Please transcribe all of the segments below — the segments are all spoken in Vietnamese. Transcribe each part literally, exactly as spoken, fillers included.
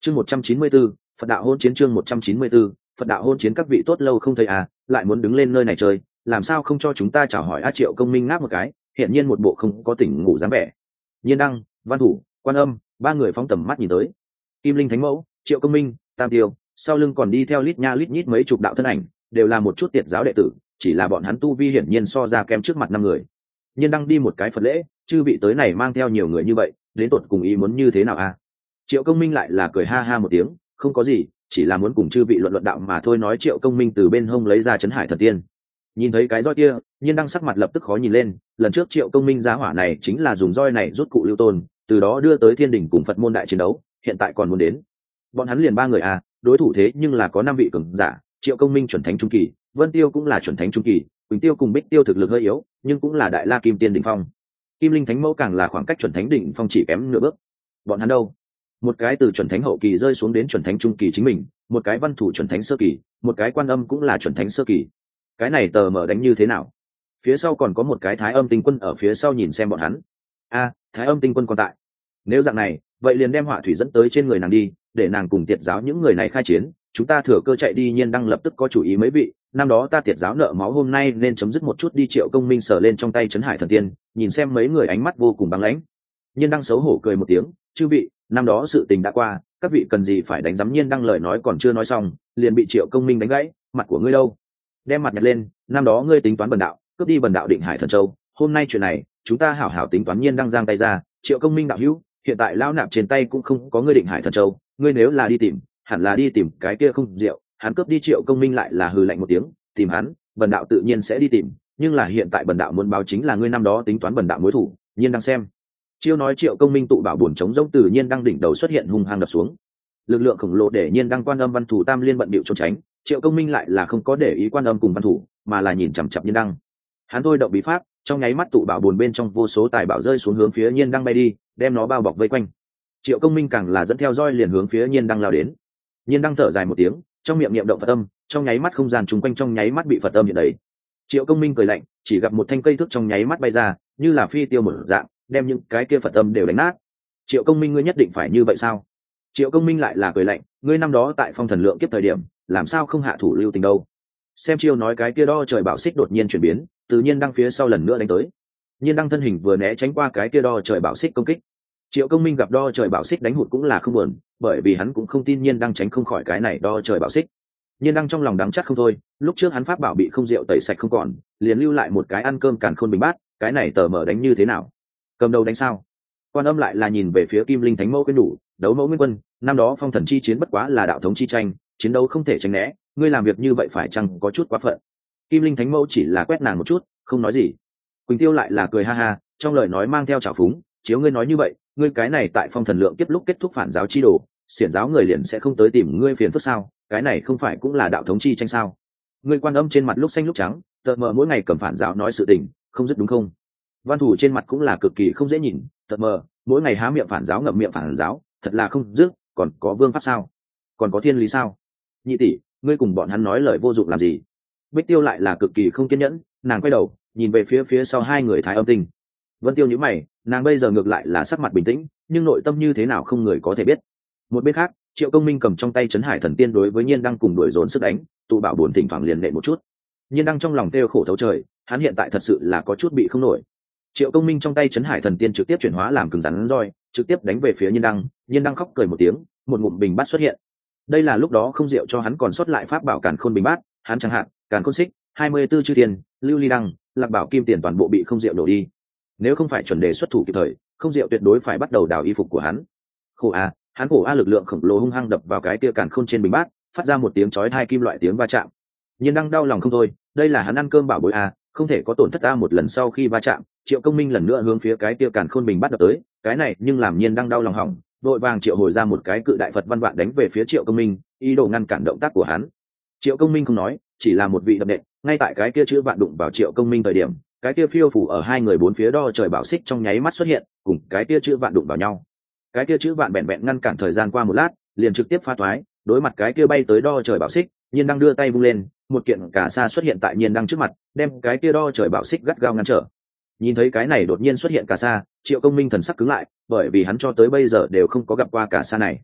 chương một trăm chín mươi 194, Phật đạo hôn chiến chương một trăm chín mươi 194, Phật đạo hôn chiến các vị tốt lâu không thấy à, lại muốn đứng lên nơi này chơi, làm sao không cho chúng ta chào hỏi a Triệu Công Minh ngáp một cái, hiện nhiên một bộ không có tỉnh ngủ dáng vẻ. Nhiên Đăng, Văn Thủ, Quan Âm, ba người phóng tầm mắt nhìn tới. Kim Linh Thánh Mẫu, Triệu Công Minh, Tam Tiêu, sau lưng còn đi theo lít nha lít nhít mấy chục đạo thân ảnh, đều là một chút tiệt giáo đệ tử, chỉ là bọn hắn tu vi hiển nhiên so ra kém trước mặt năm người. Nhiên Đăng đi một cái Phật lễ, chư vị tới này mang theo nhiều người như vậy, đến tột cùng ý muốn như thế nào a? Triệu Công Minh lại là cười ha ha một tiếng, không có gì, chỉ là muốn cùng chư vị luận luận đạo mà thôi. Nói Triệu Công Minh từ bên hông lấy ra Chấn Hải Thần Tiên, nhìn thấy cái roi kia, Nhiên Đăng sắc mặt lập tức khó nhìn lên. Lần trước Triệu Công Minh giá hỏa này chính là dùng roi này rút cụ lưu tôn, từ đó đưa tới thiên đình cùng Phật môn đại chiến đấu, hiện tại còn muốn đến. Bọn hắn liền ba người à, đối thủ thế nhưng là có năm vị cường giả. Triệu Công Minh chuẩn thánh trung kỳ, Vân Tiêu cũng là chuẩn thánh trung kỳ, Quỳnh Tiêu cùng Bích Tiêu thực lực hơi yếu, nhưng cũng là đại la kim tiên đỉnh phong. Kim Linh Thánh Mẫu càng là khoảng cách chuẩn thánh đỉnh phong chỉ kém nửa bước. Bọn hắn đâu? Một cái từ chuẩn thánh hậu kỳ rơi xuống đến chuẩn thánh trung kỳ chính mình, một cái Văn Thủ chuẩn thánh sơ kỳ, một cái Quan Âm cũng là chuẩn thánh sơ kỳ. Cái này tờ mở đánh như thế nào? Phía sau còn có một cái Thái Âm Tinh Quân ở phía sau nhìn xem bọn hắn. A, Thái Âm Tinh Quân còn tại. Nếu dạng này, vậy liền đem họa thủy dẫn tới trên người nàng đi, để nàng cùng tiệt giáo những người này khai chiến, chúng ta thừa cơ chạy đi. Nhiên Đăng lập tức có chủ ý mấy vị, năm đó ta tiệt giáo nợ máu hôm nay nên chấm dứt một chút đi. Triệu Công Minh sờ lên trong tay Chấn Hải Thần Tiên, nhìn xem mấy người ánh mắt vô cùng băng lãnh. Nhiên Đăng xấu hổ cười một tiếng, chư vị, năm đó sự tình đã qua, các vị cần gì phải đánh giám. Nhiên Đăng lời nói còn chưa nói xong, liền bị Triệu Công Minh đánh gãy. Mặt của ngươi đâu? Đem mặt nhặt lên, năm đó ngươi tính toán bần đạo, cướp đi bần đạo Định Hải Thần Châu, hôm nay chuyện này chúng ta hảo hảo tính toán. Nhiên Đăng giang tay ra, Triệu Công Minh đạo hữu, hiện tại lão nạp trên tay cũng không có ngươi Định Hải Thần Châu, ngươi nếu là đi tìm, hẳn là đi tìm cái kia không rượu. Hắn cướp đi. Triệu Công Minh lại là hừ lạnh một tiếng, tìm hắn, bần đạo tự nhiên sẽ đi tìm, nhưng là hiện tại bần đạo muốn báo chính là ngươi năm đó tính toán bần đạo mối thủ. Nhiên Đăng xem chiêu nói, Triệu Công Minh tụ bảo bổn chống rỗng từ Nhiên Đăng đỉnh đầu xuất hiện, hung hăng đập xuống. Lực lượng khổng lồ để Nhiên Đăng, Quan Âm, Văn Thủ tam liên bận bịu trốn tránh. Triệu Công Minh lại là không có để ý Quan Âm cùng Văn Thủ, mà là nhìn chằm chằm Nhiên Đăng. Hắn thôi động bí pháp, trong nháy mắt tụ bảo bồn bên trong vô số tài bảo rơi xuống hướng phía Nhiên Đăng bay đi, đem nó bao bọc vây quanh. Triệu Công Minh càng là dẫn theo roi liền hướng phía Nhiên Đăng lao đến. Nhiên Đăng thở dài một tiếng, trong miệng niệm động Phật âm, trong nháy mắt không gian chung quanh trong nháy mắt bị Phật âm hiện đầy. Triệu Công Minh cười lạnh, chỉ gặp một thanh cây thước trong nháy mắt bay ra, như là phi tiêu một dạng, đem những cái kia Phật âm đều đánh nát. Triệu Công Minh, ngươi nhất định phải như vậy sao? Triệu Công Minh lại là cười lạnh, ngươi năm đó tại Phong Thần Lượng Kiếp thời điểm, làm sao không hạ thủ lưu tình đâu? Xem chiêu nói, cái kia đo trời bảo xích đột nhiên chuyển biến, tự nhiên Đăng phía sau lần nữa đánh tới. Nhiên Đăng thân hình vừa né tránh qua cái kia đo trời bảo xích công kích. Triệu Công Minh gặp đo trời bảo xích đánh hụt cũng là không buồn, bởi vì hắn cũng không tin Nhiên Đăng tránh không khỏi cái này đo trời bảo xích. Nhiên Đăng trong lòng đắng chắc không thôi, lúc trước hắn pháp bảo bị không rượu tẩy sạch không còn, liền lưu lại một cái ăn cơm càn khôn bình bát, cái này tờ mở đánh như thế nào? Cầm đầu đánh sao? Quan Âm lại là nhìn về phía Kim Linh Thánh Mẫu quyến đủ, đấu mẫu nguyên quân, năm đó phong thần chi chiến bất quá là đạo thống chi tranh, chiến đấu không thể tránh né, ngươi làm việc như vậy phải chăng có chút quá phận? Kim Linh Thánh Mẫu chỉ là quét nàng một chút, không nói gì. Quỳnh Tiêu lại là cười ha ha, trong lời nói mang theo trào phúng, chiếu ngươi nói như vậy, ngươi cái này tại Phong Thần Lượng Kiếp lúc kết thúc phản giáo chi đồ, xiển giáo người liền sẽ không tới tìm ngươi phiền phức sao? Cái này không phải cũng là đạo thống chi tranh sao? Ngươi Quan Âm trên mặt lúc xanh lúc trắng, tợt mờ mỗi ngày cầm phản giáo nói sự tình, không dứt đúng không? Văn Thủ trên mặt cũng là cực kỳ không dễ nhìn, tợt mờ mỗi ngày há miệng phản giáo ngậm miệng phản giáo, thật là không dứt. Còn có vương pháp sao? Còn có thiên lý sao? Nhị tỷ, ngươi cùng bọn hắn nói lời vô dụng làm gì? Bích Tiêu lại là cực kỳ không kiên nhẫn, nàng quay đầu nhìn về phía phía sau hai người Thái Âm Tinh. Vân Tiêu nhíu mày, nàng bây giờ ngược lại là sắc mặt bình tĩnh, nhưng nội tâm như thế nào không người có thể biết. Một bên khác, Triệu Công Minh cầm trong tay Chấn Hải Thần Tiên đối với Nhiên Đăng cùng đuổi dồn sức đánh, tụ bảo buồn thỉnh thoảng liền nện một chút. Nhiên Đăng trong lòng kêu khổ thấu trời, hắn hiện tại thật sự là có chút bị không nổi. Triệu Công Minh trong tay Chấn Hải Thần Tiên trực tiếp chuyển hóa làm cứng rắn roi, trực tiếp đánh về phía Nhiên Đăng. Nhiên Đăng khóc cười một tiếng, một ngụm bình bát xuất hiện. Đây là lúc đó không rượu cho hắn còn sót lại pháp bảo Càn Khôn bình bát, hắn chẳng hạn, Càn Khôn xích, hai mươi tư chư tiền, lưu ly đăng, lạc bảo kim tiền toàn bộ bị không rượu đổ đi. Nếu không phải chuẩn đề xuất thủ kịp thời, không rượu tuyệt đối phải bắt đầu đào y phục của hắn. Khổ a, hắn khổ a, lực lượng khổng lồ hung hăng đập vào cái kia Càn Khôn trên bình bát, phát ra một tiếng chói tai kim loại tiếng va chạm. Nhiên Đăng đau lòng không thôi, đây là hắn ăn cơm bảo bối a, không thể có tổn thất a. Một lần sau khi va chạm, Triệu Công Minh lần nữa hướng phía cái kia Càn Khôn bình bát đập tới, cái này nhưng làm Nhiên Đăng đau lòng hỏng, đội vàng triệu hồi ra một cái cự đại Phật văn vạn đánh về phía Triệu Công Minh, ý đồ ngăn cản động tác của hắn. Triệu Công Minh không nói, chỉ là một vị đập nện, ngay tại cái kia chữ vạn đụng vào Triệu Công Minh thời điểm, cái kia phiêu phủ ở hai người bốn phía đo trời bảo xích trong nháy mắt xuất hiện, cùng cái kia chữ vạn đụng vào nhau. Cái kia chữ vạn bẹn bẹn ngăn cản thời gian qua một lát, liền trực tiếp phá toái, đối mặt cái kia bay tới đo trời bảo xích, Nhiên Đăng đưa tay vung lên, một kiện cả sa xuất hiện tại Nhiên Đăng trước mặt, đem cái kia đo trời bảo xích gắt gao ngăn trở. Nhìn thấy cái này đột nhiên xuất hiện cả sa, Triệu Công Minh thần sắc cứng lại, bởi vì hắn cho tới bây giờ đều không có gặp qua cả sa này.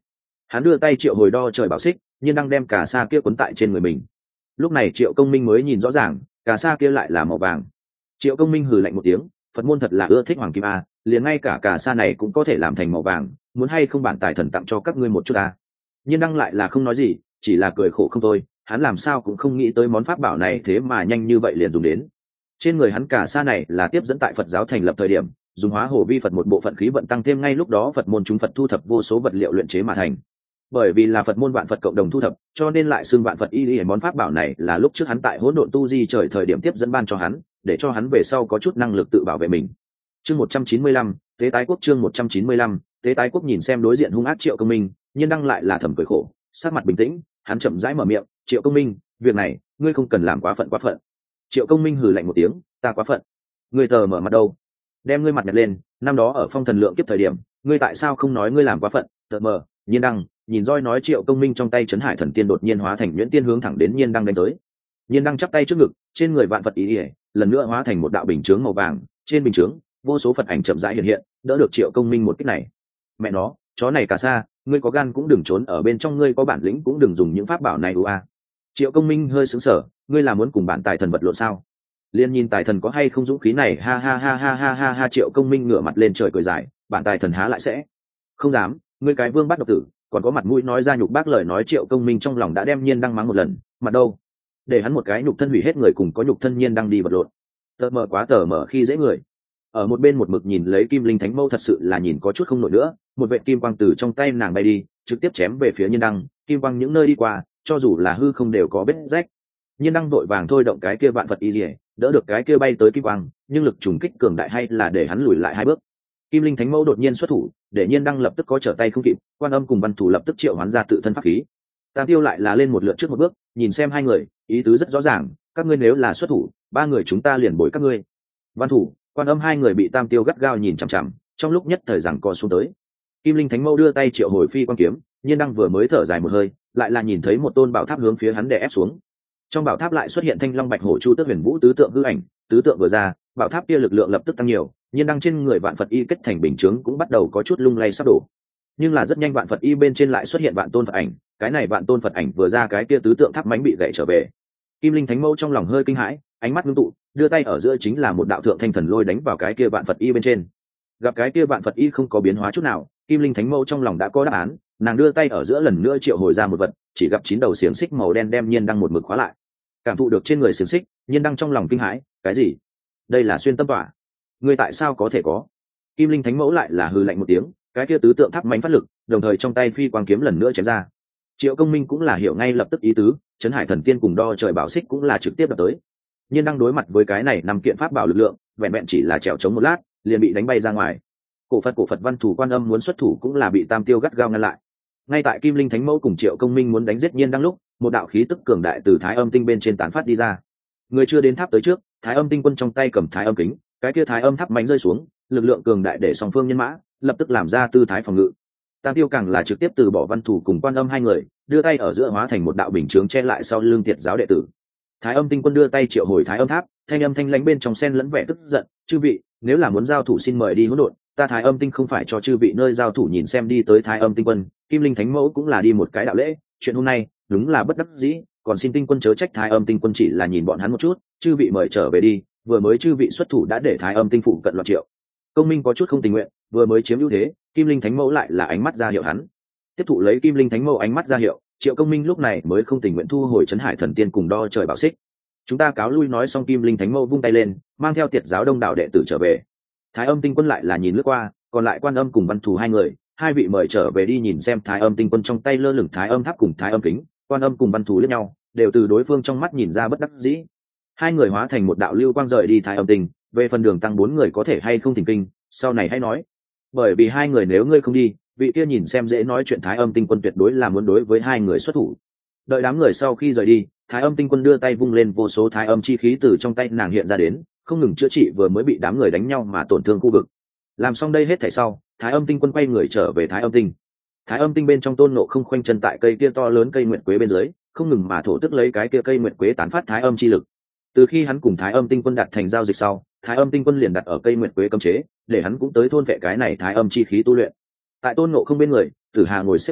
Hắn đưa tay triệu hồi đo trời bảo xích, nhiên đang đem cả sa kia quấn tại trên người mình. Lúc này Triệu Công Minh mới nhìn rõ ràng, cả sa kia lại là màu vàng. Triệu Công Minh hừ lạnh một tiếng, Phật môn thật là ưa thích hoàng kim a, liền ngay cả cả sa này cũng có thể làm thành màu vàng, muốn hay không bản tài thần tặng cho các ngươi một chút a. Nhưng đăng lại là không nói gì, chỉ là cười khổ không thôi, hắn làm sao cũng không nghĩ tới món pháp bảo này thế mà nhanh như vậy liền dùng đến. Trên người hắn cả sa này là tiếp dẫn tại Phật giáo thành lập thời điểm, dùng hóa hồ vi Phật một bộ phận khí vận tăng thêm ngay lúc đó Phật môn chúng Phật thu thập vô số vật liệu luyện chế mà thành. Bởi vì là Phật môn vạn Phật cộng đồng thu thập, cho nên lại xưng vạn Phật y y. Món pháp bảo này là lúc trước hắn tại hỗn độn tu di trời thời điểm tiếp dẫn ban cho hắn, để cho hắn về sau có chút năng lực tự bảo vệ mình. Chương một trăm chín mươi lăm, Tế tái quốc. Chương một trăm chín mươi lăm, Tế tái quốc. Nhìn xem đối diện hung ác Triệu Công Minh, nhiên đăng lại là thầm cười khổ, sắc mặt bình tĩnh, hắn chậm rãi mở miệng, "Triệu Công Minh, việc này, ngươi không cần làm quá phận quá phận." Triệu Công Minh hừ lạnh một tiếng, "Ta quá phận? Ngươi tờ mở mặt đâu? Đem ngươi mặt nhặt lên, năm đó ở phong thần lượng kiếp thời điểm, ngươi tại sao không nói ngươi làm quá phận?" Tờ mờ, nhiên đăng, nhìn roi nói Triệu Công Minh trong tay Trấn Hải Thần Tiên đột nhiên hóa thành nhuyễn tiên hướng thẳng đến nhiên đăng đánh tới. Nhiên đăng chắp tay trước ngực, trên người vạn Phật ý ỉa, lần nữa hóa thành một đạo bình chướng màu vàng, trên bình chướng, vô số Phật ảnh chậm rãi hiện hiện, đỡ được Triệu Công Minh một kích này. Mẹ nó, chó này cả xa, ngươi có gan cũng đừng trốn ở bên trong, ngươi có bản lĩnh cũng đừng dùng những pháp bảo này ua. À. Triệu Công Minh hơi sững sờ, ngươi là muốn cùng bản tài thần vật lộn sao? Liên nhìn tài thần có hay không dũng khí này, ha ha ha ha ha ha ha. Triệu Công Minh ngửa mặt lên trời cười dài, bản tài thần há lại sẽ không dám, ngươi cái vương bắt độc tử, còn có mặt mũi nói ra nhục bác lời nói. Triệu Công Minh trong lòng đã đem nhiên đăng mắng một lần, mặt đâu để hắn một cái nhục thân hủy hết người cùng có nhục thân nhiên đăng đi vật lộn, tờ mờ quá tờ mờ khi dễ người. Ở một bên một mực nhìn lấy Kim Linh Thánh Mâu thật sự là nhìn có chút không nổi nữa, một vệ kim quang từ trong tay nàng bay đi, trực tiếp chém về phía nhiên đăng, kim quang những nơi đi qua, cho dù là hư không đều có vết rách. Nhiên đăng vội vàng thôi động cái kia vạn Phật y liễu, đỡ được cái kia bay tới kim quang, nhưng lực trùng kích cường đại hay là để hắn lùi lại hai bước. Kim Linh Thánh Mâu đột nhiên xuất thủ, để nhiên đăng lập tức có trở tay không kịp, Quan Âm cùng Văn Thủ lập tức triệu hoán ra tự thân pháp khí. Tam Tiêu lại là lên một lượt trước một bước, nhìn xem hai người, ý tứ rất rõ ràng, các ngươi nếu là xuất thủ, ba người chúng ta liền bồi các ngươi. Văn Thủ, Quan Âm hai người bị Tam Tiêu gắt gao nhìn chằm chằm, trong lúc nhất thời giằng co xuống tới. Kim Linh Thánh Mâu đưa tay triệu hồi phi quan kiếm, nhiên đăng vừa mới thở dài một hơi, lại là nhìn thấy một tôn bảo tháp hướng phía hắn đè ép xuống. Trong bảo tháp lại xuất hiện Thanh Long Bạch Hổ Chu Tước Huyền Vũ tứ tượng hư ảnh, tứ tượng vừa ra, bảo tháp kia lực lượng lập tức tăng nhiều, nhiên đăng trên người vạn Phật y kết thành bình chướng cũng bắt đầu có chút lung lay sắp đổ. Nhưng là rất nhanh vạn Phật y bên trên lại xuất hiện vạn tôn Phật ảnh, cái này vạn tôn Phật ảnh vừa ra cái kia tứ tượng tháp mãnh bị gãy trở về. Kim Linh Thánh Mâu trong lòng hơi kinh hãi, ánh mắt ngưng tụ, đưa tay ở giữa chính là một đạo thượng thanh thần lôi đánh vào cái kia vạn Phật y bên trên. Gặp cái kia vạn Phật y không có biến hóa chút nào, Kim Linh Thánh Mâu trong lòng đã có đáp án, nàng đưa tay ở giữa lần nữa triệu hồi ra một vật, chỉ gặp chín đầu xiềng xích màu đen đem nhiên đăng một mực khóa lại. Cảm thụ được trên người xiềng xích, nhiên đăng trong lòng kinh hãi, cái gì? Đây là xuyên tâm tỏa? Ngươi tại sao có thể có? Kim Linh Thánh Mẫu lại là hừ lạnh một tiếng, cái kia tứ tượng tháp mãnh phát lực, đồng thời trong tay phi quang kiếm lần nữa chém ra. Triệu Công Minh cũng là hiểu ngay lập tức ý tứ, Trấn Hải Thần Tiên cùng đo trời bảo xích cũng là trực tiếp đập tới. Nhưng đang đối mặt với cái này năm kiện pháp bảo lực lượng, vẹn vẹn chỉ là trèo chống một lát, liền bị đánh bay ra ngoài. Cổ Phật cổ Phật Văn Thủ Quan Âm muốn xuất thủ cũng là bị Tam Tiêu gắt gao ngăn lại. Ngay tại Kim Linh Thánh Mẫu cùng Triệu Công Minh muốn đánh giết nhiên đang lúc, một đạo khí tức cường đại từ Thái Âm Tinh bên trên tán phát đi ra. Người chưa đến tháp tới trước, Thái Âm Tinh quân trong tay cầm Thái Âm kính, cái kia Thái Âm tháp mảnh rơi xuống, lực lượng cường đại để song phương nhân mã lập tức làm ra tư thái phòng ngự. Tam Tiêu càng là trực tiếp từ bỏ Văn Thủ cùng Quan Âm hai người, đưa tay ở giữa hóa thành một đạo bình chướng che lại sau lưng Tiệt giáo đệ tử. Thái Âm Tinh quân đưa tay triệu hồi Thái Âm tháp, thanh âm thanh lãnh bên trong sen lẫn vẻ tức giận, "Chư vị, nếu là muốn giao thủ xin mời đi hỗn độn, ta Thái Âm Tinh không phải cho chư vị nơi giao thủ." Nhìn xem đi tới Thái Âm Tinh quân, Kim Linh Thánh Mẫu cũng là đi một cái đạo lễ, chuyện hôm nay đúng là bất đắc dĩ, còn xin Tinh quân chớ trách, Thái Âm Tinh quân chỉ là nhìn bọn hắn một chút, chư vị mời trở về đi, vừa mới chư vị xuất thủ đã để Thái Âm Tinh phụ cận loạn Triệu Công Minh có chút không tình nguyện, vừa mới chiếm ưu thế, Kim Linh Thánh Mẫu lại là ánh mắt ra hiệu hắn. Tiếp thụ lấy Kim Linh Thánh Mẫu ánh mắt ra hiệu, Triệu Công Minh lúc này mới không tình nguyện thu hồi Trấn Hải Thần Tiên cùng đo trời bảo xích. Chúng ta cáo lui nói xong, Kim Linh Thánh Mẫu vung tay lên, mang theo Tiệt giáo đông đảo đệ tử trở về. Thái Âm Tinh quân lại là nhìn lướt qua, còn lại Quan Âm cùng Văn Thù hai người, hai vị mời trở về đi. Nhìn xem Thái Âm Tinh quân trong tay lơ lửng Thái Âm tháp cùng Thái Âm kính, Quan Âm cùng Văn Thù liếc nhau, đều từ đối phương trong mắt nhìn ra bất đắc dĩ. Hai người hóa thành một đạo lưu quang rời đi Thái Âm Tinh, về phần đường tăng bốn người có thể hay không thỉnh kinh, sau này hãy nói. Bởi vì hai người nếu ngươi không đi, vị kia nhìn xem dễ nói chuyện Thái Âm Tinh quân tuyệt đối là muốn đối với hai người xuất thủ. Đợi đám người sau khi rời đi, Thái Âm Tinh quân đưa tay vung lên, vô số thái âm chi khí từ trong tay nàng hiện ra đến, không ngừng chữa trị vừa mới bị đám người đánh nhau mà tổn thương khu vực. Làm xong đây hết thảy sau, Thái Âm Tinh quân quay người trở về Thái Âm Tinh. Thái Âm Tinh bên trong Tôn Ngộ Không khoanh chân tại cây kia to lớn cây nguyệt quế bên dưới, không ngừng mà thổ tức lấy cái kia cây nguyệt quế tán phát thái âm chi lực. Từ khi hắn cùng Thái Âm Tinh quân đạt thành giao dịch sau, Thái Âm Tinh quân liền đặt ở cây nguyệt quế cấm chế, để hắn cũng tới thôn vệ cái này thái âm chi khí tu luyện. Tại Tôn Ngộ Không bên người, Tử Hà ngồi xếp bằng,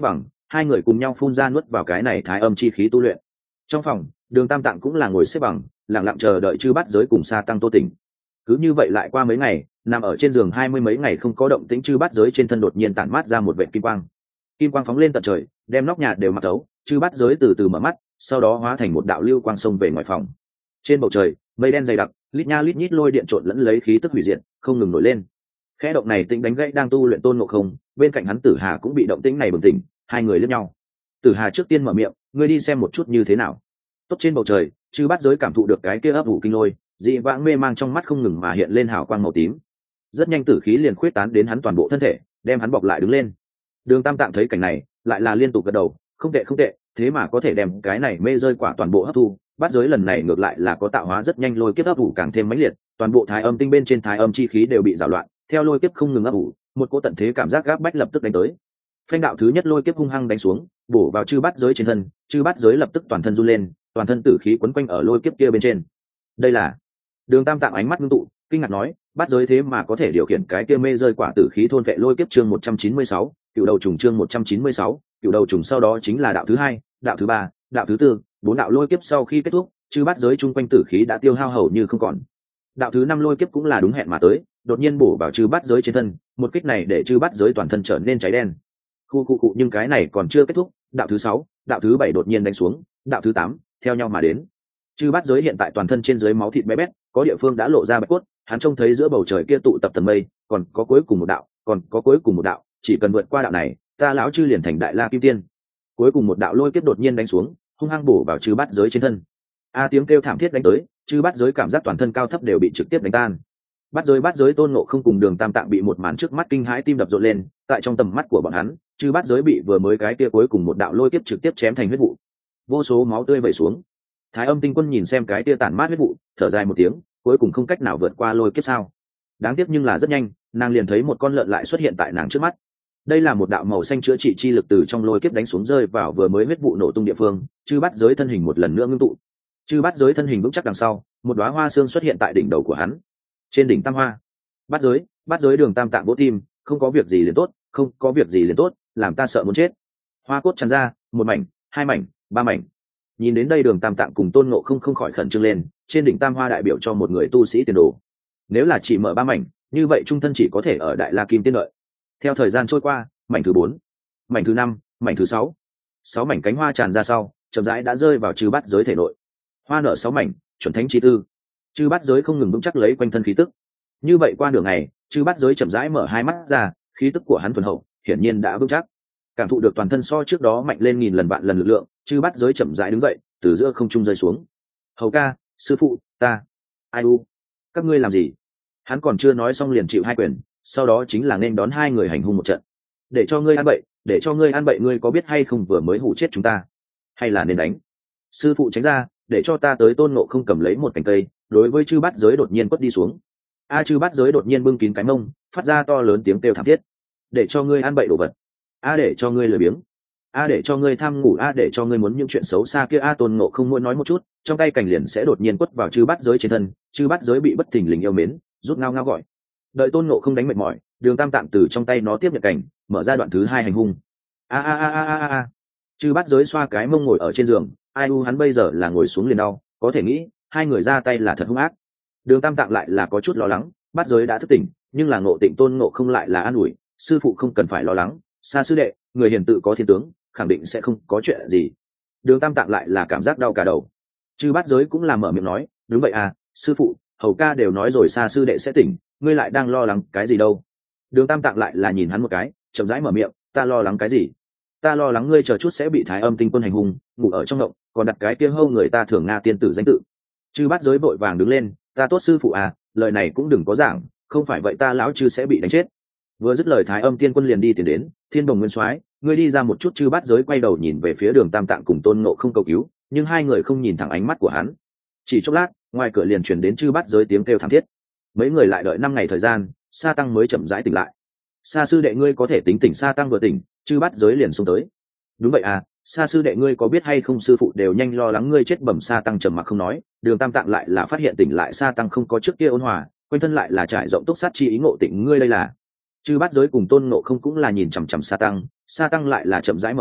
hai người cùng nhau phun ra nuốt vào cái này thái âm chi khí tu luyện. Trong phòng, Đường Tam Tạng cũng là ngồi xếp bằng, lặng lặng chờ đợi chư bát giới cùng sa tăng tô tỉnh. Cứ như vậy lại qua mấy ngày, nằm ở trên giường hai mươi mấy ngày không có động tĩnh chư bát giới trên thân đột nhiên tản mát ra một vệt kim quang. Kim quang phóng lên tận trời, đem nóc nhà đều mặc thấu, chư bát giới từ từ mở mắt, sau đó hóa thành một đạo lưu quang xông về ngoài phòng. Trên bầu trời, mây đen dày đặc, lít nha lít nhít lôi điện trộn lẫn lấy khí tức hủy diệt, không ngừng nổi lên. Khẽ động này tĩnh đánh gãy đang tu luyện Tôn Ngộ Không, bên cạnh hắn Tử Hà cũng bị động tĩnh này bừng tỉnh, hai người liếc nhau. Tử Hà trước tiên mở miệng, ngươi đi xem một chút như thế nào. Tốt, trên bầu trời, chư bát giới cảm thụ được cái kia ấp ủ kinh lôi, dị vãng mê mang trong mắt không ngừng mà hiện lên hào quang màu tím. Rất nhanh tử khí liền khuyết tán đến hắn toàn bộ thân thể, đem hắn bọc lại đứng lên. Đường Tam Tạng thấy cảnh này, lại là liên tục gật đầu, không tệ không tệ, thế mà có thể đem cái này mê rơi quả toàn bộ hấp thu. Bát giới lần này ngược lại là có tạo hóa rất nhanh, lôi kiếp ấp ủ càng thêm mãnh liệt, toàn bộ thái âm tinh bên trên thái âm chi khí đều bị giảo loạn, theo lôi kiếp không ngừng ấp ủ, một cỗ tận thế cảm giác gáp bách lập tức đánh tới. Phanh đạo thứ nhất lôi kiếp hung hăng đánh xuống, bổ vào chư bát giới trên thân, chư bát giới lập tức toàn thân run lên, toàn thân tử khí quấn quanh ở lôi kiếp kia bên trên. Đây là Đường Tam Tạng ánh mắt ngưng tụ, kinh ngạc nói, bát giới thế mà có thể điều khiển cái kia mê rơi quả tử khí thôn vệ lôi kiếp. Chương một trăm chín mươi sáu, cựu đầu trùng. Chương một trăm chín mươi sáu, cựu đầu trùng. Sau đó chính là đạo thứ hai, đạo thứ ba, đạo thứ tư, bốn đạo lôi kiếp sau khi kết thúc, chư bát giới chung quanh tử khí đã tiêu hao hầu như không còn. Đạo thứ năm lôi kiếp cũng là đúng hẹn mà tới, đột nhiên bổ vào chư bát giới trên thân, một kích này để chư bát giới toàn thân trở nên cháy đen. Khu khu cụ nhưng cái này còn chưa kết thúc, đạo thứ sáu, đạo thứ bảy đột nhiên đánh xuống, đạo thứ tám theo nhau mà đến. Chư bát giới hiện tại toàn thân trên dưới máu thịt bé bét, có địa phương đã lộ ra bạch cốt, hắn trông thấy giữa bầu trời kia tụ tập tầng mây, còn có cuối cùng một đạo, còn có cuối cùng một đạo, chỉ cần vượt qua đạo này, ta lão chư liền thành đại la kim tiên. Cuối cùng một đạo lôi kiếp đột nhiên đánh xuống, hung hăng bổ vào chư bát giới trên thân. A tiếng kêu thảm thiết đánh tới, chư bát giới cảm giác toàn thân cao thấp đều bị trực tiếp đánh tan. Bát giới bát giới Tôn Ngộ Không cùng Đường Tam Tạng bị một màn trước mắt kinh hãi, tim đập rộn lên, tại trong tầm mắt của bọn hắn, chư bát giới bị vừa mới cái kia cuối cùng một đạo lôi kiếp trực tiếp chém thành huyết vụ, vô số máu tươi vẩy xuống. Thái Âm Tinh Quân nhìn xem cái kia tản mát huyết vụ, thở dài một tiếng, cuối cùng không cách nào vượt qua lôi kiếp sao? Đáng tiếc nhưng là rất nhanh, nàng liền thấy một con lợn lại xuất hiện tại nàng trước mắt. Đây là một đạo màu xanh chữa trị chi lực từ trong lôi kiếp đánh xuống rơi vào vừa mới huyết vụ nổ tung địa phương, chư bát giới thân hình một lần nữa ngưng tụ. Chư bát giới thân hình vững chắc đằng sau, một đóa hoa xương xuất hiện tại đỉnh đầu của hắn. Trên đỉnh tam hoa, bát giới, bát giới Đường Tam Tạng vỗ tim, không có việc gì liền tốt, không có việc gì liền tốt, làm ta sợ muốn chết. Hoa cốt tràn ra, một mảnh, hai mảnh, ba mảnh. Nhìn đến đây Đường Tam Tạng cùng Tôn Ngộ Không không khỏi khẩn trương lên, trên đỉnh tam hoa đại biểu cho một người tu sĩ tiền đồ. Nếu là chỉ mở ba mảnh, như vậy trung thân chỉ có thể ở đại la kim tiên đợi. Theo thời gian trôi qua, mảnh thứ bốn, mảnh thứ năm, mảnh thứ sáu, sáu mảnh cánh hoa tràn ra sau, chậm rãi đã rơi vào chư bát giới thể nội. Hoa nở sáu mảnh, chuẩn thánh chi tư. Chư bát giới không ngừng vững chắc lấy quanh thân khí tức. Như vậy qua nửa ngày, chư bát giới chậm rãi mở hai mắt ra, khí tức của hắn thuần hậu, hiển nhiên đã vững chắc. Cảm thụ được toàn thân so trước đó mạnh lên nghìn lần vạn lần lực lượng, chư bát giới chậm rãi đứng dậy, từ giữa không trung rơi xuống. Hầu ca, sư phụ, ta, ai u, các ngươi làm gì? Hắn còn chưa nói xong liền chịu hai quyền, sau đó chính là nên đón hai người hành hung một trận. Để cho ngươi ăn bậy, để cho ngươi ăn bậy, ngươi có biết hay không vừa mới hủ chết chúng ta, hay là nên đánh? Sư phụ tránh ra, để cho ta tới. Tôn Ngộ Không cầm lấy một cành cây, đối với chư bát giới đột nhiên quất đi xuống. A chư bát giới đột nhiên bưng kín cái mông, phát ra to lớn tiếng kêu thảm thiết. Để cho ngươi ăn bậy đồ vật, a để cho ngươi lười biếng, a để cho ngươi tham ngủ, a để cho ngươi muốn những chuyện xấu xa kia. A Tôn Ngộ Không muốn nói một chút, trong tay cành liền sẽ đột nhiên quất vào chư bát giới trên thân, chư bát giới bị bất thình lình yêu mến, rút ngao ngao gọi. Đợi Tôn Ngộ Không đánh mệt mỏi, Đường Tam Tạng từ trong tay nó tiếp nhận cành, mở ra đoạn thứ hai hành hung. A a a a a a. Chư bát giới xoa cái mông ngồi ở trên giường, ai u hắn bây giờ là ngồi xuống liền đau, có thể nghĩ hai người ra tay là thật hung ác. Đường Tam Tạng lại là có chút lo lắng, bát giới đã thức tỉnh, nhưng là Ngộ Tịnh Tôn Ngộ Không lại là an ủi, sư phụ không cần phải lo lắng, Sa sư đệ, người hiền tự có thiên tướng, khẳng định sẽ không có chuyện gì. Đường Tam Tạng lại là cảm giác đau cả đầu. Chư bát giới cũng là mở miệng nói, đúng vậy à, sư phụ, hầu ca đều nói rồi Sa sư đệ sẽ tỉnh, ngươi lại đang lo lắng cái gì đâu? Đường Tam Tạng lại là nhìn hắn một cái, chậm rãi mở miệng, ta lo lắng cái gì? Ta lo lắng ngươi chờ chút sẽ bị Thái Âm Tinh Quân hành hung, ngủ ở trong ngộng, còn đặt cái kia hâu người ta thường nga tiên tử danh tự. Chư bát giới vội vàng đứng lên, ta tốt sư phụ à, lời này cũng đừng có giảng, không phải vậy ta lão chư sẽ bị đánh chết. Vừa dứt lời Thái Âm Tiên Quân liền đi tiến đến, Thiên Đồng Nguyên Soái, ngươi đi ra một chút. Chư bát giới quay đầu nhìn về phía Đường Tam Tạng cùng Tôn Ngộ Không cầu cứu, nhưng hai người không nhìn thẳng ánh mắt của hắn. Chỉ chốc lát, ngoài cửa liền truyền đến chư bát giới tiếng kêu thảm thiết. Mấy người lại đợi năm ngày thời gian, Sa Tăng mới chậm rãi tỉnh lại. Sa sư đệ ngươi có thể tính tỉnh. Sa Tăng vừa tỉnh, chư bát giới liền xông tới. Đúng vậy à, Sa sư đệ ngươi có biết hay không sư phụ đều nhanh lo lắng ngươi chết bẩm. Sa Tăng trầm mặc không nói. Đường Tam Tạng lại là phát hiện tỉnh lại Sa Tăng không có trước kia ôn hòa, quanh thân lại là trải rộng túc sát chi ý. Ngộ Tịnh ngươi đây là? Chư bát giới cùng Tôn Ngộ Không cũng là nhìn chằm chằm Sa Tăng, Sa Tăng lại là chậm rãi mở miệng,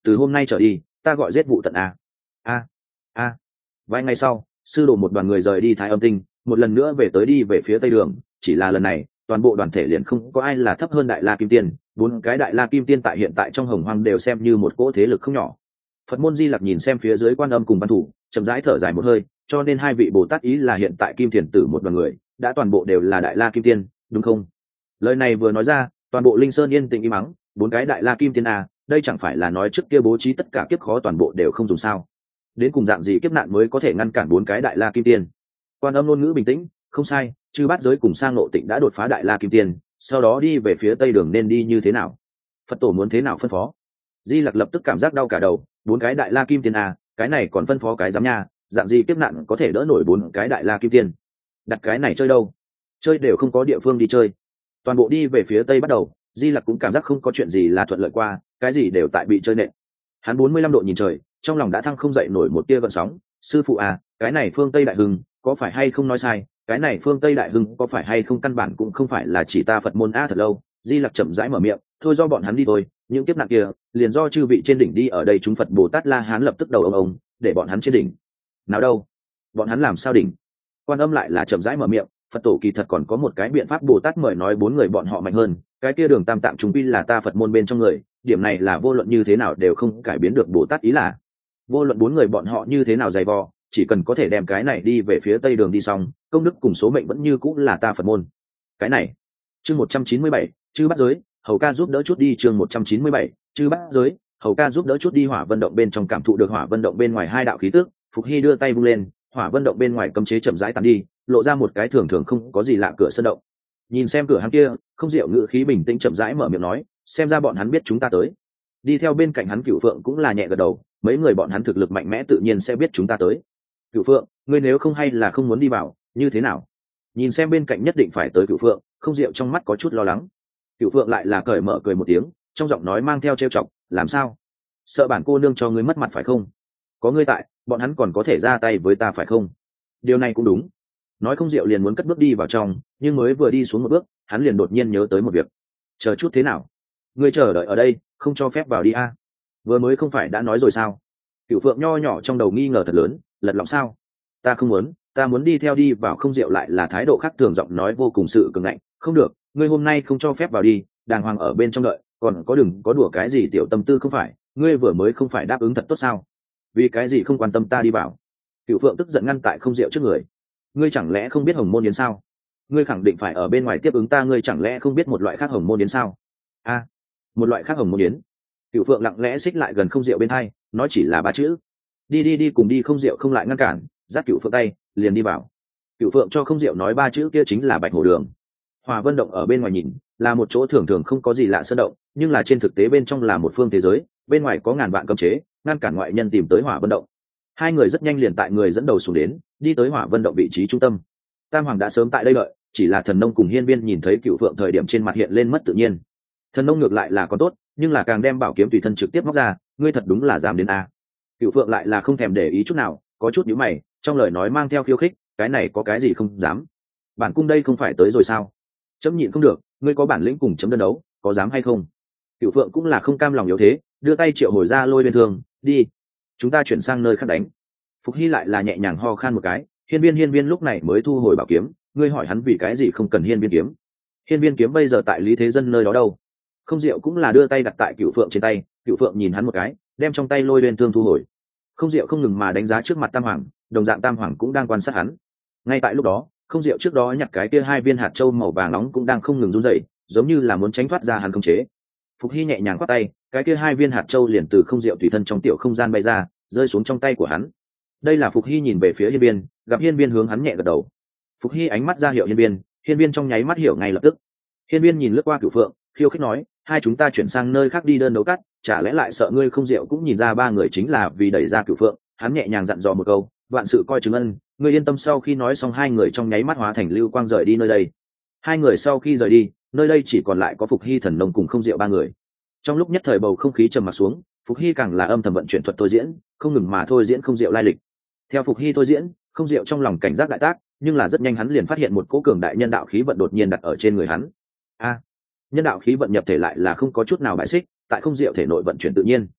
từ hôm nay trở đi ta gọi giết vụ tận a a a vài ngày sau, sư đồ một đoàn người rời đi Thái Âm Tinh, một lần nữa về tới đi về phía tây đường. Chỉ là lần này toàn bộ đoàn thể liền không có ai là thấp hơn Đại La Kim Tiên. Bốn cái Đại La Kim Tiên tại hiện tại trong Hồng Hoang đều xem như một cỗ thế lực không nhỏ. Phật môn Di Lặc nhìn xem phía dưới Quan Âm cùng Văn Thủ, chậm rãi thở dài một hơi, cho nên hai vị Bồ Tát ý là hiện tại Kim Thiền Tử một đoàn người đã toàn bộ đều là Đại La Kim Tiên, đúng không? Lời này vừa nói ra, toàn bộ Linh Sơn yên tĩnh im mắng. Bốn cái Đại La Kim Tiên à, đây chẳng phải là nói trước kia bố trí tất cả kiếp khó toàn bộ đều không dùng sao? Đến cùng dạng gì kiếp nạn mới có thể ngăn cản bốn cái Đại La Kim Tiên? Quan Âm ngôn ngữ bình tĩnh, không sai, chư bát giới cùng sang ngộ tịnh đã đột phá Đại La Kim Tiên, sau đó đi về phía tây đường nên đi như thế nào? Phật tổ muốn thế nào phân phó? Di Lặc lập tức cảm giác đau cả đầu, bốn cái Đại La Kim Tiên à, cái này còn phân phó cái giám nha, dạng gì kiếp nạn có thể đỡ nổi bốn cái Đại La Kim Tiên? Đặt cái này chơi đâu? Chơi đều không có địa phương đi chơi. Toàn bộ đi về phía tây bắt đầu, Di Lặc cũng cảm giác không có chuyện gì là thuận lợi qua, cái gì đều tại bị chơi nện. Hắn bốn mươi lăm độ nhìn trời, trong lòng đã thăng không dậy nổi một tia gợn sóng. Sư phụ à, cái này phương Tây Đại Hưng có phải hay không nói sai? Cái này phương Tây Đại Hưng có phải hay không căn bản cũng không phải là chỉ ta Phật môn a thật lâu. Di Lặc chậm rãi mở miệng, thôi do bọn hắn đi thôi, những kiếp nạn kia liền do chư vị trên đỉnh đi ở đây, chúng Phật Bồ Tát La Hán lập tức đầu ông ông, để bọn hắn trên đỉnh. Nào đâu? Bọn hắn làm sao đỉnh? Quan Âm lại là chậm rãi mở miệng, Phật tổ kỳ thật còn có một cái biện pháp. Bồ Tát mời nói bốn người bọn họ mạnh hơn, cái kia Đường Tam Tạng chúng quy là ta Phật môn bên trong người, điểm này là vô luận như thế nào đều không cải biến được. Bồ Tát ý là vô luận bốn người bọn họ như thế nào dày vò, chỉ cần có thể đem cái này đi về phía tây đường đi xong, công đức cùng số mệnh vẫn như cũng là ta Phật môn. Cái này chương một trăm chín mươi bảy, chư bắt giới hầu ca giúp đỡ chút đi. Chương một trăm chín mươi bảy, chư bắt giới hầu ca giúp đỡ chút đi. Hỏa Vân Động bên trong cảm thụ được Hỏa Vân Động bên ngoài hai đạo khí tức, Phục Hy đưa tay vung lên, Hỏa Vân Động bên ngoài cấm chế chậm rãi tàn đi, lộ ra một cái thường thường không có gì lạ cửa sơn động. Nhìn xem cửa hàng kia, Không Diệu ngữ khí bình tĩnh chậm rãi mở miệng nói, xem ra bọn hắn biết chúng ta tới. Đi theo bên cạnh hắn Cửu Phượng cũng là nhẹ gật đầu, mấy người bọn hắn thực lực mạnh mẽ tự nhiên sẽ biết chúng ta tới. Cửu Phượng, ngươi nếu không hay là không muốn đi vào, như thế nào? Nhìn xem bên cạnh nhất định phải tới Cửu Phượng, Không Diệu trong mắt có chút lo lắng. Cửu Phượng lại là cởi mở cười một tiếng, trong giọng nói mang theo trêu chọc, làm sao? Sợ bản cô nương cho ngươi mất mặt phải không? Có ngươi tại, bọn hắn còn có thể ra tay với ta phải không? Điều này cũng đúng. Nói Không Diệu liền muốn cất bước đi vào trong, nhưng mới vừa đi xuống một bước, hắn liền đột nhiên nhớ tới một việc. Chờ chút thế nào? Ngươi chờ đợi ở đây, không cho phép vào đi a. Vừa mới không phải đã nói rồi sao? Cửu Phượng nho nhỏ trong đầu nghi ngờ thật lớn, lật lọng sao? Ta không muốn, ta muốn đi theo đi vào. Không Diệu lại là thái độ khác thường, giọng nói vô cùng sự cường ngạnh, không được, ngươi hôm nay không cho phép vào đi, đàng hoàng ở bên trong đợi, còn có đừng có đùa cái gì tiểu tâm tư không phải, ngươi vừa mới không phải đáp ứng thật tốt sao? Vì cái gì không quan tâm ta đi vào? Cửu Phượng tức giận ngăn tại Không Diệu trước người. Ngươi chẳng lẽ không biết Hồng Môn Yến sao? Ngươi khẳng định phải ở bên ngoài tiếp ứng ta, ngươi chẳng lẽ không biết một loại khác Hồng Môn Yến sao? A, à, một loại khác Hồng Môn Yến. Cửu Phượng lặng lẽ xích lại gần Không Diệu bên hai, nói chỉ là ba chữ. Đi đi đi cùng đi. Không Diệu không lại ngăn cản, dắt Cửu Phượng tay, liền đi vào. Cửu Phượng cho Không Diệu nói ba chữ kia chính là Bạch Hổ Đường. Hỏa Vân Động ở bên ngoài nhìn là một chỗ thường thường không có gì lạ sơn động, nhưng là trên thực tế bên trong là một phương thế giới, bên ngoài có ngàn vạn cấm chế, ngăn cản ngoại nhân tìm tới Hỏa Vân Động. Hai người rất nhanh liền tại người dẫn đầu xuống đến, đi tới Hỏa Vân Động vị trí trung tâm. Tam Hoàng đã sớm tại đây đợi, chỉ là Thần Nông cùng Hiên Viên nhìn thấy Cửu Phượng thời điểm trên mặt hiện lên mất tự nhiên. Thần Nông ngược lại là có tốt, nhưng là càng đem bảo kiếm tùy thân trực tiếp móc ra, ngươi thật đúng là dám đến a. Cửu Phượng lại là không thèm để ý chút nào, có chút nhíu mày, trong lời nói mang theo khiêu khích, cái này có cái gì không dám? Bản cung đây không phải tới rồi sao? Chấm nhịn không được, ngươi có bản lĩnh cùng chấm đơn đấu, có dám hay không? Cửu Phượng cũng là không cam lòng yếu thế, đưa tay triệu hồi ra Lôi Bên Thương, đi, chúng ta chuyển sang nơi khác đánh. Phục Hy lại là nhẹ nhàng ho khan một cái, Hiên Viên Hiên Viên lúc này mới thu hồi bảo kiếm, ngươi hỏi hắn vì cái gì không cần Hiên Viên kiếm? Hiên Viên kiếm bây giờ tại Lý Thế Dân nơi đó đâu? Không Diệu cũng là đưa tay đặt tại Cửu Phượng trên tay, Cửu Phượng nhìn hắn một cái, đem trong tay Lôi Bên Thương thu hồi. Không Diệu không ngừng mà đánh giá trước mặt Tam Hoàng, đồng dạng Tam Hoàng cũng đang quan sát hắn. Ngay tại lúc đó, Không Diệu trước đó nhặt cái kia hai viên hạt châu màu vàng nóng cũng đang không ngừng run rẩy, giống như là muốn tránh thoát ra hắn khống chế. Phục Hy nhẹ nhàng quát tay, cái kia hai viên hạt châu liền từ Không Diệu tùy thân trong tiểu không gian bay ra, rơi xuống trong tay của hắn. Đây là Phục Hy nhìn về phía Hiên Viên, gặp Hiên Viên hướng hắn nhẹ gật đầu. Phục Hy ánh mắt ra hiệu Hiên Viên, Hiên Viên trong nháy mắt hiểu ngay lập tức. Hiên Viên nhìn lướt qua Cửu Phượng, khiêu khích nói, hai chúng ta chuyển sang nơi khác đi đơn đấu cắt, chả lẽ lại sợ ngươi? Không Diệu cũng nhìn ra ba người chính là vì đẩy ra Cửu Phượng, hắn nhẹ nhàng dặn dò một câu, vạn sự coi chừng ân, ngươi yên tâm. Sau khi nói xong, hai người trong nháy mắt hóa thành lưu quang rời đi nơi đây. Hai người sau khi rời đi, nơi đây chỉ còn lại có Phục Hy, Thần Nông cùng Không Diệu ba người. Trong lúc nhất thời bầu không khí trầm mặc xuống, Phục Hy càng là âm thầm vận chuyển thuật thôi diễn, không ngừng mà thôi diễn Không Diệu lai lịch. Theo Phục Hy thôi diễn, Không Diệu trong lòng cảnh giác đại tác, nhưng là rất nhanh hắn liền phát hiện một cỗ cường đại nhân đạo khí vận đột nhiên đặt ở trên người hắn. A, nhân đạo khí vận nhập thể lại là không có chút nào bại xích, tại Không Diệu thể nội vận chuyển tự nhiên.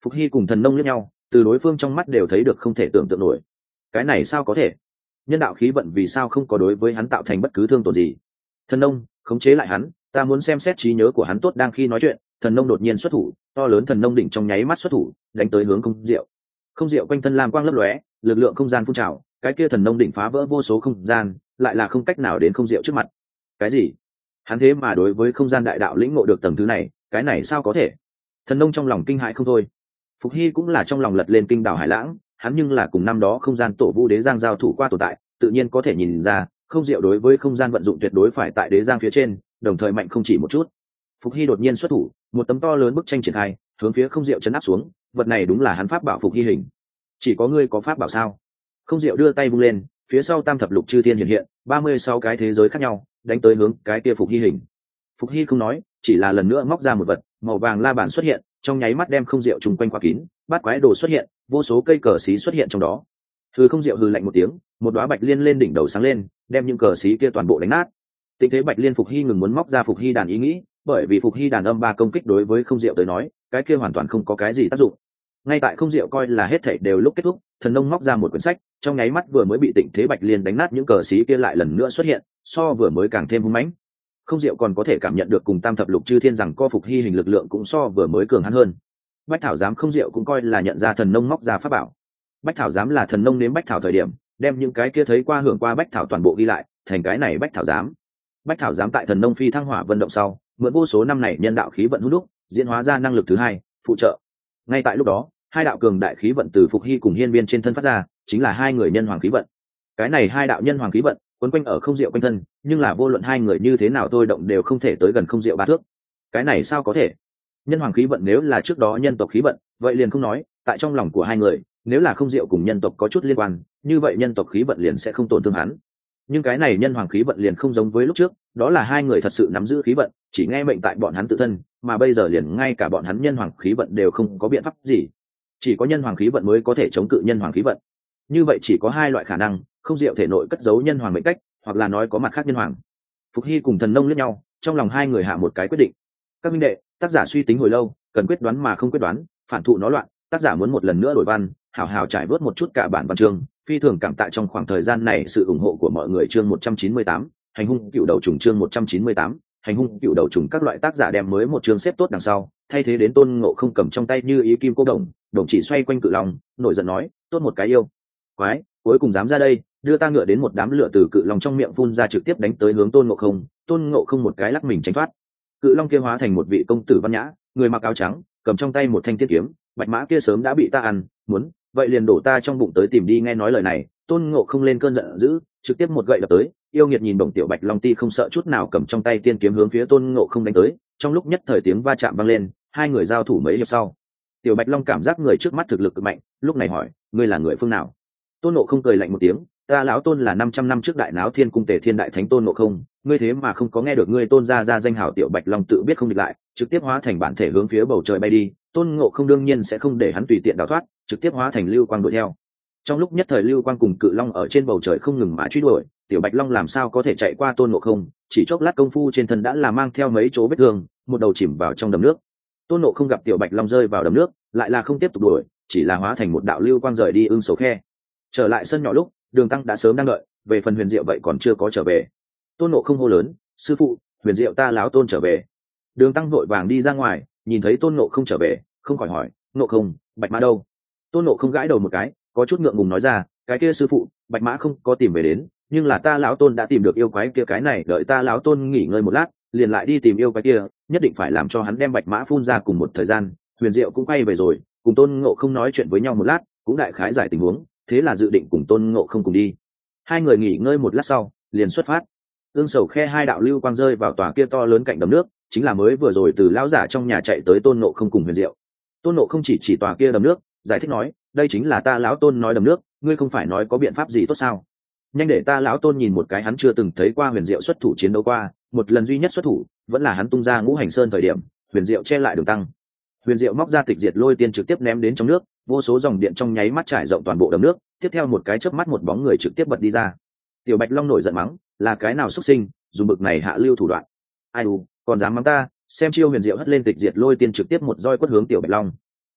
Phục Hy cùng Thần Nông liếc nhau, từ đối phương trong mắt đều thấy được không thể tưởng tượng nổi. Cái này sao có thể? Nhân đạo khí vận vì sao không có đối với hắn tạo thành bất cứ thương tổn gì? Thần Nông, khống chế lại hắn, ta muốn xem xét trí nhớ của hắn tốt. Đang khi nói chuyện, Thần Nông đột nhiên xuất thủ, to lớn Thần Nông đỉnh trong nháy mắt xuất thủ, đánh tới hướng Không Diệu. Không Diệu quanh thân lam quang lấp lóe, lực lượng không gian phun trào, cái kia Thần Nông đỉnh phá vỡ vô số không gian, lại là không cách nào đến Không Diệu trước mặt. Cái gì? Hắn thế mà đối với không gian đại đạo lĩnh ngộ được tầng thứ này, cái này sao có thể? Thần Nông trong lòng kinh hãi không thôi. Phục Hy cũng là trong lòng lật lên kinh đảo hải lãng, hắn nhưng là cùng năm đó không gian tổ vu đế giang giao thủ qua tồn tại, tự nhiên có thể nhìn ra Không Diệu đối với không gian vận dụng tuyệt đối phải tại đế giang phía trên, đồng thời mạnh không chỉ một chút. Phục Hy đột nhiên xuất thủ, một tấm to lớn bức tranh triển khai, hướng phía Không Diệu chấn áp xuống. Vật này đúng là hắn pháp bảo Phục Hy hình. Chỉ có ngươi có pháp bảo sao? Không Diệu đưa tay vung lên, phía sau tam thập lục chư thiên hiện hiện, ba mươi sáu cái thế giới khác nhau, đánh tới hướng cái kia Phục Hy hình. Phục Hy không nói, chỉ là lần nữa móc ra một vật màu vàng la bàn xuất hiện, trong nháy mắt đem Không Diệu trùng quanh khóa kín. Bát quái đồ xuất hiện, vô số cây cờ xí xuất hiện trong đó. Hư Không Diệu hừ lạnh một tiếng, một đóa bạch liên lên đỉnh đầu sáng lên, đem những cờ xí kia toàn bộ đánh nát. Tình thế bạch liên Phục Hy ngừng muốn móc ra Phục Hy đàn ý nghĩ, bởi vì Phục Hy đàn âm ba công kích đối với Không Diệu tới nói, cái kia hoàn toàn không có cái gì tác dụng. Ngay tại Không Diệu coi là hết thảy đều lúc kết thúc, Thần Nông móc ra một quyển sách, trong nháy mắt vừa mới bị Tịnh Thế Bạch Liên đánh nát những cờ xí kia lại lần nữa xuất hiện, so vừa mới càng thêm hung mãnh. Không Diệu còn có thể cảm nhận được cùng tam thập lục chư thiên rằng co Phục Hy hình lực lượng cũng so vừa mới cường hắn hơn. Bách Thảo Giám Không Diệu cũng coi là nhận ra Thần Nông móc ra pháp bảo. Bách Thảo Giám là Thần Nông nếm Bách Thảo thời điểm, đem những cái kia thấy qua hưởng qua Bách Thảo toàn bộ ghi lại, thành cái này Bách Thảo Giám. Bách Thảo Giám tại Thần Nông phi thăng hỏa vận động sau, mượn vô số năm này nhân đạo khí vận hút đúc, diễn hóa ra năng lực thứ hai, phụ trợ. Ngay tại lúc đó, hai đạo cường đại khí vận từ Phục Hy cùng Hiên Viên trên thân phát ra, chính là hai người nhân hoàng khí vận. Cái này hai đạo nhân hoàng khí vận quấn quanh ở Không Diệu quanh thân, nhưng là vô luận hai người như thế nào thôi động đều không thể tới gần Không Diệu ba thước. Cái này sao có thể? Nhân hoàng khí vận nếu là trước đó nhân tộc khí vận, vậy liền không nói, tại trong lòng của hai người, nếu là Không Diệu cùng nhân tộc có chút liên quan, như vậy nhân tộc khí vận liền sẽ không tổn thương hắn. Nhưng cái này nhân hoàng khí vận liền không giống với lúc trước, đó là hai người thật sự nắm giữ khí vận, chỉ nghe mệnh tại bọn hắn tự thân, mà bây giờ liền ngay cả bọn hắn nhân hoàng khí vận đều không có biện pháp gì. Chỉ có nhân hoàng khí vận mới có thể chống cự nhân hoàng khí vận. Như vậy chỉ có hai loại khả năng, Không Diệu thể nội cất giấu nhân hoàng mệnh cách, hoặc là nói có mặt khác nhân hoàng. Phục Hy cùng Thần Nông liếc nhau, trong lòng hai người hạ một cái quyết định. Các minh đệ, tác giả suy tính hồi lâu, cần quyết đoán mà không quyết đoán, phản thụ nó loạn, tác giả muốn một lần nữa đổi văn, hào hào trải vớt một chút cả bản văn chương, phi thường cảm tạ trong khoảng thời gian này sự ủng hộ của mọi người. Chương một trăm chín mươi tám, hành hung cựu đầu trùng. Chương một trăm chín mươi tám, hành hung cựu đầu trùng. Các loại tác giả đem mới một chương xếp tốt đằng sau, thay thế đến Tôn Ngộ không cầm trong tay như ý kim cô đồng, đồng chỉ xoay quanh Cự Long, nổi giận nói, tốt một cái yêu quái, cuối cùng dám ra đây, đưa ta ngựa đến. Một đám lửa từ Cự Long trong miệng phun ra, trực tiếp đánh tới hướng Tôn Ngộ không. Tôn Ngộ không một cái lắc mình tránh thoát, Cự Long kia hóa thành một vị công tử văn nhã, người mặc áo trắng, cầm trong tay một thanh thiết kiếm. Bạch mã kia sớm đã bị ta ăn, muốn vậy liền đổ ta trong bụng tới tìm đi. Nghe nói lời này, Tôn Ngộ không lên cơn giận dữ, trực tiếp một gậy đập tới. Yêu nghiệt nhìn Bổng Tiểu Bạch Long ti không sợ chút nào, cầm trong tay tiên kiếm hướng phía Tôn Ngộ không đánh tới. Trong lúc nhất thời tiếng va chạm vang lên, hai người giao thủ mấy hiệp sau, Tiểu Bạch Long cảm giác người trước mắt thực lực cực mạnh, lúc này hỏi, ngươi là người phương nào? Tôn Ngộ không cười lạnh một tiếng, ta lão Tôn là năm trăm năm trước đại náo thiên cung Tề Thiên đại thánh Tôn Ngộ không, ngươi thế mà không có nghe được ngươi Tôn gia ra danh hảo. Tiểu Bạch Long tự biết không địch lại, trực tiếp hóa thành bản thể hướng phía bầu trời bay đi. Tôn Ngộ không đương nhiên sẽ không để hắn tùy tiện đào thoát, trực tiếp hóa thành lưu quang đuổi theo. Trong lúc nhất thời lưu quang cùng Cự Long ở trên bầu trời không ngừng mà truy đuổi, Tiểu Bạch Long làm sao có thể chạy qua Tôn Ngộ không, chỉ chốc lát công phu trên thân đã là mang theo mấy chỗ vết thương, một đầu chìm vào trong đầm nước. Tôn Ngộ không gặp Tiểu Bạch Long rơi vào đầm nước, lại là không tiếp tục đuổi, chỉ là hóa thành một đạo lưu quang rời đi Ưng Sầu Khe. Trở lại sân nhỏ lúc, Đường Tăng đã sớm đang đợi, về phần Huyền Diệu vậy còn chưa có trở về. Tôn Ngộ không hô lớn, sư phụ, Huyền Diệu ta láo Tôn trở về. Đường Tăng vội vàng đi ra ngoài, nhìn thấy Tôn Ngộ không trở về, không khỏi hỏi, Ngộ không, Bạch mã đâu? Tôn Ngộ không gãi đầu một cái, có chút ngượng ngùng nói ra, cái kia sư phụ, Bạch mã không có tìm về đến, nhưng là ta lão Tôn đã tìm được yêu quái kia. Cái này đợi ta lão Tôn nghỉ ngơi một lát, liền lại đi tìm yêu quái kia, nhất định phải làm cho hắn đem Bạch mã phun ra. Cùng một thời gian, Huyền Diệu cũng quay về rồi, cùng Tôn Ngộ không nói chuyện với nhau một lát, cũng đại khái giải tình huống, thế là dự định cùng Tôn Ngộ không cùng đi. Hai người nghỉ ngơi một lát sau, liền xuất phát. Ương Sầu Khe hai đạo lưu quang rơi vào tòa kia to lớn cạnh đầm nước, chính là mới vừa rồi từ lão giả trong nhà chạy tới Tôn Ngộ không cùng Huyền Diệu. Tôn Ngộ không chỉ chỉ tòa kia đầm nước, giải thích nói, đây chính là ta lão Tôn nói đầm nước, ngươi không phải nói có biện pháp gì tốt sao? Nhanh để ta lão Tôn nhìn một cái. Hắn chưa từng thấy qua Huyền Diệu xuất thủ chiến đấu qua, một lần duy nhất xuất thủ vẫn là hắn tung ra Ngũ Hành Sơn thời điểm, Huyền Diệu che lại Đường Tăng. Huyền Diệu móc ra Tịch Diệt Lôi Tiên trực tiếp ném đến trong nước, vô số dòng điện trong nháy mắt trải rộng toàn bộ đầm nước, tiếp theo một cái chớp mắt một bóng người trực tiếp bật đi ra. Tiểu Bạch Long nổi giận mắng, là cái nào xuất sinh, dùng bực này hạ lưu thủ đoạn. Ai u, còn dám mắng ta, xem chiêu. Huyền Diệu hất lên Tịch Diệt Lôi Tiên trực tiếp một roi quất hướng Tiểu Bạch Long.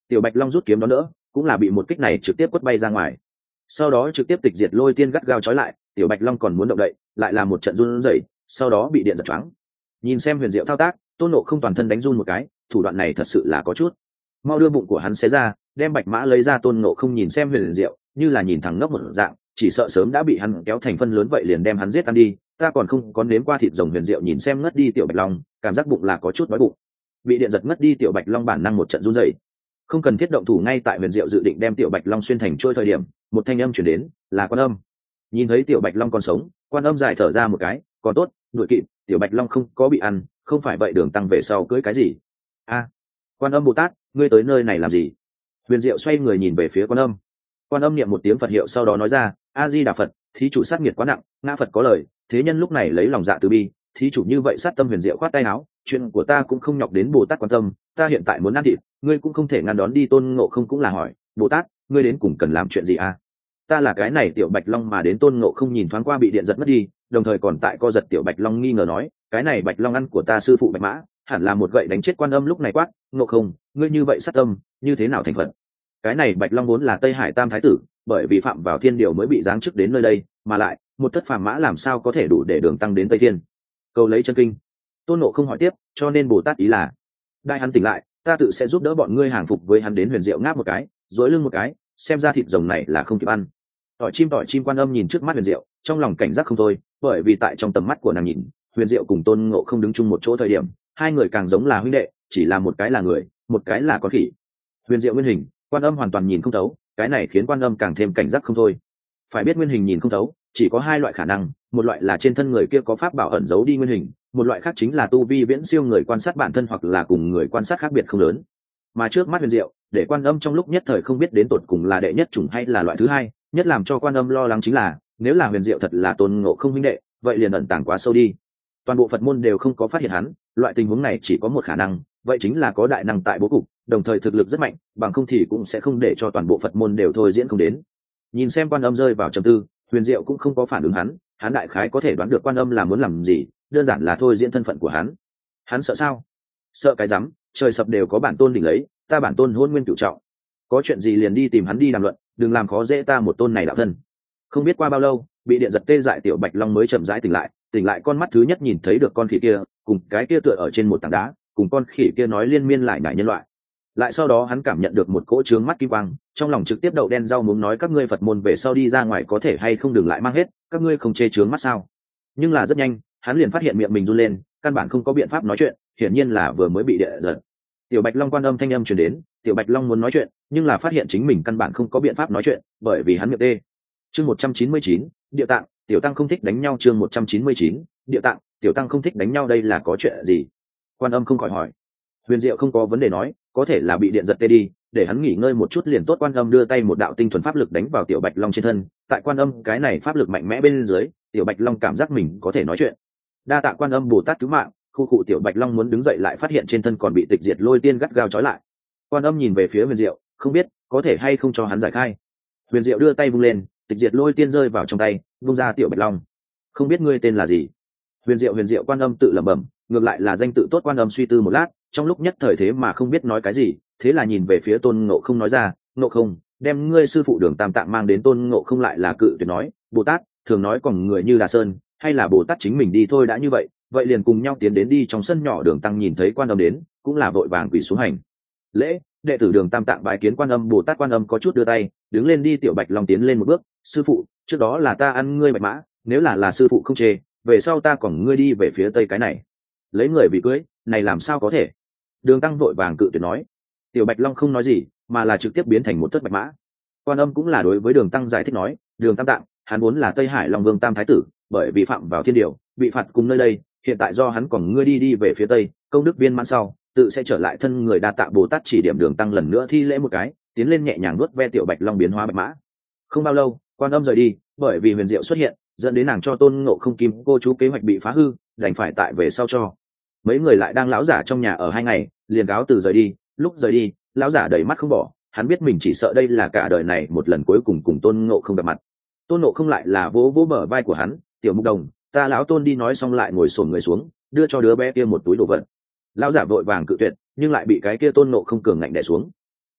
Tiểu Bạch Long rút kiếm đón đỡ, cũng là bị một kích này trực tiếp quất bay ra ngoài. Sau đó trực tiếp tịch diệt lôi tiên gắt gao trói lại, Tiểu Bạch Long còn muốn động đậy, lại là một trận run rẩy, sau đó bị điện giật choáng. Nhìn xem huyền diệu thao tác, Tôn Ngộ Không toàn thân đánh run một cái, thủ đoạn này thật sự là có chút. Mau đưa bụng của hắn xé ra, đem bạch mã lấy ra. Tôn Ngộ Không nhìn xem huyền diệu, như là nhìn thằng ngốc một dạng, chỉ sợ sớm đã bị hắn kéo thành phân lớn vậy liền đem hắn giết ăn đi. Ta còn không có nếm qua thịt rồng. Huyền diệu nhìn xem ngất đi Tiểu Bạch Long, cảm giác bụng là có chút đói bụng. Bị điện giật ngất đi Tiểu Bạch Long bản năng một trận run rẩy, không cần thiết động thủ. Ngay tại huyền diệu dự định đem Tiểu Bạch Long xuyên thành trôi thời điểm, một thanh âm chuyển đến, là Quan Âm. Nhìn thấy Tiểu Bạch Long còn sống, Quan Âm dài thở ra một cái, còn tốt, đuổi kịp, Tiểu Bạch Long không có bị ăn, không phải vậy đường tăng về sau cưới cái gì. A, Quan Âm Bồ Tát, ngươi tới nơi này làm gì? Huyền diệu xoay người nhìn về phía Quan Âm. Quan Âm niệm một tiếng Phật hiệu, sau đó nói ra, A Di Đà Phật, thí chủ sát nghiệt quá nặng, ngã Phật có lời, thế nhân lúc này lấy lòng dạ từ bi, thí chủ như vậy sát tâm. Huyền diệu khoát tay áo, chuyện của ta cũng không nhọc đến Bồ Tát quan tâm, ta hiện tại muốn ăn thịt, ngươi cũng không thể ngăn đón đi. Tôn Ngộ Không cũng là hỏi, Bồ Tát, ngươi đến cùng cần làm chuyện gì a? Ta là cái này Tiểu Bạch Long mà đến. Tôn Ngộ Không nhìn thoáng qua bị điện giật mất đi, đồng thời còn tại co giật Tiểu Bạch Long, nghi ngờ nói, cái này Bạch Long ăn của ta sư phụ Bạch Mã, hẳn là một gậy đánh chết. Quan Âm lúc này quát, Ngộ Không, ngươi như vậy sát tâm, như thế nào thành Phật? Cái này Bạch Long vốn là Tây Hải Tam Thái tử, bởi vì phạm vào thiên điều mới bị giáng chức đến nơi đây, mà lại một thất phàm mã làm sao có thể đủ để đường tăng đến Tây Thiên? Cầu lấy chân kinh. Tôn Ngộ Không hỏi tiếp, cho nên Bồ Tát ý là, đại hắn tỉnh lại, ta tự sẽ giúp đỡ bọn ngươi hàng phục với hắn. Đến huyền diệu ngáp một cái, duỗi lưng một cái, xem ra thịt rồng này là không kịp ăn. Tỏi chim tỏi chim. Quan Âm nhìn trước mắt huyền diệu, trong lòng cảnh giác không thôi, bởi vì tại trong tầm mắt của nàng nhìn, huyền diệu cùng Tôn Ngộ Không đứng chung một chỗ thời điểm, hai người càng giống là huynh đệ, chỉ là một cái là người, một cái là con khỉ. Huyền diệu nguyên hình, Quan Âm hoàn toàn nhìn không thấu, cái này khiến Quan Âm càng thêm cảnh giác không thôi. Phải biết nguyên hình nhìn không thấu, chỉ có hai loại khả năng, một loại là trên thân người kia có pháp bảo ẩn giấu đi nguyên hình, một loại khác chính là tu vi viễn siêu người quan sát bản thân, hoặc là cùng người quan sát khác biệt không lớn. Mà trước mắt huyền diệu, để Quan Âm trong lúc nhất thời không biết đến tột cùng là đệ nhất chủng hay là loại thứ hai. Nhất làm cho Quan Âm lo lắng chính là, nếu là huyền diệu thật là Tôn Ngộ Không huynh đệ, vậy liền ẩn tàng quá sâu đi, toàn bộ Phật môn đều không có phát hiện hắn. Loại tình huống này chỉ có một khả năng, vậy chính là có đại năng tại bố cục, đồng thời thực lực rất mạnh, bằng không thì cũng sẽ không để cho toàn bộ Phật môn đều thôi diễn không đến. Nhìn xem Quan Âm rơi vào trầm tư, huyền diệu cũng không có phản ứng hắn, hắn đại khái có thể đoán được Quan Âm là muốn làm gì, đơn giản là thôi diễn thân phận của hắn. Hắn sợ sao? Sợ cái rắm, trời sập đều có bản tôn đỉnh lấy, ta bản tôn hôn nguyên cửu trọng, có chuyện gì liền đi tìm hắn đi đàm luận, đừng làm khó dễ ta một tôn này đạo thân. Không biết qua bao lâu, bị điện giật tê dại Tiểu Bạch Long mới chậm rãi tỉnh lại, tỉnh lại con mắt thứ nhất nhìn thấy được con khỉ kia, cùng cái kia tựa ở trên một tảng đá, cùng con khỉ kia nói liên miên lại nhải nhân loại. Lại sau đó hắn cảm nhận được một cỗ trướng mắt kim quang, trong lòng trực tiếp đậu đen rau muống, nói các ngươi Phật môn về sau đi ra ngoài có thể hay không đừng lại mang hết, các ngươi không chê trướng mắt sao? Nhưng là rất nhanh, hắn liền phát hiện miệng mình run lên, căn bản không có biện pháp nói chuyện, hiển nhiên là vừa mới bị điện giật. Tiểu Bạch Long Quan Âm thanh âm truyền đến, Tiểu Bạch Long muốn nói chuyện, nhưng là phát hiện chính mình căn bản không có biện pháp nói chuyện, bởi vì hắn miệng tê. Chương một trăm chín mươi chín, Địa Tạng, Tiểu Tăng không thích đánh nhau. Chương một trăm chín mươi chín, Địa Tạng, Tiểu Tăng không thích đánh nhau, đây là có chuyện gì? Quan Âm không khỏi hỏi. Huyền diệu không có vấn đề nói, có thể là bị điện giật tê đi, để hắn nghỉ ngơi một chút liền tốt. Quan Âm đưa tay một đạo tinh thuần pháp lực đánh vào Tiểu Bạch Long trên thân, tại Quan Âm cái này pháp lực mạnh mẽ bên dưới, Tiểu Bạch Long cảm giác mình có thể nói chuyện. Đa tạ Quan Âm Bồ Tát cứu mạng. Khu cụ Tiểu Bạch Long muốn đứng dậy lại phát hiện trên thân còn bị tịch diệt lôi tiên gắt gao trói lại. Quan Âm nhìn về phía huyền diệu, không biết có thể hay không cho hắn giải khai. Huyền diệu đưa tay vung lên, tịch diệt lôi tiên rơi vào trong tay, vung ra Tiểu Bạch Long. Không biết ngươi tên là gì? Huyền diệu huyền diệu Quan Âm tự lẩm bẩm, ngược lại là danh tự tốt. Quan Âm suy tư một lát, trong lúc nhất thời thế mà không biết nói cái gì, thế là nhìn về phía Tôn Ngộ Không nói ra, Ngộ Không, đem ngươi sư phụ Đường Tam Tạng mang đến. Tôn Ngộ Không lại là cự tuyệt nói, Bồ Tát thường nói còn người như Đà Sơn, hay là Bồ Tát chính mình đi thôi. Đã như vậy, vậy liền cùng nhau tiến đến đi. Trong sân nhỏ Đường Tăng nhìn thấy Quan Âm đến, cũng là vội vàng quỳ xuống hành lễ, đệ tử Đường Tam Tạng bái kiến Quan Âm Bồ Tát. Quan Âm có chút đưa tay, đứng lên đi. Tiểu Bạch Long tiến lên một bước, sư phụ, trước đó là ta ăn ngươi bạch mã, nếu là là sư phụ không chê, về sau ta còn ngươi đi về phía tây cái này lấy người bị cưới, này làm sao có thể? Đường Tăng vội vàng cự tuyệt nói. Tiểu Bạch Long không nói gì, mà là trực tiếp biến thành một thất bạch mã. Quan Âm cũng là đối với Đường Tăng giải thích nói, Đường Tam Tạng, hắn vốn là Tây Hải Long Vương Tam Thái tử, bởi vì phạm vào thiên điều, bị phạt cùng nơi đây, hiện tại do hắn còn ngươi đi đi về phía tây, công đức viên mãn sau, tự sẽ trở lại thân người. Đa tạ Bồ Tát chỉ điểm. Đường Tăng lần nữa thi lễ một cái, tiến lên nhẹ nhàng nuốt ve Tiểu Bạch Long biến hóa bạch mã. Không bao lâu, Quan Âm rời đi, bởi vì huyền diệu xuất hiện, dẫn đến nàng cho Tôn Ngộ Không kim cô chú kế hoạch bị phá hư, đành phải tại về sau cho. Mấy người lại đang lão giả trong nhà ở hai ngày, liền cáo từ rời đi. Lúc rời đi, lão giả đầy mắt không bỏ, hắn biết mình chỉ sợ đây là cả đời này một lần cuối cùng cùng Tôn Ngộ Không gặp mặt. Tôn Ngộ Không lại là vỗ vỗ bờ vai của hắn, Tiểu Mục Đồng, ta lão Tôn đi. Nói xong lại ngồi xổm người xuống, đưa cho đứa bé kia một túi đồ vật. Lão giả vội vàng cự tuyệt, nhưng lại bị cái kia Tôn Ngộ Không cường ngạnh đè xuống.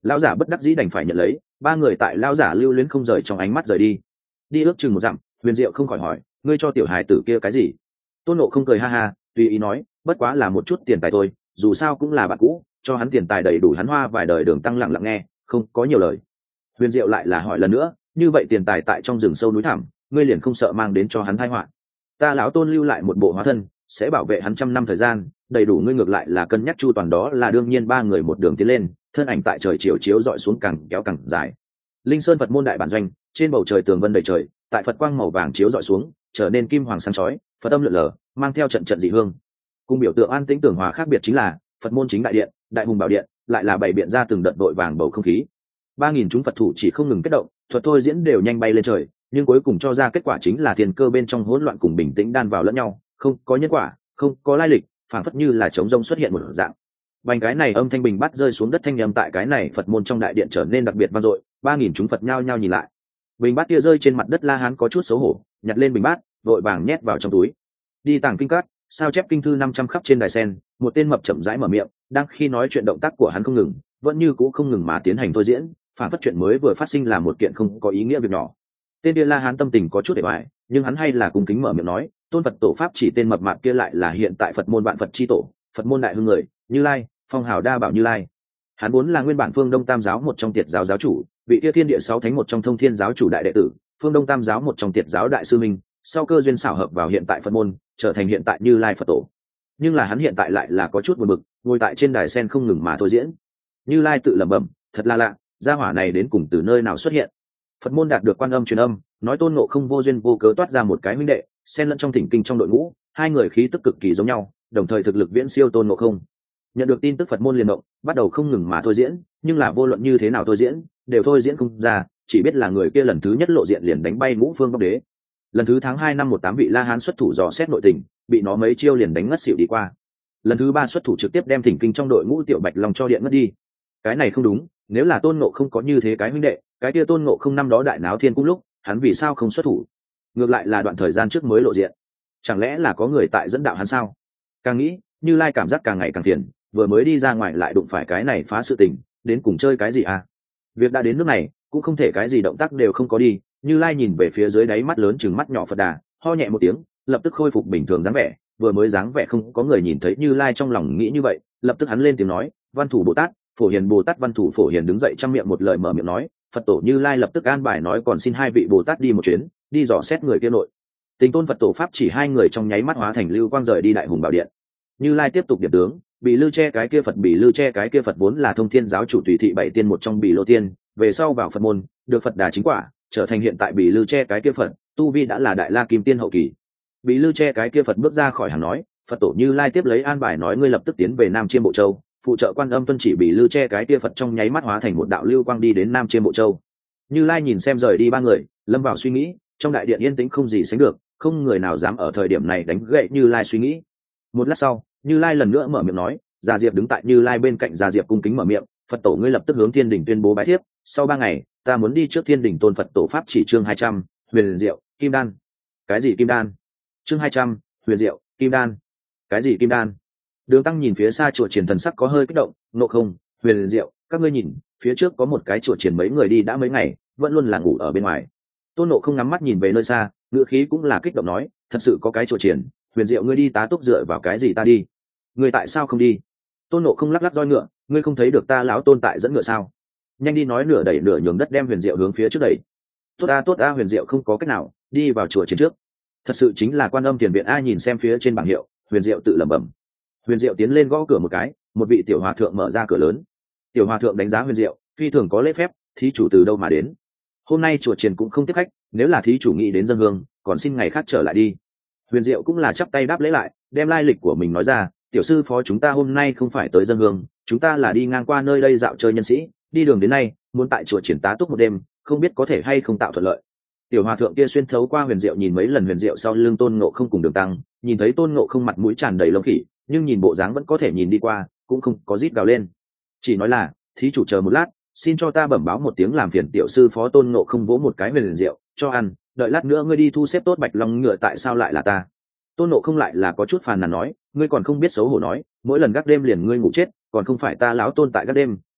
Lão giả bất đắc dĩ đành phải nhận lấy, ba người tại lão giả lưu luyến không rời trong ánh mắt rời đi. Đi ước chừng một dặm, Huyền Diệu không khỏi hỏi, ngươi cho tiểu hài tử kia cái gì? Tôn Ngộ không cười ha ha, tùy ý nói, bất quá là một chút tiền tài thôi, dù sao cũng là bạn cũ, cho hắn tiền tài đầy đủ hắn hoa vài đời đường tăng lặng lặng nghe, không có nhiều lời. Huyền Diệu lại là hỏi lần nữa, như vậy tiền tài tại trong rừng sâu núi thẳm, ngươi liền không sợ mang đến cho hắn tai họa? Ta lão Tôn lưu lại một bộ hóa thân, sẽ bảo vệ hắn trăm năm thời gian, đầy đủ ngươi ngược lại là cân nhắc chu toàn, đó là đương nhiên. Ba người một đường tiến lên, thân ảnh tại trời chiều chiếu dọi xuống càng kéo càng dài. Linh Sơn Phật môn đại bản doanh, trên bầu trời tường vân đầy trời, tại Phật quang màu vàng chiếu dọi xuống, trở nên kim hoàng sáng chói, Phật âm lượn lờ, mang theo trận trận dị hương. Cùng biểu tượng an tĩnh tường hòa khác biệt chính là, Phật môn chính đại điện, đại hùng bảo điện, lại là bày biện ra từng đợt đội vàng bầu không khí. Ba nghìn chúng Phật thủ chỉ không ngừng kết động, thuật thôi diễn đều nhanh bay lên trời, nhưng cuối cùng cho ra kết quả chính là thiên cơ bên trong hỗn loạn cùng bình tĩnh đan vào lẫn nhau, không có nhân quả, không có lai lịch, phảng phất như là trống rông xuất hiện một dạng. Bành cái này âm thanh bình bát rơi xuống đất, thanh âm tại cái này Phật môn trong đại điện trở nên đặc biệt vang dội. Ba nghìn chúng Phật nhao nhao nhìn lại, bình bát kia rơi trên mặt đất, La Hán có chút xấu hổ, nhặt lên bình bát, vội vàng nhét vào trong túi. Đi tàng kinh cát, sao chép kinh thư năm trăm khắp trên đài sen, một tên mập chậm rãi mở miệng, đang khi nói chuyện động tác của hắn không ngừng, vẫn như cũ không ngừng mà tiến hành thôi diễn, phản phất chuyện mới vừa phát sinh là một kiện không có ý nghĩa việc nhỏ. Tên kia La Hán tâm tình có chút để bại, nhưng hắn hay là cung kính mở miệng nói, tôn Phật tổ pháp chỉ tên mập mạp kia lại là hiện tại Phật môn vạn Phật chi tổ, Phật môn đại hưng người, Như Lai, phong hào đa bảo Như Lai. Hắn vốn là nguyên bản Phương Đông Tam giáo một trong Tiệt giáo giáo chủ, vị kia thiên địa sáu thánh một trong Thông Thiên giáo chủ đại đệ tử, Phương Đông Tam giáo một trong Tiệt giáo đại sư minh, sau cơ duyên xảo hợp vào hiện tại Phật môn, trở thành hiện tại Như Lai Phật tổ. Nhưng là hắn hiện tại lại là có chút buồn bực, ngồi tại trên đài sen không ngừng mà thôi diễn. Như Lai tự lẩm bẩm, thật là lạ, gia hỏa này đến cùng từ nơi nào xuất hiện? Phật môn đạt được Quan Âm truyền âm, nói Tôn Ngộ không vô duyên vô cớ toát ra một cái huynh đệ, xen lẫn trong thỉnh kinh trong đội ngũ, hai người khí tức cực kỳ giống nhau, đồng thời thực lực viễn siêu Tôn Ngộ không. Nhận được tin tức, Phật môn liền động, bắt đầu không ngừng mà thôi diễn, nhưng là vô luận như thế nào thôi diễn, đều thôi diễn không ra, chỉ biết là người kia lần thứ nhất lộ diện liền đánh bay Ngũ Phương Vong Đế. Lần thứ tháng hai năm một tám vị La Hán xuất thủ dò xét nội tình, bị nó mấy chiêu liền đánh ngất xỉu đi qua. Lần thứ ba xuất thủ trực tiếp đem thỉnh kinh trong đội ngũ Tiểu Bạch Long cho điện ngất đi. Cái này không đúng, nếu là Tôn Ngộ không có như thế cái huynh đệ, cái kia Tôn Ngộ không năm đó đại náo thiên cung lúc, hắn vì sao không xuất thủ? Ngược lại là đoạn thời gian trước mới lộ diện. Chẳng lẽ là có người tại dẫn đạo hắn sao? Càng nghĩ, Như Lai cảm giác càng ngày càng phiền, vừa mới đi ra ngoài lại đụng phải cái này phá sự tình, đến cùng chơi cái gì à? Việc đã đến nước này, cũng không thể cái gì động tác đều không có đi. Như Lai nhìn về phía dưới đáy mắt lớn chừng mắt nhỏ Phật Đà, ho nhẹ một tiếng, lập tức khôi phục bình thường dáng vẻ. Vừa mới dáng vẻ không có người nhìn thấy Như Lai trong lòng nghĩ như vậy, lập tức hắn lên tiếng nói, Văn Thủ Bồ Tát, Phổ Hiền Bồ Tát. Văn Thủ Phổ Hiền đứng dậy trăm miệng một lời mở miệng nói, Phật tổ Như Lai lập tức an bài nói, còn xin hai vị Bồ Tát đi một chuyến, đi dò xét người kia nội tình. Tôn Phật tổ pháp chỉ hai người trong nháy mắt hóa thành lưu quang rời đi đại hùng bảo điện. Như Lai tiếp tục điểm tướng, Bì Lư Che cái kia Phật, Bì Lư Che cái kia Phật vốn là Thông Thiên giáo chủ tùy thị bảy tiên một trong Bì Lô Tiên, về sau vào Phật môn, được Phật Đà chính quả, trở thành hiện tại Bì Lư Che cái kia Phật, tu vi đã là đại la kim tiên hậu kỳ. Bì Lư Che cái kia Phật bước ra khỏi hàng nói, Phật tổ Như Lai tiếp lấy an bài nói, ngươi lập tức tiến về Nam Chiêm Bộ Châu, phụ trợ Quan Âm tuân chỉ. Bì Lư Che cái kia Phật trong nháy mắt hóa thành một đạo lưu quang đi đến Nam Chiêm Bộ Châu. Như Lai nhìn xem rời đi ba người, lâm vào suy nghĩ, trong đại điện yên tĩnh không gì sánh được, không người nào dám ở thời điểm này đánh gậy Như Lai suy nghĩ. Một lát sau, Như Lai lần nữa mở miệng nói, Già Diệp đứng tại Như Lai bên cạnh, Già Diệp cung kính mở miệng, Phật tổ ngươi lập tức hướng Thiên Đình tuyên bố bái thiếp, sau ba ngày ta muốn đi trước Thiên Đình tôn Phật tổ pháp chỉ. Chương hai trăm, huyền diệu kim đan. Cái gì kim đan? Chương hai trăm, huyền diệu kim đan. Cái gì kim đan? Đường Tăng nhìn phía xa chùa Triển, thần sắc có hơi kích động, Ngộ không, huyền diệu, các ngươi nhìn, phía trước có một cái chùa Triển, mấy người đi đã mấy ngày, vẫn luôn là ngủ ở bên ngoài. Tôn Ngộ không ngắm mắt nhìn về nơi xa, ngữ khí cũng là kích động nói, thật sự có cái chùa Triển, huyền diệu ngươi đi tá túc dựa vào cái gì ta đi? Ngươi tại sao không đi? Tôn Ngộ không lắc lắc roi ngựa, ngươi không thấy được ta lão tôn tại dẫn ngựa sao? Nhanh đi, nói nửa đẩy nửa nhường đất đem huyền diệu hướng phía trước đẩy. Tốt a tốt a, huyền diệu không có cách nào, đi vào chùa Triển trước. Thật sự chính là Quan Âm tiền viện a. Nhìn xem phía trên bảng hiệu, huyền diệu tự lẩm bẩm. Huyền diệu tiến lên gõ cửa một cái, một vị tiểu hòa thượng mở ra cửa lớn. Tiểu hòa thượng đánh giá huyền diệu, phi thường có lễ phép, thí chủ từ đâu mà đến? Hôm nay chùa Triển cũng không tiếp khách, nếu là thí chủ nghĩ đến dân hương, còn xin ngày khác trở lại đi. Huyền diệu cũng là chắp tay đáp lễ lại, đem lai lịch của mình nói ra, tiểu sư phó chúng ta hôm nay không phải tới dân hương, chúng ta là đi ngang qua nơi đây dạo chơi nhân sĩ, đi đường đến nay muốn tại chùa Triển tá túc một đêm, không biết có thể hay không tạo thuận lợi. Tiểu hòa thượng kia xuyên thấu qua huyền diệu nhìn mấy lần huyền diệu sau lưng Tôn Ngộ không cùng Đường Tăng, nhìn thấy Tôn Ngộ không mặt mũi tràn đầy lông khỉ, nhưng nhìn bộ dáng vẫn có thể nhìn đi qua, cũng không có rít gào lên, chỉ nói là thí chủ chờ một lát, xin cho ta bẩm báo một tiếng làm phiền. Tiểu sư phó Tôn Ngộ không vỗ một cái huyền diệu, cho ăn, đợi lát nữa ngươi đi thu xếp tốt Bạch Long ngựa, tại sao lại là ta? Tôn Ngộ không lại là có chút phàn nàn nói, ngươi còn không biết xấu hổ nói, mỗi lần gác đêm liền ngươi ngủ chết, còn không phải ta lão tôn tại gác đêm,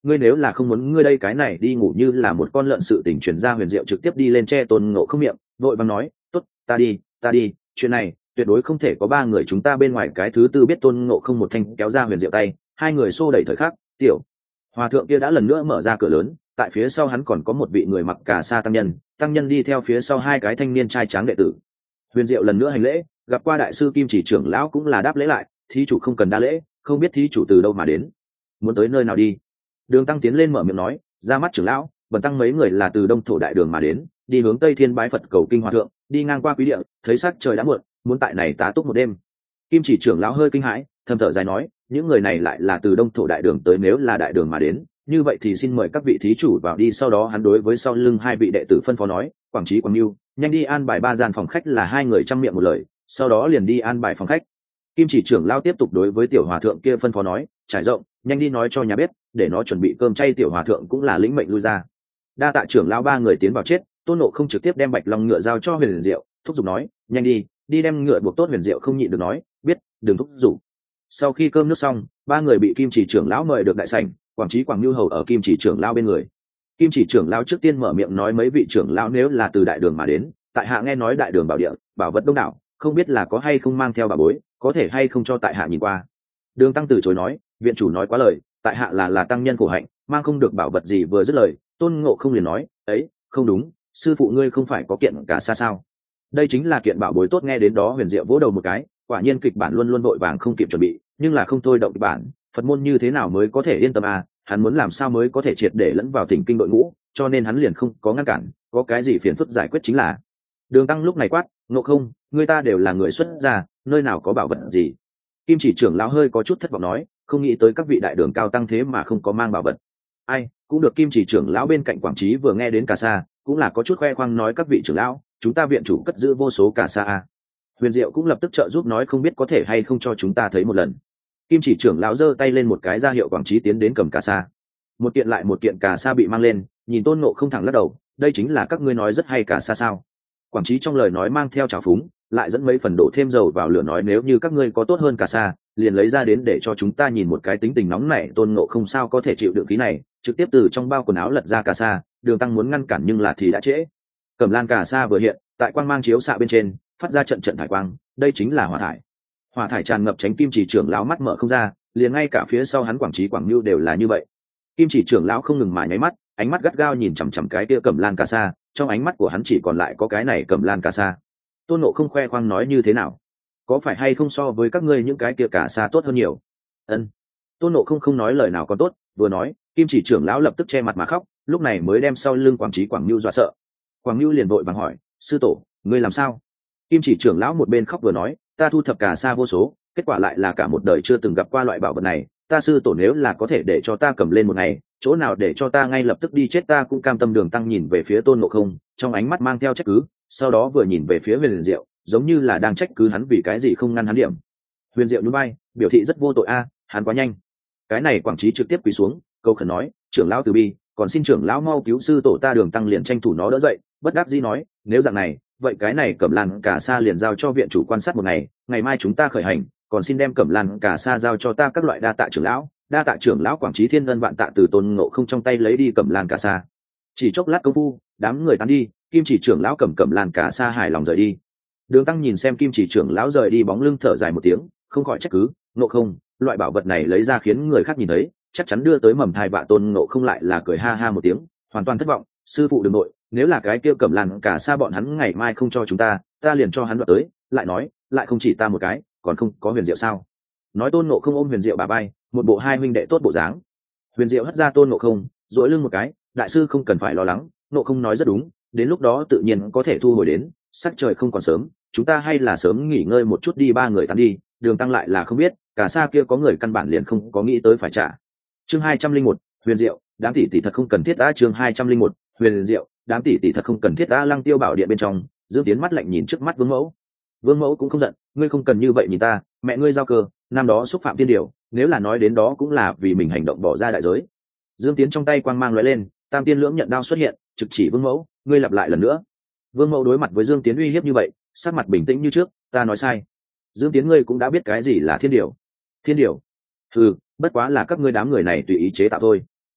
ngươi nếu là không muốn ngươi đây cái này đi ngủ như là một con lợn sự tình truyền ra. Huyền Diệu trực tiếp đi lên che Tôn Ngộ Không miệng, vội vàng nói, tốt, ta đi ta đi, chuyện này tuyệt đối không thể có ba người chúng ta bên ngoài cái thứ tư biết. Tôn Ngộ Không một thanh kéo ra Huyền Diệu tay, hai người xô đẩy thời khắc, tiểu hòa thượng kia đã lần nữa mở ra cửa lớn, tại phía sau hắn còn có một vị người mặc cà sa tăng nhân, tăng nhân đi theo phía sau hai cái thanh niên trai tráng đệ tử. Huyền Diệu lần nữa hành lễ, gặp qua đại sư Kim Chỉ trưởng lão cũng là đáp lễ lại, thí chủ không cần đa lễ, không biết thí chủ từ đâu mà đến, muốn tới nơi nào đi. Đường Tăng tiến lên mở miệng nói, ra mắt trưởng lão, bần tăng mấy người là từ Đông Thổ đại đường mà đến, đi hướng Tây Thiên bái Phật cầu kinh hòa thượng, đi ngang qua quý địa, thấy sắc trời đã muộn, muốn tại này tá túc một đêm. Kim Chỉ trưởng lão hơi kinh hãi, thầm thở dài nói, những người này lại là từ Đông Thổ đại đường tới, nếu là đại đường mà đến, như vậy thì xin mời các vị thí chủ vào đi. Sau đó hắn đối với sau lưng hai vị đệ tử phân phó nói, Quảng Trí, Quảng Nưu, nhanh đi an bài ba gian phòng khách. Là hai người trăm miệng một lời, sau đó liền đi an bài phòng khách. Kim Chỉ trưởng lão tiếp tục đối với tiểu hòa thượng kia phân phó nói, trải rộng, nhanh đi nói cho nhà bếp để nó chuẩn bị cơm chay. Tiểu hòa thượng cũng là lĩnh mệnh lui ra. Đa tạ trưởng lão. Ba người tiến vào chết. Tôn Ngộ Không trực tiếp đem bạch long ngựa giao cho Huyền Diệu, thúc giục nói, nhanh đi đi đem ngựa buộc tốt. Huyền Diệu không nhịn được nói, biết, đừng thúc giục. Sau khi cơm nước xong, ba người bị Kim Chỉ trưởng lão mời được đại sảnh. Quảng Trí, Quảng Nưu hầu ở Kim Chỉ trưởng lão bên người. Kim Chỉ trưởng lão trước tiên mở miệng nói, mấy vị trưởng lão nếu là từ đại đường mà đến, tại hạ nghe nói đại đường bảo địa bảo vật đông đảo, không biết là có hay không mang theo bảo bối, có thể hay không cho tại hạ nhìn qua. Đường Tăng từ chối nói, viện chủ nói quá lời, tại hạ là là tăng nhân khổ hạnh, mang không được bảo vật gì. Vừa dứt lời, Tôn Ngộ Không liền nói, ấy, không đúng, sư phụ ngươi không phải có kiện cả sa sao? Đây chính là kiện bảo bối tốt. Nghe đến đó Huyền Diệu vỗ đầu một cái, quả nhiên kịch bản luôn luôn vội vàng không kịp chuẩn bị, nhưng là không thôi động kịch bản, Phật môn như thế nào mới có thể yên tâm à? Hắn muốn làm sao mới có thể triệt để lẫn vào thỉnh kinh đội ngũ, cho nên hắn liền không có ngăn cản, có cái gì phiền phức giải quyết chính là. Đường Tăng lúc này quát, Ngộ Không, người ta đều là người xuất gia, nơi nào có bảo vật gì? Kim Chỉ trưởng lão hơi có chút thất vọng nói, không nghĩ tới các vị đại đường cao tăng thế mà không có mang bảo vật. Ai, cũng được. Kim Chỉ trưởng lão bên cạnh Quảng Trí vừa nghe đến cà sa, cũng là có chút khoe khoang nói, các vị trưởng lão, chúng ta viện chủ cất giữ vô số cà sa à. Huyền Diệu cũng lập tức trợ giúp nói, không biết có thể hay không cho chúng ta thấy một lần. Kim Chỉ trưởng lão giơ tay lên một cái ra hiệu Quảng Trí tiến đến cầm cà sa. Một kiện lại một kiện cà sa bị mang lên, nhìn Tôn Ngộ Không thẳng lắc đầu, đây chính là các ngươi nói rất hay cà sa sao? Quảng Trí trong lời nói mang theo trào phúng, lại dẫn mấy phần đổ thêm dầu vào lửa nói, nếu như các ngươi có tốt hơn cà sa, liền lấy ra đến để cho chúng ta nhìn một cái. Tính tình nóng nảy Tôn Ngộ Không sao có thể chịu đựng khí này, trực tiếp từ trong bao quần áo lật ra cà sa. Đường Tăng muốn ngăn cản nhưng là thì đã trễ. Cẩm lan cà sa vừa hiện, tại quang mang chiếu xạ bên trên, phát ra trận trận thải quang, đây chính là hỏa thải. Hỏa thải tràn ngập, tránh Kim Chỉ trưởng lão mắt mở không ra, liền ngay cả phía sau hắn Quảng Trí, Quảng Nưu đều là như vậy. Kim Chỉ trưởng lão không ngừng mải nháy mắt, ánh mắt gắt gao nhìn chằm chằm cái kia cẩm lan cà sa, trong ánh mắt của hắn chỉ còn lại có cái này cẩm lan cà sa. Tôn Ngộ Không khoe khoang nói, như thế nào, có phải hay không so với các ngươi những cái kia cà sa tốt hơn nhiều? Ân. Tôn Ngộ Không không nói lời nào còn tốt, vừa nói, Kim Chỉ trưởng lão lập tức che mặt mà khóc, lúc này mới đem sau lưng Quảng Trí, Quảng Nưu dọa sợ. Quảng Nưu liền vội vàng hỏi, sư tổ, ngươi làm sao? Kim Chỉ trưởng lão một bên khóc vừa nói, ta thu thập cà sa vô số, kết quả lại là cả một đời chưa từng gặp qua loại bảo vật này, ta sư tổ nếu là có thể để cho ta cầm lên một ngày, chỗ nào để cho ta ngay lập tức đi chết ta cũng cam tâm. Đường Tăng nhìn về phía Tôn Ngộ Không, trong ánh mắt mang theo trách cứ, sau đó vừa nhìn về phía Huyền Diệu, giống như là đang trách cứ hắn vì cái gì không ngăn hắn điểm. Huyền Diệu nhún vai, biểu thị rất vô tội a, hắn quá nhanh. Cái này Quảng Trí trực tiếp quỳ xuống, câu khẩn nói, trưởng lão từ bi, còn xin trưởng lão mau cứu sư tổ ta. Đường Tăng liền tranh thủ nó đỡ dậy, bất đắc dĩ nói, nếu dạng này, vậy cái này cẩm lan cà sa liền giao cho viện chủ quan sát một ngày, ngày mai chúng ta khởi hành, còn xin đem cẩm lan cà sa giao cho ta các loại. Đa tạ trưởng lão. Đa tạ trưởng lão. Quảng Trí thiên ân vạn tạ. Từ Tôn Ngộ Không trong tay lấy đi cẩm lan cà sa. Chỉ chốc lát công phu, đám người tán đi, Kim Chỉ trưởng lão cầm cẩm lan cà sa hài lòng rời đi. Đường Tăng nhìn xem Kim Chỉ trưởng lão rời đi bóng lưng thở dài một tiếng, không khỏi trách cứ, Ngộ Không, loại bảo vật này lấy ra khiến người khác nhìn thấy, chắc chắn đưa tới mầm thai vạ. Tôn Ngộ Không lại là cười ha ha một tiếng, hoàn toàn thất vọng, sư phụ đừng nội, nếu là cái kia cẩm lan cà sa bọn hắn ngày mai không cho chúng ta, ta liền cho hắn đoạt tới. Lại nói, lại không chỉ ta một cái, còn không có Huyền Diệu sao? Nói Tôn Ngộ Không ôm Huyền Diệu bà bay, một bộ hai huynh đệ tốt bộ dáng. Huyền Diệu hất ra Tôn Ngộ Không, duỗi lưng một cái, đại sư không cần phải lo lắng, Ngộ Không nói rất đúng, đến lúc đó tự nhiên có thể thu hồi đến, sắc trời không còn sớm, chúng ta hay là sớm nghỉ ngơi một chút đi. Ba người tán đi, Đường Tăng lại là không biết, cả xa kia có người căn bản liền không có nghĩ tới phải trả. Chương hai trăm linh một, Huyền Diệu, đám tỷ tỷ thật không cần thiết đã. Chương hai trăm linh một, Huyền Diệu, đám tỷ tỷ thật không cần thiết đã. Lăng Tiêu bảo điện bên trong, Dương Tiến mắt lạnh nhìn trước mắt Vương Mẫu. Vương Mẫu cũng không giận, ngươi không cần như vậy nhìn ta, mẹ ngươi giao cơ, năm đó xúc phạm tiên điều, nếu là nói đến đó cũng là vì mình hành động bỏ ra đại giới. Dương Tiến trong tay quang mang lóe lên, Tam Tiên Lưỡng Nhận đao xuất hiện, trực chỉ Vương Mẫu, ngươi lặp lại lần nữa. Vương Mẫu đối mặt với Dương Tiến uy hiếp như vậy, sắc mặt bình tĩnh như trước, ta nói sai. Dương Tiến, ngươi cũng đã biết cái gì là thiên điều. Thiên điều? Ừ, bất quá là các ngươi đám người này tùy ý chế tạo thôi.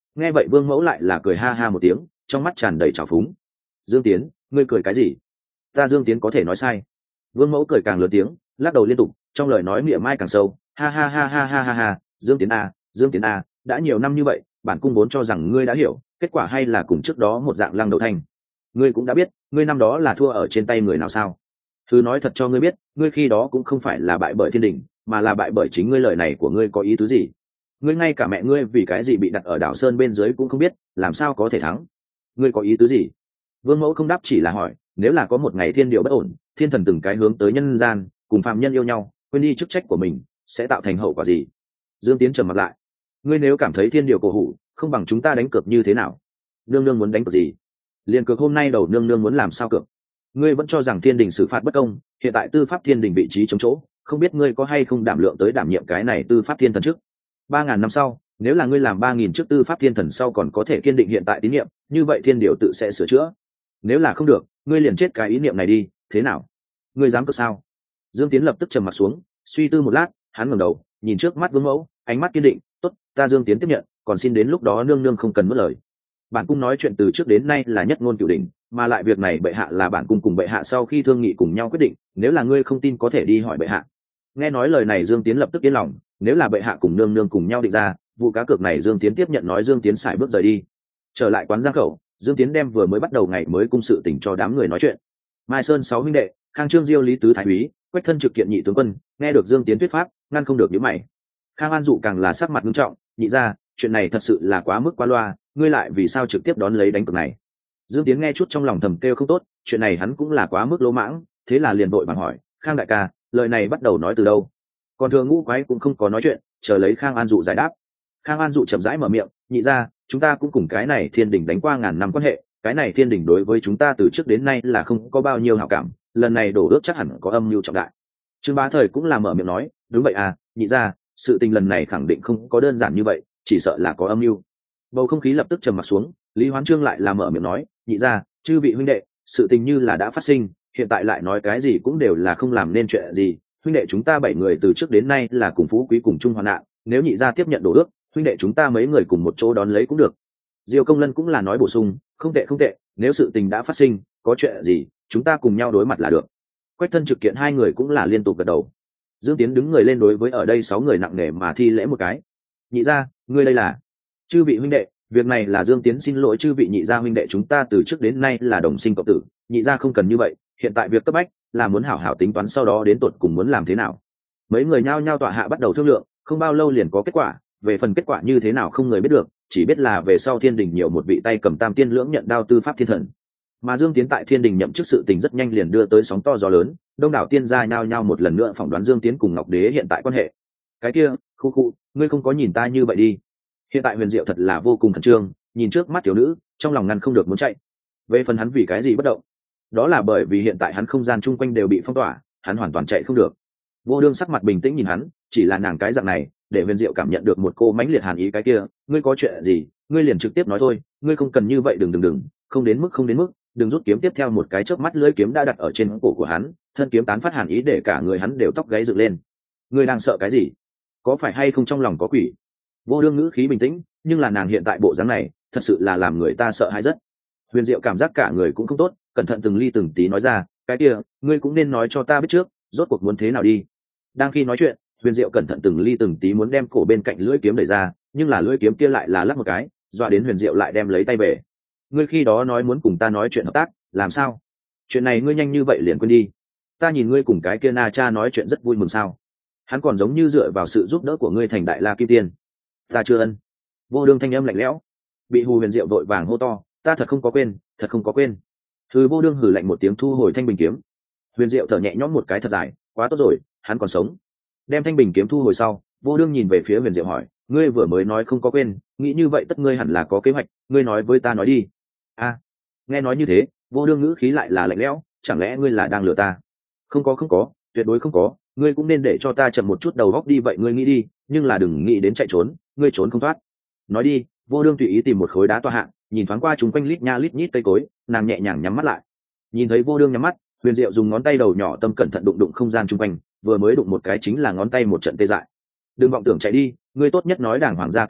Nghe vậy Vương Mẫu lại là cười ha ha một tiếng, trong mắt tràn đầy trào phúng. Dương Tiến, ngươi cười cái gì? Ta Dương Tiến có thể nói sai? Vương Mẫu cười càng lớn tiếng, lắc đầu liên tục, trong lời nói mỉa mai càng sâu. Ha ha ha ha ha ha ha, Dương Tiến a, Dương Tiến a, đã nhiều năm như vậy, bản cung vốn cho rằng ngươi đã hiểu, kết quả hay là cùng trước đó một dạng lăng đầu thanh. Ngươi cũng đã biết, ngươi năm đó là thua ở trên tay người nào sao? Thứ nói thật cho ngươi biết, ngươi khi đó cũng không phải là bại bởi thiên đình, mà là bại bởi chính ngươi. Lời này của ngươi có ý tứ gì? Ngươi ngay cả mẹ ngươi vì cái gì bị đặt ở đảo sơn bên dưới cũng không biết, làm sao có thể thắng? Ngươi có ý tứ gì? Vương Mẫu không đáp, chỉ là hỏi, nếu là có một ngày thiên điều bất ổn, thiên thần từng cái hướng tới nhân gian, cùng phạm nhân yêu nhau, quên đi chức trách của mình, sẽ tạo thành hậu quả gì? Dương Tiến trầm mặt lại. Ngươi nếu cảm thấy thiên điều cổ hủ, không bằng chúng ta đánh cược như thế nào? Nương nương muốn đánh cược gì? Liên cược hôm nay đầu nương nương muốn làm sao cược? Ngươi vẫn cho rằng thiên đình xử phạt bất công, hiện tại tư pháp thiên đình vị trí chống chỗ, không biết ngươi có hay không đảm lượng tới đảm nhiệm cái này tư pháp thiên thần trước. Ba ngàn năm sau, nếu là ngươi làm ba nghìn trước tư pháp thiên thần sau còn có thể kiên định hiện tại tín nhiệm, như vậy thiên điều tự sẽ sửa chữa. Nếu là không được, ngươi liền chết cái ý niệm này đi, thế nào? Ngươi dám cược sao? Dương Tiến lập tức trầm mặt xuống, suy tư một lát, hắn ngẩng đầu, nhìn trước mắt Vương Mẫu, ánh mắt kiên định. Tốt, ta Dương Tiến tiếp nhận, còn xin đến lúc đó nương nương không cần mất lời. Bản cung nói chuyện từ trước đến nay là nhất ngôn cửu đỉnh, mà lại việc này bệ hạ là bản cung cùng bệ hạ sau khi thương nghị cùng nhau quyết định, nếu là ngươi không tin có thể đi hỏi bệ hạ. Nghe nói lời này Dương Tiến lập tức yên lòng, nếu là bệ hạ cùng nương nương cùng nhau định ra vụ cá cược này, Dương Tiến tiếp nhận. Nói Dương Tiến xài bước rời đi. Trở lại quán Giang Khẩu, Dương Tiến đem vừa mới bắt đầu ngày mới cung sự tình cho đám người nói chuyện. Mai Sơn sáu huynh đệ, Khang Trương Diêu Lý tứ thái úy, Quách Thân trực kiện nhị tướng quân, nghe được Dương Tiến thuyết pháp, ngăn không được nhíu mày. Khang An Dụ càng là sắc mặt nghiêm trọng, nhị ra, chuyện này thật sự là quá mức quá loa, ngươi lại vì sao trực tiếp đón lấy đánh cược này? Dương Tiến nghe chút trong lòng thầm kêu không tốt, chuyện này hắn cũng là quá mức lỗ mãng, thế là liền vội vàng hỏi, Khang đại ca, lời này bắt đầu nói từ đâu? Còn Thường Ngũ Quái cũng không có nói chuyện, chờ lấy Khang An Dụ giải đáp. Khang An Dụ chậm rãi mở miệng, nhị ra, chúng ta cũng cùng cái này thiên đình đánh qua ngàn năm quan hệ, cái này thiên đình đối với chúng ta từ trước đến nay là không có bao nhiêu hảo cảm, lần này đổ ước chắc hẳn có âm mưu trọng đại. Trương Bá Thời cũng là mở miệng nói, đúng vậy à, nhị ra, sự tình lần này khẳng định không có đơn giản như vậy, chỉ sợ là có âm mưu. Bầu không khí lập tức trầm mặc xuống, Lý Hoán Trương lại là mở miệng nói, nhị ra, chư vị huynh đệ, sự tình như là đã phát sinh, hiện tại lại nói cái gì cũng đều là không làm nên chuyện gì. Huynh đệ chúng ta bảy người từ trước đến nay là cùng phú quý cùng chung hoạn nạn, nếu nhị ra tiếp nhận đổ ước, huynh đệ chúng ta mấy người cùng một chỗ đón lấy cũng được. Diêu Công Lân cũng là nói bổ sung, không tệ không tệ, nếu sự tình đã phát sinh, có chuyện gì, chúng ta cùng nhau đối mặt là được. Quách Thân trực kiện hai người cũng là liên tục gật đầu. Dương Tiến đứng người lên đối với ở đây sáu người nặng nề mà thi lễ một cái. Nhị ra, ngươi đây là? Chư vị huynh đệ, việc này là Dương Tiến xin lỗi chư vị nhị gia huynh đệ, chúng ta từ trước đến nay là đồng sinh cộng tử, nhị gia không cần như vậy, hiện tại việc cấp bách là muốn hảo hảo tính toán sau đó đến tột cùng muốn làm thế nào. Mấy người nhao nhao tọa hạ bắt đầu thương lượng, không bao lâu liền có kết quả, về phần kết quả như thế nào không người biết được, chỉ biết là về sau thiên đình nhiều một vị tay cầm tam tiên lưỡng nhận đao tư pháp thiên thần. Mà Dương Tiến tại thiên đình nhậm chức sự tình rất nhanh liền đưa tới sóng to gió lớn, đông đảo tiên gia nhao nhao một lần nữa phỏng đoán Dương Tiến cùng Ngọc Đế hiện tại quan hệ. Cái kia, khu khu, ngươi không có nhìn ta như vậy đi. Hiện tại Huyền Diệu thật là vô cùng khẩn trương, nhìn trước mắt thiếu nữ, trong lòng ngăn không được muốn chạy. Về phần hắn vì cái gì bất động, đó là bởi vì hiện tại hắn không gian chung quanh đều bị phong tỏa, hắn hoàn toàn chạy không được. Vô Đương sắc mặt bình tĩnh nhìn hắn, chỉ là nàng cái dạng này, để Huyền Diệu cảm nhận được một cô mãnh liệt hàn ý. Cái kia, ngươi có chuyện gì, ngươi liền trực tiếp nói thôi, ngươi không cần như vậy, đừng đừng đừng, không đến mức không đến mức, đừng rút kiếm. Tiếp theo một cái chớp mắt lưỡi kiếm đã đặt ở trên cổ của hắn, thân kiếm tán phát hàn ý để cả người hắn đều tóc gáy dựng lên. Ngươi đang sợ cái gì? Có phải hay không trong lòng có quỷ? Vô Đương ngữ khí bình tĩnh, nhưng là nàng hiện tại bộ dáng này, thật sự là làm người ta sợ hãi rất. Huyền Diệu cảm giác cả người cũng không tốt, cẩn thận từng ly từng tí nói ra, cái kia, ngươi cũng nên nói cho ta biết trước, rốt cuộc muốn thế nào đi. Đang khi nói chuyện, Huyền Diệu cẩn thận từng ly từng tí muốn đem cổ bên cạnh lưỡi kiếm đẩy ra, nhưng là lưỡi kiếm kia lại là lắc một cái, dọa đến Huyền Diệu lại đem lấy tay về. Ngươi khi đó nói muốn cùng ta nói chuyện hợp tác, làm sao? Chuyện này ngươi nhanh như vậy liền quên đi. Ta nhìn ngươi cùng cái kia Na Cha nói chuyện rất vui mừng sao? Hắn còn giống như dựa vào sự giúp đỡ của ngươi thành đại la kim tiên. Ta chưa ân. Vô Đương thanh âm lạnh lẽo, bị Hù Huyền Diệu vội vàng hô to, ta thật không có quên, thật không có quên. Hừ. Vô Đương hừ lạnh một tiếng thu hồi thanh bình kiếm. Huyền Diệu thở nhẹ nhõm một cái thật dài, quá tốt rồi, hắn còn sống. Đem thanh bình kiếm thu hồi sau, Vô Đương nhìn về phía Huyền Diệu hỏi, ngươi vừa mới nói không có quên, nghĩ như vậy tất ngươi hẳn là có kế hoạch, ngươi nói với ta nói đi. A. À, nghe nói như thế, Vô Đương ngữ khí lại là lạnh lẽo, chẳng lẽ ngươi là đang lừa ta? Không có không có, tuyệt đối không có, ngươi cũng nên để cho ta chậm một chút đầu góc đi. Vậy ngươi nghĩ đi, nhưng là đừng nghĩ đến chạy trốn, ngươi trốn không thoát. Nói đi. Vô Đương tùy ý tìm một khối đá tọa hạng, nhìn thoáng qua chúng quanh lít nha lít nhít cây cối, nàng nhẹ nhàng nhắm mắt lại. Nhìn thấy Vô Đương nhắm mắt, Huyền Diệu dùng ngón tay đầu nhỏ tâm cẩn thận đụng đụng không gian chung quanh, vừa mới đụng một cái chính là ngón tay một trận tê dại. Đừng vọng tưởng chạy đi, ngươi tốt nhất nói đàng hoàng ra kế hoạch,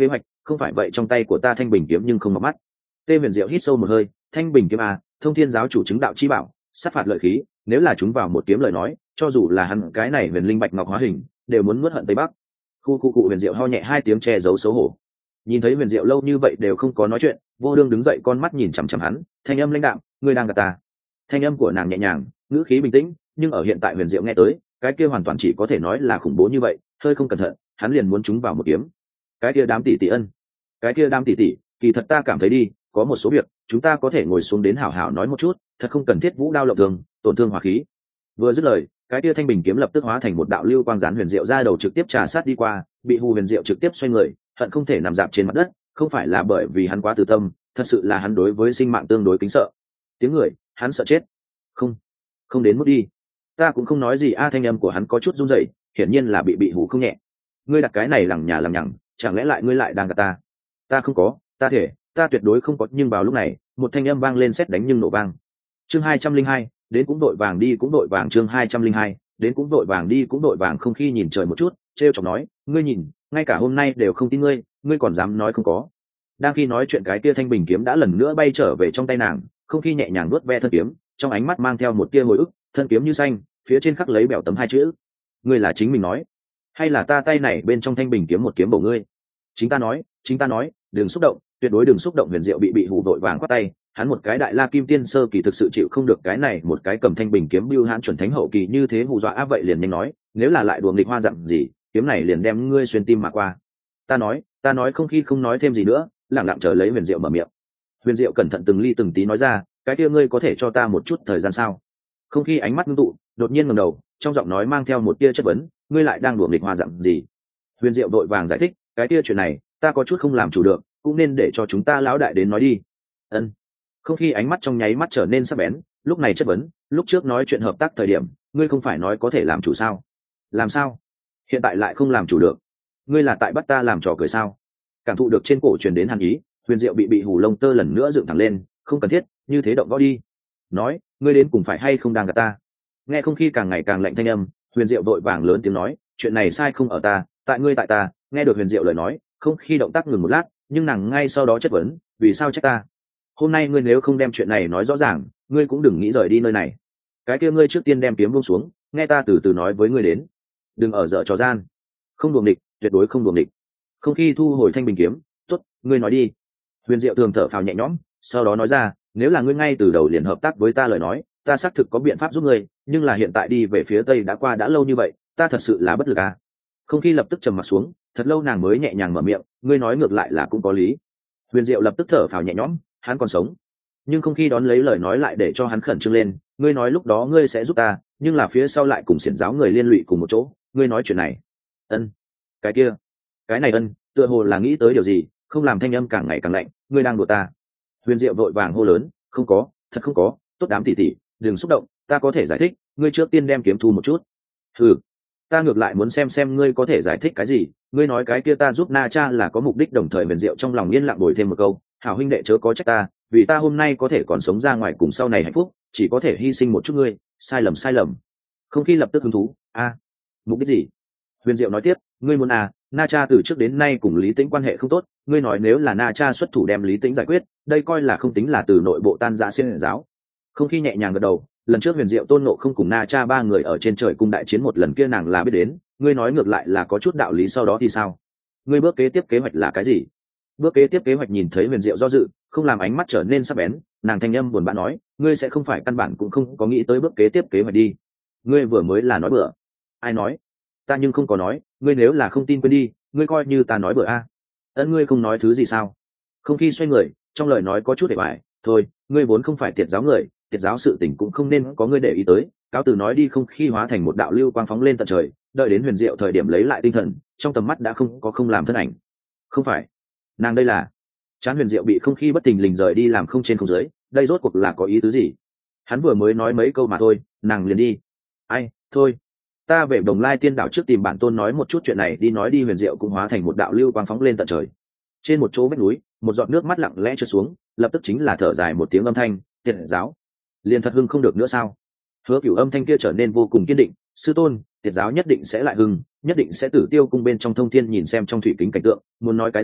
không phải vậy trong tay của ta thanh bình kiếm nhưng không mọc mắt. Tê Huyền Diệu hít sâu một hơi, thanh bình kiếm à, thông thiên giáo chủ chứng đạo chi bảo, sát phạt lợi khí, nếu là chúng vào một kiếm lời nói, cho dù là hắn cái này huyền linh bạch ngọc hóa hình, đều muốn nuốt hận tây bắc. Khu khu cụ Huyền Diệu ho nhẹ hai tiếng che giấu xấu hổ. Nhìn thấy Huyền Diệu lâu như vậy đều không có nói chuyện, Vô Đương đứng dậy con mắt nhìn chằm chằm hắn, thanh âm lãnh đạm, ngươi đang gạt ta. Thanh âm của nàng nhẹ nhàng, ngữ khí bình tĩnh, nhưng ở hiện tại Huyền Diệu nghe tới, cái kia hoàn toàn chỉ có thể nói là khủng bố như vậy, hơi không cẩn thận, hắn liền muốn chúng vào một kiếm. Cái kia đám tỷ tỷ ân, cái kia đám tỷ tỷ, kỳ thật ta cảm thấy đi, có một số việc chúng ta có thể ngồi xuống đến hảo hảo nói một chút, thật không cần thiết vũ đao lộng thường, tổn thương hỏa khí. Vừa dứt lời, cái kia thanh bình kiếm lập tức hóa thành một đạo lưu quang gián Huyền Diệu ra đầu trực tiếp trà sát đi qua, bị Hù Huyền Diệu trực tiếp xoay người, hận không thể nằm dạp trên mặt đất, không phải là bởi vì hắn quá từ tâm, thật sự là hắn đối với sinh mạng tương đối kính sợ. Tiếng người, hắn sợ chết. Không, không đến mức đi. Ta cũng không nói gì a, thanh âm của hắn có chút run rẩy, hiển nhiên là bị bị hù không nhẹ. Ngươi đặt cái này lằng nhà làm nhằng, chẳng lẽ lại ngươi lại đang gạt ta? Ta không có, ta thể, ta tuyệt đối không có. Nhưng vào lúc này, một thanh âm vang lên sét đánh nhưng nổ vang. Chương hai trăm linh hai, đến cũng đội vàng đi cũng đội vàng. Chương hai trăm linh hai, đến cũng đội vàng đi cũng đội vàng. Không khi nhìn trời một chút, trêu chọc nói, ngươi nhìn, ngay cả hôm nay đều không tin ngươi, ngươi còn dám nói không có. Đang khi nói chuyện cái tia thanh bình kiếm đã lần nữa bay trở về trong tay nàng, không khi nhẹ nhàng nuốt ve thân kiếm, trong ánh mắt mang theo một tia hồi ức, thân kiếm như xanh, phía trên khắc lấy bẻo tấm hai chữ. Ngươi là chính mình nói, hay là ta tay này bên trong thanh bình kiếm một kiếm bổ ngươi? Chính ta nói, chính ta nói, đừng xúc động, tuyệt đối đừng xúc động. Huyền Diệu bị bị hù vội vàng quát tay, hắn một cái đại la kim tiên sơ kỳ thực sự chịu không được cái này một cái cầm thanh bình kiếm bưu hãn chuẩn thánh hậu kỳ như thế hù dọa áp, vậy liền nhanh nói, nếu là lại đùa nghịch hoa dặm gì, kiếm này liền đem ngươi xuyên tim mà qua. Ta nói, ta nói. Không khi không nói thêm gì nữa, lẳng lặng chờ lấy Huyền Diệu mở miệng. Huyền Diệu cẩn thận từng ly từng tí nói ra, cái kia ngươi có thể cho ta một chút thời gian sao? Không khi ánh mắt ngưng tụ, đột nhiên ngẩng đầu, trong giọng nói mang theo một tia chất vấn, ngươi lại đang đùa nghịch hoa dặm gì? Huyền Diệu vội vàng giải thích, cái kia chuyện này ta có chút không làm chủ được, cũng nên để cho chúng ta lão đại đến nói đi. Ân. Không khi ánh mắt trong nháy mắt trở nên sắc bén, lúc này chất vấn, lúc trước nói chuyện hợp tác thời điểm, ngươi không phải nói có thể làm chủ sao? Làm sao? Hiện tại lại không làm chủ được? Ngươi là tại bắt ta làm trò cười sao? Cảm thụ được trên cổ truyền đến hàn ý, Huyền Diệu bị bị hù lông tơ lần nữa dựng thẳng lên, không cần thiết như thế động võ đi. Nói, ngươi đến cùng phải hay không đang gạt ta? Nghe không khi càng ngày càng lạnh thanh âm, Huyền Diệu vội vàng lớn tiếng nói, chuyện này sai không ở ta, tại ngươi tại ta. Nghe được Huyền Diệu lời nói, không khi động tác ngừng một lát, nhưng nàng ngay sau đó chất vấn, vì sao trách ta? Hôm nay ngươi nếu không đem chuyện này nói rõ ràng, ngươi cũng đừng nghĩ rời đi nơi này. Cái kia ngươi trước tiên đem kiếm buông xuống, nghe ta từ từ nói với ngươi đến. Đừng ở dở trò gian, không đùa nghịch, tuyệt đối không đùa nghịch. Không khi thu hồi thanh bình kiếm, tốt, ngươi nói đi. Huyền Diệu thường thở phào nhẹ nhõm, sau đó nói ra, nếu là ngươi ngay từ đầu liền hợp tác với ta lời nói, ta xác thực có biện pháp giúp ngươi, nhưng là hiện tại đi về phía tây đã qua đã lâu như vậy, ta thật sự là bất lực à. Không khi lập tức trầm mặt xuống, thật lâu nàng mới nhẹ nhàng mở miệng, ngươi nói ngược lại là cũng có lý. Huyền Diệu lập tức thở phào nhẹ nhõm, hắn còn sống. Nhưng không khi đón lấy lời nói lại để cho hắn khẩn trương lên, ngươi nói lúc đó ngươi sẽ giúp ta, nhưng là phía sau lại cùng xiển giáo người liên lụy cùng một chỗ, ngươi nói chuyện này. Ân, cái kia, cái này ân, tựa hồ là nghĩ tới điều gì, không làm thanh âm càng ngày càng lạnh, ngươi đang đùa ta. Huyền Diệu vội vàng hô lớn, không có, thật không có, tốt đám tỷ tỷ, đừng xúc động, ta có thể giải thích, ngươi trước tiên đem kiếm thu một chút. Ừ, ta ngược lại muốn xem xem ngươi có thể giải thích cái gì. Ngươi nói cái kia ta giúp Na Cha là có mục đích, đồng thời Huyền Diệu trong lòng yên lặng bồi thêm một câu, hảo huynh đệ chớ có trách ta, vì ta hôm nay có thể còn sống ra ngoài cùng sau này hạnh phúc, chỉ có thể hy sinh một chút ngươi, sai lầm sai lầm. Không khi lập tức hứng thú, a, à, mục đích gì? Huyền Diệu nói tiếp, ngươi muốn à, Na Cha từ trước đến nay cùng Lý Tĩnh quan hệ không tốt, ngươi nói nếu là Na Cha xuất thủ đem Lý Tĩnh giải quyết, đây coi là không tính là từ nội bộ tan rã xiển giáo. Không khi nhẹ nhàng gật đầu, lần trước Huyền Diệu tôn nộ không cùng Na Cha ba người ở trên trời cung đại chiến một lần kia nàng là biết đến, ngươi nói ngược lại là có chút đạo lý, sau đó thì sao? Ngươi bước kế tiếp kế hoạch là cái gì? Bước kế tiếp kế hoạch nhìn thấy Huyền Diệu do dự, không làm ánh mắt trở nên sắc bén, nàng thanh âm buồn bã nói, ngươi sẽ không phải căn bản cũng không có nghĩ tới bước kế tiếp kế hoạch đi. Ngươi vừa mới là nói bừa. Ai nói? Ta nhưng không có nói, ngươi nếu là không tin quên đi, ngươi coi như ta nói bừa a. Ấn ngươi không nói thứ gì sao? Không khi xoay người, trong lời nói có chút để bại, thôi, ngươi vốn không phải tiệt giáo người, tiệt giáo sự tình cũng không nên có ngươi để ý tới. Cáo từ nói đi. Không khi hóa thành một đạo lưu quang phóng lên tận trời, đợi đến Huyền Diệu thời điểm lấy lại tinh thần, trong tầm mắt đã không có không làm thân ảnh. Không phải, nàng đây là. Chán Huyền Diệu bị không khi bất tình lình rời đi làm không trên không dưới, đây rốt cuộc là có ý tứ gì? Hắn vừa mới nói mấy câu mà thôi, nàng liền đi. Ai, thôi, ta về Đồng Lai Tiên đảo trước tìm bản tôn nói một chút chuyện này đi. Nói đi Huyền Diệu cũng hóa thành một đạo lưu quang phóng lên tận trời. Trên một chỗ vách núi, một giọt nước mắt lặng lẽ trượt xuống, lập tức chính là thở dài một tiếng âm thanh, tiệt giáo, liền thật hưng không được nữa sao? Hứa Cửu âm thanh kia trở nên vô cùng kiên định, sư tôn, tiệt giáo nhất định sẽ lại hưng, nhất định sẽ tử tiêu cung bên trong thông thiên nhìn xem trong thủy kính cảnh tượng, muốn nói cái gì,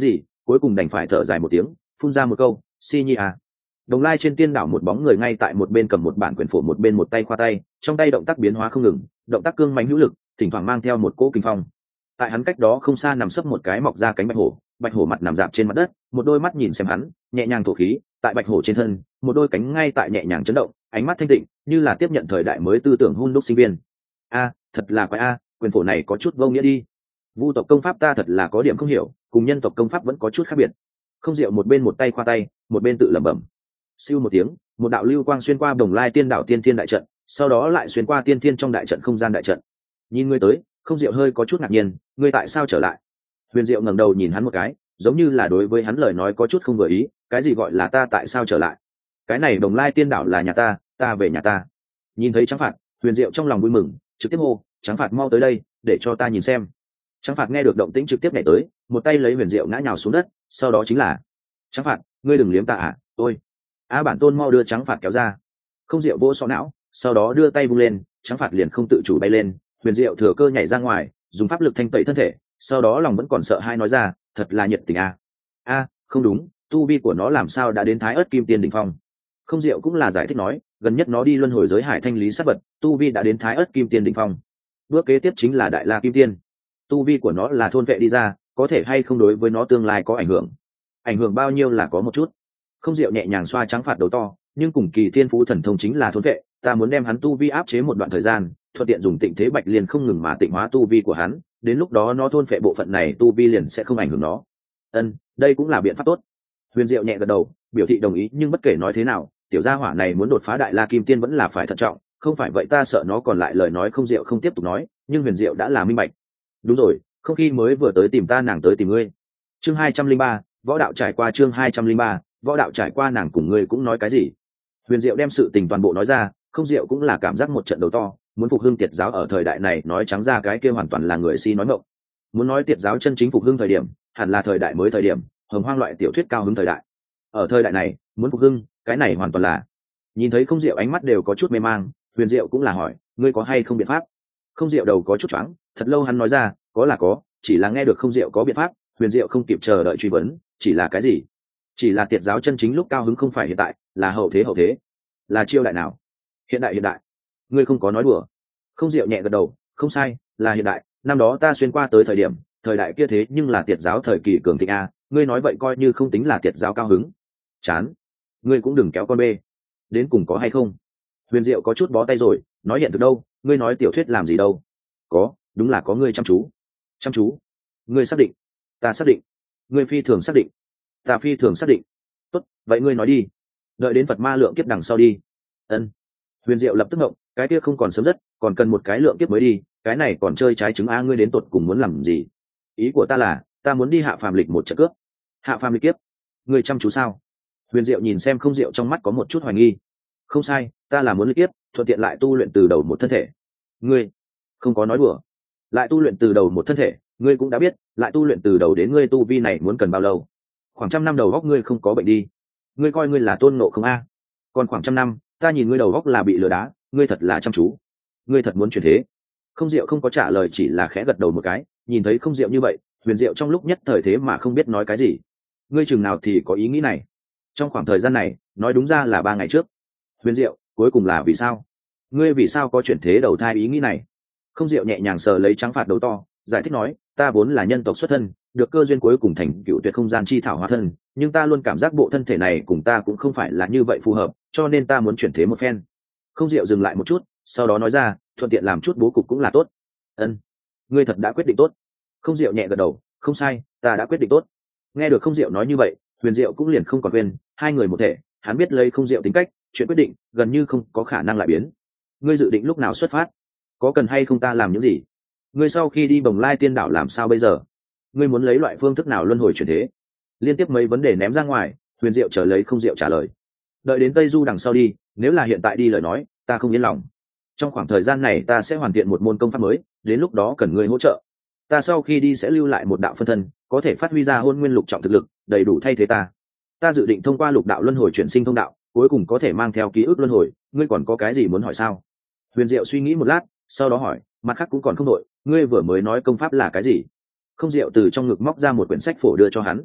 cuối cùng đành phải thở dài một tiếng, phun ra một câu si nhi à. Đồng lai trên tiên đảo một bóng người ngay tại một bên cầm một bản quyển phổ, một bên một tay khoa tay, trong tay động tác biến hóa không ngừng, động tác cương mãnh hữu lực, thỉnh thoảng mang theo một cỗ kinh phong. Tại hắn cách đó không xa nằm sấp một cái mọc ra cánh bạch hổ, bạch hổ mặt nằm dạp trên mặt đất, một đôi mắt nhìn xem hắn, nhẹ nhàng thổ khí. Tại bạch hổ trên thân, một đôi cánh ngay tại nhẹ nhàng chấn động, ánh mắt thanh tịnh, như là tiếp nhận thời đại mới tư tưởng hun đúc sinh viên. A, thật là quái a, quyền phổ này có chút vô nghĩa đi. Vu tộc công pháp ta thật là có điểm không hiểu, cùng nhân tộc công pháp vẫn có chút khác biệt. Không Diệu một bên một tay khoa tay, một bên tự lẩm bẩm. Siêu một tiếng, một đạo lưu quang xuyên qua Đồng Lai Tiên Đảo Tiên Thiên đại trận, sau đó lại xuyên qua Tiên Thiên trong đại trận không gian đại trận. Nhìn ngươi tới, Không Diệu hơi có chút ngạc nhiên, ngươi tại sao trở lại? Huyền Diệu ngẩng đầu nhìn hắn một cái, giống như là đối với hắn lời nói có chút không vừa ý, cái gì gọi là ta tại sao trở lại? Cái này Đồng Lai Tiên Đảo là nhà ta, ta về nhà ta. Nhìn thấy Trắng Phạt, Huyền Diệu trong lòng vui mừng, trực tiếp hô, Trắng Phạt mau tới đây, để cho ta nhìn xem. Trắng Phạt nghe được động tĩnh trực tiếp nhảy tới, một tay lấy Huyền Diệu ngã nhào xuống đất, sau đó chính là Trắng Phạt, ngươi đừng liếm ta à, ôi. Á bản tôn mau đưa Trắng Phạt kéo ra. Không Diệu vỗ sọ não, sau đó đưa tay vung lên, Trắng Phạt liền không tự chủ bay lên, Huyền Diệu thừa cơ nhảy ra ngoài, dùng pháp lực thanh tẩy thân thể, sau đó lòng vẫn còn sợ hai nói ra, thật là nhiệt tình à. A, không đúng, tu vi của nó làm sao đã đến Thái Ức Kim Tiên đỉnh phong. Không Diệu cũng là giải thích nói, gần nhất nó đi luân hồi giới hải thanh lý sát vật, tu vi đã đến Thái Ức Kim Tiên đỉnh phong. Bước kế tiếp chính là Đại La Kim Tiên. Tu vi của nó là thôn vệ đi ra, có thể hay không đối với nó tương lai có ảnh hưởng. Ảnh hưởng bao nhiêu là có một chút. Không Diệu nhẹ nhàng xoa Trắng Phạt đầu to, nhưng cùng kỳ thiên phú thần thông chính là thôn vệ, ta muốn đem hắn tu vi áp chế một đoạn thời gian, thuận tiện dùng Tịnh Thế Bạch liền không ngừng mà tịnh hóa tu vi của hắn, đến lúc đó nó thôn vệ bộ phận này tu vi liền sẽ không ảnh hưởng nó. Ân, đây cũng là biện pháp tốt. Huyền Diệu nhẹ gật đầu, biểu thị đồng ý, nhưng bất kể nói thế nào, tiểu gia hỏa này muốn đột phá Đại La Kim Tiên vẫn là phải thận trọng, không phải vậy ta sợ nó còn lại lời nói không Diệu không tiếp tục nói, nhưng Huyền Diệu đã là minh bạch. Đúng rồi, không khi mới vừa tới tìm ta nàng tới tìm ngươi. Chương hai trăm linh ba, võ đạo trải qua chương hai trăm linh ba, võ đạo trải qua nàng cùng ngươi cũng nói cái gì? Huyền Diệu đem sự tình toàn bộ nói ra, không Diệu cũng là cảm giác một trận đầu to, muốn phục hưng Tiệt giáo ở thời đại này nói trắng ra cái kia hoàn toàn là người si nói mộng. Muốn nói Tiệt giáo chân chính phục hưng thời điểm, hẳn là thời đại mới thời điểm, hồng hoang loại tiểu thuyết cao hứng thời đại. Ở thời đại này, muốn phục hưng, cái này hoàn toàn là. Nhìn thấy Không Diệu ánh mắt đều có chút mê mang, Huyền Diệu cũng là hỏi, ngươi có hay không biện pháp? Không Diệu đầu có chút choáng, thật lâu hắn nói ra, có là có, chỉ là nghe được Không Diệu có biện pháp, Huyền Diệu không kịp chờ đợi truy vấn, chỉ là cái gì? Chỉ là Tiệt giáo chân chính lúc cao hứng không phải hiện tại, là hậu thế hậu thế. Là chiêu đại nào? Hiện đại hiện đại. Ngươi không có nói đùa. Không Diệu nhẹ gật đầu, không sai, là hiện đại, năm đó ta xuyên qua tới thời điểm, thời đại kia thế nhưng là Tiệt giáo thời kỳ cường thịnh a, ngươi nói vậy coi như không tính là Tiệt giáo cao hứng. Chán. Ngươi cũng đừng kéo con bê. Đến cùng có hay không? Huyền Diệu có chút bó tay rồi, nói hiện thực đâu, ngươi nói tiểu thuyết làm gì đâu? Có, đúng là có ngươi chăm chú. Chăm chú? Ngươi xác định? Ta xác định. Ngươi phi thường xác định. Ta phi thường xác định. Tốt, vậy ngươi nói đi. Đợi đến Phật ma lượng kiếp đằng sau đi. Ân. Huyền Diệu lập tức ngộng, cái kia không còn sớm rất, còn cần một cái lượng kiếp mới đi, cái này còn chơi trái trứng a, ngươi đến tột cùng muốn làm gì? Ý của ta là, ta muốn đi hạ phàm lịch một trận cướp. Hạ phàm lịch kiếp? Ngươi chăm chú sao? Huyền Diệu nhìn xem Không Diệu trong mắt có một chút hoài nghi. Không sai, ta là muốn lịch kiếp, thuận tiện lại tu luyện từ đầu một thân thể. Ngươi không có nói đùa. Lại tu luyện từ đầu một thân thể, ngươi cũng đã biết, lại tu luyện từ đầu đến ngươi tu vi này muốn cần bao lâu? Khoảng trăm năm đầu góc ngươi không có bệnh đi. Ngươi coi ngươi là tôn ngộ không a? Còn khoảng trăm năm, ta nhìn ngươi đầu góc là bị lừa đá, ngươi thật là chăm chú. Ngươi thật muốn chuyển thế? Không Diệu không có trả lời, chỉ là khẽ gật đầu một cái, nhìn thấy Không Diệu như vậy, Huyền Diệu trong lúc nhất thời thế mà không biết nói cái gì. Ngươi chừng nào thì có ý nghĩ này? Trong khoảng thời gian này, nói đúng ra là ba ngày trước. Huyền Diệu, cuối cùng là vì sao? Ngươi vì sao có chuyển thế đầu thai ý nghĩ này? Không Diệu nhẹ nhàng sờ lấy Trắng Phạt đầu to, giải thích nói, ta vốn là nhân tộc xuất thân, được cơ duyên cuối cùng thành cựu tuyệt không gian chi thảo hóa thân, nhưng ta luôn cảm giác bộ thân thể này cùng ta cũng không phải là như vậy phù hợp, cho nên ta muốn chuyển thế một phen. Không Diệu dừng lại một chút, sau đó nói ra, thuận tiện làm chút bố cục cũng là tốt. Ân, ngươi thật đã quyết định tốt. Không Diệu nhẹ gật đầu, không sai, ta đã quyết định tốt. Nghe được Không Diệu nói như vậy, Huyền Diệu cũng liền không còn quên, hai người một thể, hắn biết lấy Không Diệu tính cách, chuyện quyết định gần như không có khả năng lại biến. Ngươi dự định lúc nào xuất phát? Có cần hay không ta làm những gì? Ngươi sau khi đi Bồng Lai Tiên Đảo làm sao bây giờ? Ngươi muốn lấy loại phương thức nào luân hồi chuyển thế? Liên tiếp mấy vấn đề ném ra ngoài, Huyền Diệu chờ lấy Không Diệu trả lời. Đợi đến Tây Du đằng sau đi, nếu là hiện tại đi lời nói, ta không yên lòng. Trong khoảng thời gian này ta sẽ hoàn thiện một môn công pháp mới, đến lúc đó cần ngươi hỗ trợ. Ta sau khi đi sẽ lưu lại một đạo phân thân, có thể phát huy ra Hôn Nguyên lục trọng thực lực, đầy đủ thay thế ta. Ta dự định thông qua lục đạo luân hồi chuyển sinh thông đạo, cuối cùng có thể mang theo ký ức luân hồi. Ngươi còn có cái gì muốn hỏi sao? Huyền Diệu suy nghĩ một lát, sau đó hỏi, mặt khác cũng còn không đội, ngươi vừa mới nói công pháp là cái gì? Không Diệu từ trong ngực móc ra một quyển sách phổ đưa cho hắn.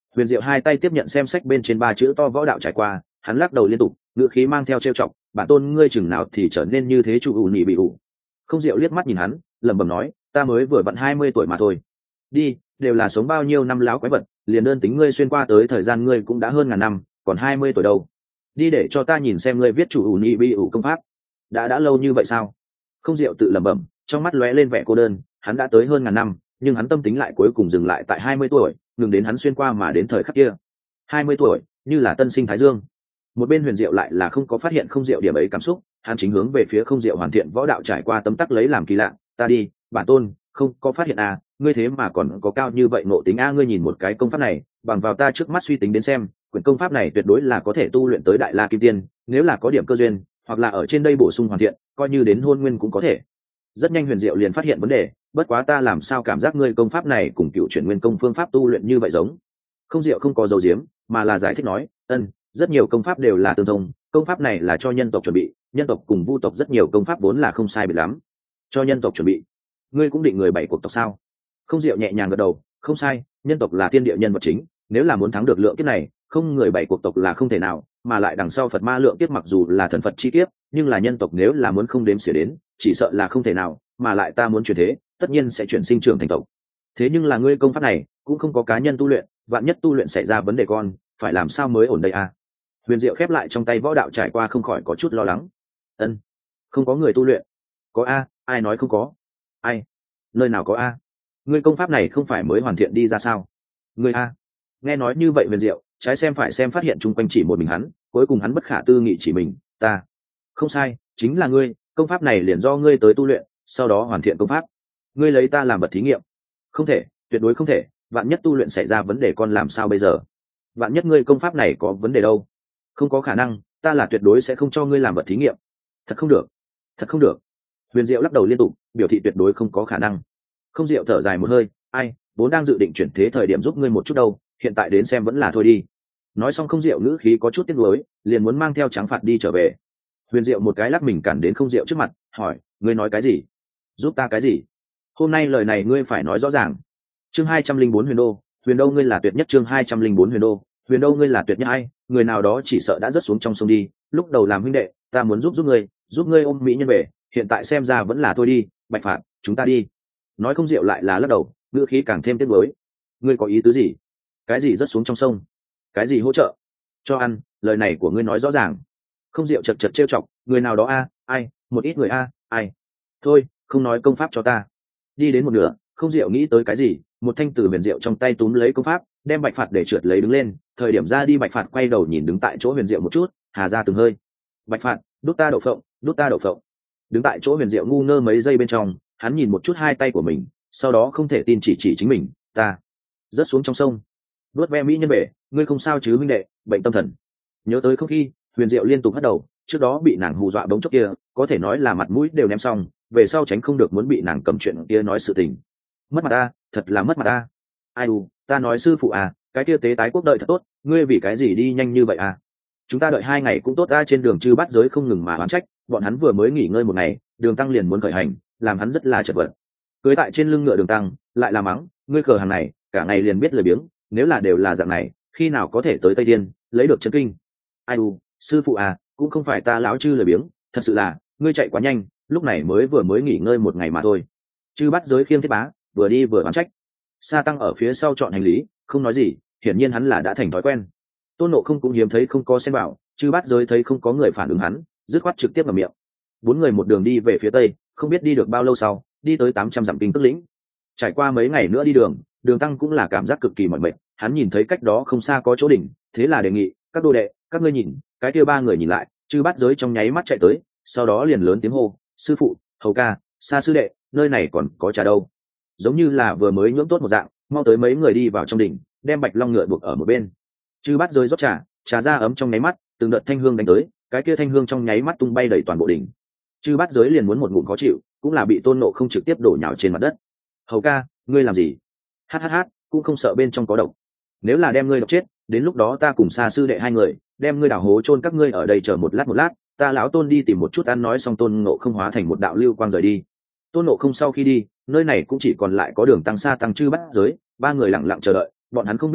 Huyền Diệu hai tay tiếp nhận xem sách bên trên ba chữ to võ đạo trải qua, hắn lắc đầu liên tục, ngữ khí mang theo trêu chọc, bản tôn ngươi chừng nào thì trở nên như thế chủ ủ nhị bị ủ. Không Diệu liếc mắt nhìn hắn, lẩm bẩm nói, ta mới vừa vặn hai mươi tuổi mà thôi. Đi, đều là sống bao nhiêu năm láo quái vật, liền đơn tính ngươi xuyên qua tới thời gian ngươi cũng đã hơn ngàn năm, còn hai mươi tuổi đâu. Đi để cho ta nhìn xem ngươi viết chủ ủ nhị bị ủ công pháp. Đã đã lâu như vậy sao? Không Diệu tự lẩm bẩm, trong mắt lóe lên vẻ cô đơn, hắn đã tới hơn ngàn năm, nhưng hắn tâm tính lại cuối cùng dừng lại tại hai mươi tuổi, ngừng đến hắn xuyên qua mà đến thời khắc kia. hai mươi tuổi, như là tân sinh thái dương. Một bên Huyền Diệu lại là không có phát hiện Không Diệu điểm ấy cảm xúc, hắn chính hướng về phía Không Diệu hoàn thiện võ đạo trải qua tấm tắc lấy làm kỳ lạ, ta đi, bản tôn, không có phát hiện à, ngươi thế mà còn có cao như vậy nộ tính a, ngươi nhìn một cái công pháp này, bằng vào ta trước mắt suy tính đến xem, quyển công pháp này tuyệt đối là có thể tu luyện tới đại la kim tiên, nếu là có điểm cơ duyên, hoặc là ở trên đây bổ sung hoàn thiện, coi như đến hôn nguyên cũng có thể. Rất nhanh Huyền Diệu liền phát hiện vấn đề, bất quá ta làm sao cảm giác ngươi công pháp này cùng cựu chuyển nguyên công phương pháp tu luyện như vậy giống. Không Diệu không có dấu diếm, mà là giải thích nói, ân, rất nhiều công pháp đều là tương thông, công pháp này là cho nhân tộc chuẩn bị, nhân tộc cùng vu tộc rất nhiều công pháp vốn là không sai biệt lắm. Cho nhân tộc chuẩn bị? Ngươi cũng định người bảy cuộc tộc sao? Không Diệu nhẹ nhàng gật đầu, không sai, nhân tộc là thiên địa nhân vật chính, nếu là muốn thắng được lượng kiếp này, không người bảy cuộc tộc là không thể nào, mà lại đằng sau Phật ma lượng kiếp mặc dù là thần Phật chi kiếp, nhưng là nhân tộc nếu là muốn không đếm xỉa đến, chỉ sợ là không thể nào, mà lại ta muốn chuyển thế, tất nhiên sẽ chuyển sinh trưởng thành tộc. Thế nhưng là ngươi công pháp này cũng không có cá nhân tu luyện, vạn nhất tu luyện xảy ra vấn đề con, phải làm sao mới ổn đây a? Huyền Diệu khép lại trong tay võ đạo trải qua không khỏi có chút lo lắng. Ân, không có người tu luyện? Có a, ai nói không có? Ai? Nơi nào có a? Ngươi công pháp này không phải mới hoàn thiện đi ra sao? Ngươi a? Nghe nói như vậy Huyền Diệu, trái xem phải xem phát hiện chung quanh chỉ một mình hắn, cuối cùng hắn bất khả tư nghị chỉ mình, ta. Không sai, chính là ngươi, công pháp này liền do ngươi tới tu luyện, sau đó hoàn thiện công pháp. Ngươi lấy ta làm vật thí nghiệm? Không thể, tuyệt đối không thể, vạn nhất tu luyện xảy ra vấn đề con làm sao bây giờ? Vạn nhất ngươi công pháp này có vấn đề đâu? Không có khả năng, ta là tuyệt đối sẽ không cho ngươi làm vật thí nghiệm. Thật không được, thật không được. Huyền Diệu lắc đầu liên tục, biểu thị tuyệt đối không có khả năng. Không Diệu thở dài một hơi, ai, vốn đang dự định chuyển thế thời điểm giúp ngươi một chút đâu, hiện tại đến xem vẫn là thôi đi. Nói xong Không Diệu ngữ khí có chút tiếc nuối, liền muốn mang theo Trắng Phạt đi trở về. Huyền Diệu một cái lắc mình cản đến Không Diệu trước mặt, hỏi, ngươi nói cái gì? Giúp ta cái gì? Hôm nay lời này ngươi phải nói rõ ràng. Chương hai trăm linh bốn Huyền Đô, Huyền Đô ngươi là tuyệt nhất, chương hai trăm linh bốn Huyền Đô, Huyền Đô ngươi là tuyệt nhất ai, người nào đó chỉ sợ đã rớt xuống trong sông đi, lúc đầu làm huynh đệ, ta muốn giúp giúp ngươi, giúp ngươi ôm mỹ nhân về, hiện tại xem ra vẫn là thôi đi, Bạch Phạt, chúng ta đi. Nói Không Diệu lại là lắc đầu, ngữ khí càng thêm tiếc nuối. Ngươi có ý tứ gì? Cái gì rớt xuống trong sông? Cái gì hỗ trợ? Cho ăn, lời này của ngươi nói rõ ràng. Không Diệu chật chật trêu chọc, người nào đó a, ai, một ít người a, ai. Thôi, không nói công pháp cho ta. Đi đến một nửa, Không Diệu nghĩ tới cái gì, một thanh từ Huyền Diệu trong tay túm lấy công pháp, đem Bạch Phạt để trượt lấy đứng lên, thời điểm ra đi Bạch Phạt quay đầu nhìn đứng tại chỗ Huyền Diệu một chút, hà ra từng hơi. Bạch Phạt, đút ta đậu phộng, đút ta đậu phộng. Đứng tại chỗ Huyền Diệu ngu ngơ mấy giây bên trong, hắn nhìn một chút hai tay của mình, sau đó không thể tin chỉ chỉ chính mình, ta rớt xuống trong sông. Đuốt ve mỹ nhân bể, ngươi không sao chứ huynh đệ, bệnh tâm thần. Nhớ tới không khi, Huyền Diệu liên tục hất đầu, trước đó bị nàng hù dọa bóng chốc kia, có thể nói là mặt mũi đều ném xong, về sau tránh không được muốn bị nàng cầm chuyện kia nói sự tình. Mất mặt ta, thật là mất mặt ta. Ai u, ta nói sư phụ à, cái kia tế tái quốc đợi thật tốt, ngươi vì cái gì đi nhanh như vậy à? Chúng ta đợi hai ngày cũng tốt, ta trên đường Chư Bát Giới không ngừng mà oán trách, bọn hắn vừa mới nghỉ ngơi một ngày, Đường Tăng liền muốn khởi hành, làm hắn rất là chật vật. Cưới tại trên lưng ngựa Đường Tăng, lại là mắng, ngươi khờ hàng này, cả ngày liền biết lười biếng, nếu là đều là dạng này, khi nào có thể tới Tây Tiên, lấy được chân kinh? Ai u, sư phụ à, cũng không phải ta lão Chư lười biếng, thật sự là, ngươi chạy quá nhanh, lúc này mới vừa mới nghỉ ngơi một ngày mà thôi. Chư Bát Giới khiêng Thiết Bá, vừa đi vừa oán trách. Sa Tăng ở phía sau chọn hành lý, không nói gì, hiển nhiên hắn là đã thành thói quen. Tôn Ngộ Không cũng hiếm thấy không có xen vào, Chư Bát Giới thấy không có người phản ứng hắn, dứt khoát trực tiếp ngậm miệng. Bốn người một đường đi về phía tây, không biết đi được bao lâu sau, đi tới tám trăm dặm kinh tức lĩnh. Trải qua mấy ngày nữa đi đường, Đường Tăng cũng là cảm giác cực kỳ mỏi mệt, hắn nhìn thấy cách đó không xa có chỗ đỉnh, thế là đề nghị, các đô đệ, các ngươi nhìn, cái kia ba người nhìn lại, Chư Bát Giới trong nháy mắt chạy tới, sau đó liền lớn tiếng hô, sư phụ, hầu ca, Sa sư đệ, nơi này còn có trà đâu. Giống như là vừa mới nhưỡng tốt một dạng, mau tới mấy người đi vào trong đỉnh, đem Bạch Long ngựa buộc ở một bên. Chư Bát Giới rót trà, trà ra ấm trong nháy mắt, từng đợt thanh hương đánh tới, cái kia thanh hương trong nháy mắt tung bay đầy toàn bộ đỉnh. Chư Bát Giới liền muốn một ngụm khó chịu, cũng là bị Tôn Ngộ Không trực tiếp đổ nhào trên mặt đất. Hầu ca, ngươi làm gì? Hát hát hát, cũng không sợ bên trong có độc. Nếu là đem ngươi độc chết, đến lúc đó ta cùng Sa sư đệ hai người, đem ngươi đào hố chôn các ngươi ở đây chờ một lát một lát, ta lão Tôn đi tìm một chút ăn. Nói xong Tôn Ngộ Không hóa thành một đạo lưu quang rời đi. Tôn Ngộ Không sau khi đi, nơi này cũng chỉ còn lại có Đường Tăng, Sa Tăng, Chư Bát Giới, ba người lặng lặng chờ đợi. Bọn hắn không biết là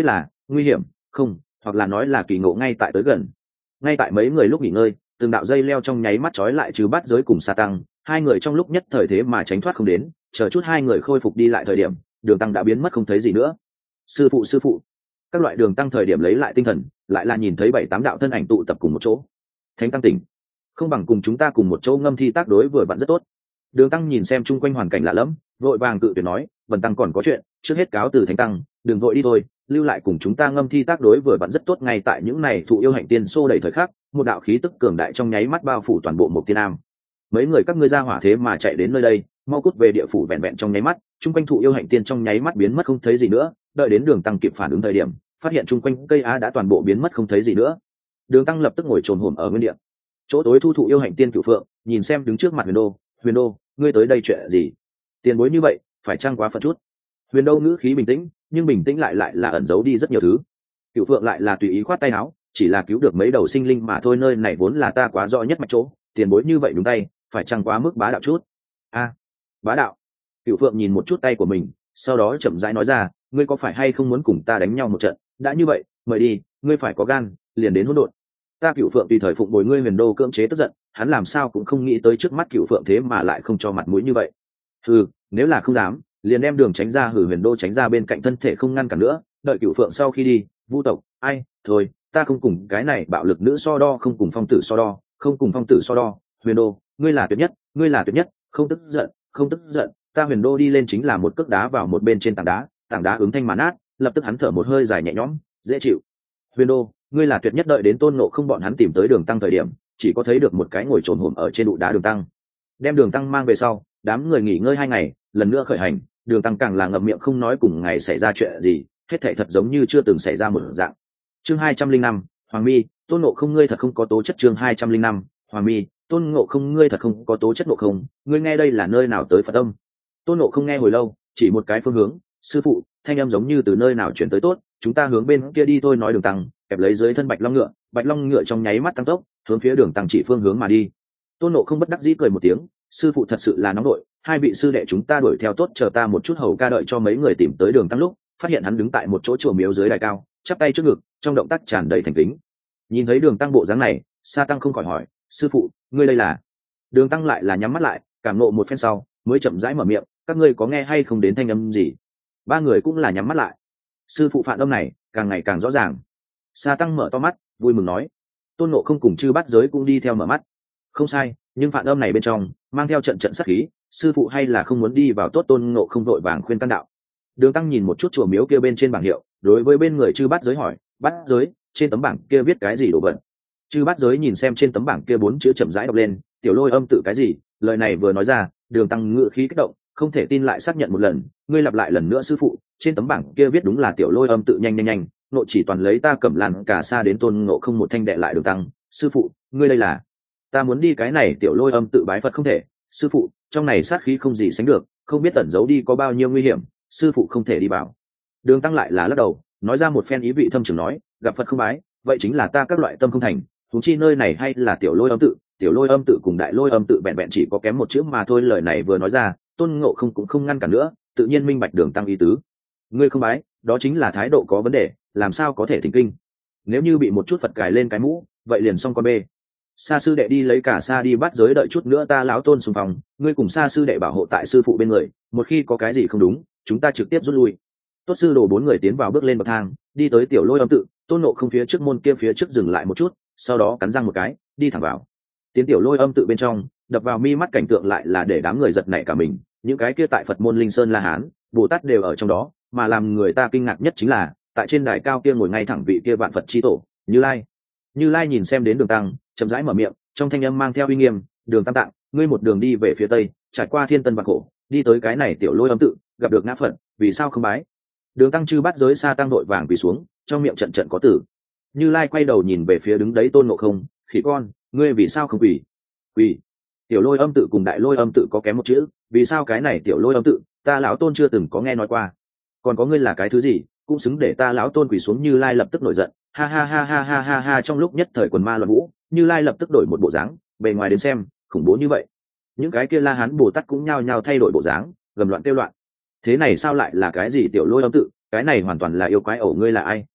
nguy hiểm không, hoặc là nói là kỳ ngộ ngay tại tới gần. Ngay tại mấy người lúc nghỉ ngơi, từng đạo dây leo trong nháy mắt trói lại trừ bát giới cùng Sa Tăng, hai người trong lúc nhất thời thế mà tránh thoát không đến, chờ chút hai người khôi phục đi lại thời điểm, Đường Tăng đã biến mất không thấy gì nữa. Sư phụ sư phụ, các loại Đường Tăng thời điểm lấy lại tinh thần, lại là nhìn thấy bảy tám đạo thân ảnh tụ tập cùng một chỗ. Thánh Tăng tỉnh, không bằng cùng chúng ta cùng một chỗ ngâm thi tác đối vừa vặn rất tốt. Đường Tăng nhìn xem chung quanh hoàn cảnh lạ lẫm, vội vàng cự tuyệt nói, Vân Tăng còn có chuyện, trước hết cáo từ Thánh Tăng, đừng vội đi thôi, lưu lại cùng chúng ta ngâm thi tác đối vừa vặn rất tốt. Ngay tại những này thụ yêu hạnh tiên xô đẩy thời khắc, một đạo khí tức cường đại trong nháy mắt bao phủ toàn bộ một tiên am. Mấy người các ngươi ra hỏa thế mà chạy đến nơi đây, mau cút về địa phủ. Vẹn vẹn trong nháy mắt, chung quanh thụ yêu hạnh tiên trong nháy mắt biến mất không thấy gì nữa. Đợi đến Đường Tăng kịp phản ứng thời điểm, phát hiện chung quanh cây á đã toàn bộ biến mất không thấy gì nữa. Đường Tăng lập tức ngồi trồm hổm ở nguyên địa. Chỗ tối thu thụ yêu hạnh tiên Cửu Phượng nhìn xem đứng trước mặt Huyền Đô. Huyền Đô, ngươi tới đây chuyện gì? Tiền bối như vậy phải chăng quá phận chút? Huyền Đô ngữ khí bình tĩnh, nhưng bình tĩnh lại lại là ẩn giấu đi rất nhiều thứ. Cửu Phượng lại là tùy ý khoát tay áo, chỉ là cứu được mấy đầu sinh linh mà thôi, nơi này vốn là ta quá rõ nhất mạch chỗ, tiền bối như vậy đúng tay phải chăng quá mức bá đạo chút? A, bá đạo. Cửu Phượng nhìn một chút tay của mình, sau đó chậm rãi nói ra, ngươi có phải hay không muốn cùng ta đánh nhau một trận? Đã như vậy, mời đi, ngươi phải có gan, liền đến hỗn độn. Ta Cửu Phượng tùy thời phụng bồi ngươi. Huyền Đô cưỡng chế tức giận, hắn làm sao cũng không nghĩ tới trước mắt Cửu Phượng thế mà lại không cho mặt mũi như vậy. Hừ, nếu là không dám, liền đem đường tránh ra. Hừ, Huyền Đô tránh ra bên cạnh thân thể không ngăn cản nữa, đợi Cửu Phượng sau khi đi. Vu tộc, ai, thôi, ta không cùng cái này bạo lực nữ so đo, không cùng phong tử so đo, không cùng phong tử so đo. Huyền Đô, ngươi là tuyệt nhất, ngươi là tuyệt nhất, không tức giận, không tức giận. Ta Huyền Đô đi lên chính là một cước đá vào một bên trên tảng đá, tảng đá ứng thanh mà nát, lập tức hắn thở một hơi dài nhẹ nhõm, dễ chịu. Huyền Đô, ngươi là tuyệt nhất. Đợi đến Tôn Ngộ Không bọn hắn tìm tới Đường Tăng thời điểm, chỉ có thấy được một cái ngồi trồn hổm ở trên đụ đá Đường Tăng. Đem Đường Tăng mang về sau, đám người nghỉ ngơi hai ngày, lần nữa khởi hành. Đường Tăng càng là ngậm miệng không nói cùng ngày xảy ra chuyện gì, hết thảy thật giống như chưa từng xảy ra một dạng. Chương hai trăm linh năm, Hoàng Mi, Tôn Ngộ Không ngươi thật không có tố chất. Chương hai trăm linh năm, Hoàng Mi, Tôn Ngộ Không ngươi thật không có tố chất. Ngộ Không, ngươi nghe đây là nơi nào tới Phật âm? Tôn Ngộ Không nghe hồi lâu, chỉ một cái phương hướng, sư phụ, thanh âm giống như từ nơi nào chuyển tới. Tốt, chúng ta hướng bên kia đi thôi. Nói Đường Tăng kẹp lấy dưới thân Bạch Long ngựa, Bạch Long ngựa trong nháy mắt tăng tốc, hướng phía Đường Tăng chỉ phương hướng mà đi. Tôn Ngộ Không bất đắc dĩ cười một tiếng, sư phụ thật sự là nóng đội, hai vị sư đệ chúng ta đuổi theo. Tốt, chờ ta một chút. Hầu ca đợi cho mấy người tìm tới Đường Tăng lúc, phát hiện hắn đứng tại một chỗ chùa miếu dưới đài cao, chắp tay trước ngực, trong động tác tràn đầy thành kính. Nhìn thấy Đường Tăng bộ dáng này, Sa Tăng không khỏi hỏi, sư phụ, ngươi đây là? Đường Tăng lại là nhắm mắt lại, cảm nộ một phen sau, mới chậm rãi mở miệng, các ngươi có nghe hay không đến thanh âm gì? Ba người cũng là nhắm mắt lại. Sư phụ phản âm này càng ngày càng rõ ràng. Sa Tăng mở to mắt, vui mừng nói. Tôn Ngộ Không cùng chư bát giới cũng đi theo mở mắt. Không sai, nhưng phản âm này bên trong mang theo trận trận sát khí, sư phụ hay là không muốn đi vào. Tốt, Tôn Ngộ Không vội vàng khuyên can đạo. Đường Tăng nhìn một chút chùa miếu kia bên trên bảng hiệu, đối với bên người chư bát giới hỏi, bát giới, trên tấm bảng kia viết cái gì đồ vật? Chư bát giới nhìn xem trên tấm bảng kia bốn chữ chậm rãi đọc lên, tiểu lôi âm tự cái gì? Lời này vừa nói ra, Đường Tăng ngự khí kích động, không thể tin lại xác nhận một lần, ngươi lặp lại lần nữa sư phụ, trên tấm bảng kia viết đúng là tiểu lôi âm tự. Nhanh nhanh nhanh, nội chỉ toàn lấy ta cầm làn cả xa đến. Tôn Ngộ Không một thanh đệ lại Đường Tăng, sư phụ, ngươi đây là? Ta muốn đi cái này tiểu lôi âm tự bái Phật. Không thể, sư phụ, trong này sát khí không gì sánh được, không biết tẩn giấu đi có bao nhiêu nguy hiểm, sư phụ không thể đi vào. Đường Tăng lại là lắc đầu, nói ra một phen ý vị thâm trường nói, gặp Phật không bái, vậy chính là ta các loại tâm không thành, huống chi nơi này hay là tiểu lôi âm tự, tiểu lôi âm tự cùng đại lôi âm tự vẹn vẹn chỉ có kém một chữ mà thôi. Lời này vừa nói ra, Tôn Ngộ Không cũng không ngăn cản nữa, tự nhiên minh bạch Đường Tăng ý tứ. Ngươi không bái, đó chính là thái độ có vấn đề, làm sao có thể thỉnh kinh? Nếu như bị một chút Phật cài lên cái mũ, vậy liền xong con bê. Sa sư đệ đi lấy cả Sa đi bắt giới, đợi chút nữa ta lão Tôn xung phong, ngươi cùng Sa sư đệ bảo hộ tại sư phụ bên người, một khi có cái gì không đúng, chúng ta trực tiếp rút lui. Tốt, sư đồ bốn người tiến vào bước lên bậc thang, đi tới tiểu lôi âm tự. Tôn Ngộ Không phía trước môn kia phía trước dừng lại một chút, sau đó cắn răng một cái, đi thẳng vào. Tiến tiểu lôi âm tự bên trong, đập vào mi mắt cảnh tượng lại là để đám người giật nảy cả mình. Những cái kia tại Phật môn Linh Sơn La Hán, Bồ Tát đều ở trong đó, mà làm người ta kinh ngạc nhất chính là, tại trên đài cao kia ngồi ngay thẳng vị kia vạn Phật chi tổ, Như Lai. Như Lai nhìn xem đến Đường Tăng, chậm rãi mở miệng, trong thanh âm mang theo uy nghiêm, Đường Tam Tạng, ngươi một đường đi về phía tây, trải qua thiên tân vạn khổ, đi tới cái này tiểu lôi âm tự, gặp được ngã Phật, vì sao không bái? Đường Tăng chư bắt giới Sa Tăng đội vàng quỳ xuống, trong miệng trận trận có tử. Như Lai quay đầu nhìn về phía đứng đấy Tôn Ngộ Không, khỉ con, ngươi vì sao không quỳ? Quỳ? Tiểu lôi âm tự cùng đại lôi âm tự có kém một chữ, vì sao cái này tiểu lôi âm tự, ta lão Tôn chưa từng có nghe nói qua. Còn có ngươi là cái thứ gì, cũng xứng để ta lão Tôn quỳ xuống? Như Lai lập tức nổi giận, ha ha ha ha ha ha ha. Trong lúc nhất thời quần ma loạn vũ, Như Lai lập tức đổi một bộ dáng, bề ngoài đến xem khủng bố như vậy, những cái kia La Hán Bồ Tát cũng nhao nhao thay đổi bộ dáng, gầm loạn kêu loạn. Thế này sao lại là cái gì tiểu lôi âm tự? Cái này hoàn toàn là yêu quái ẩu. Ngươi là ai?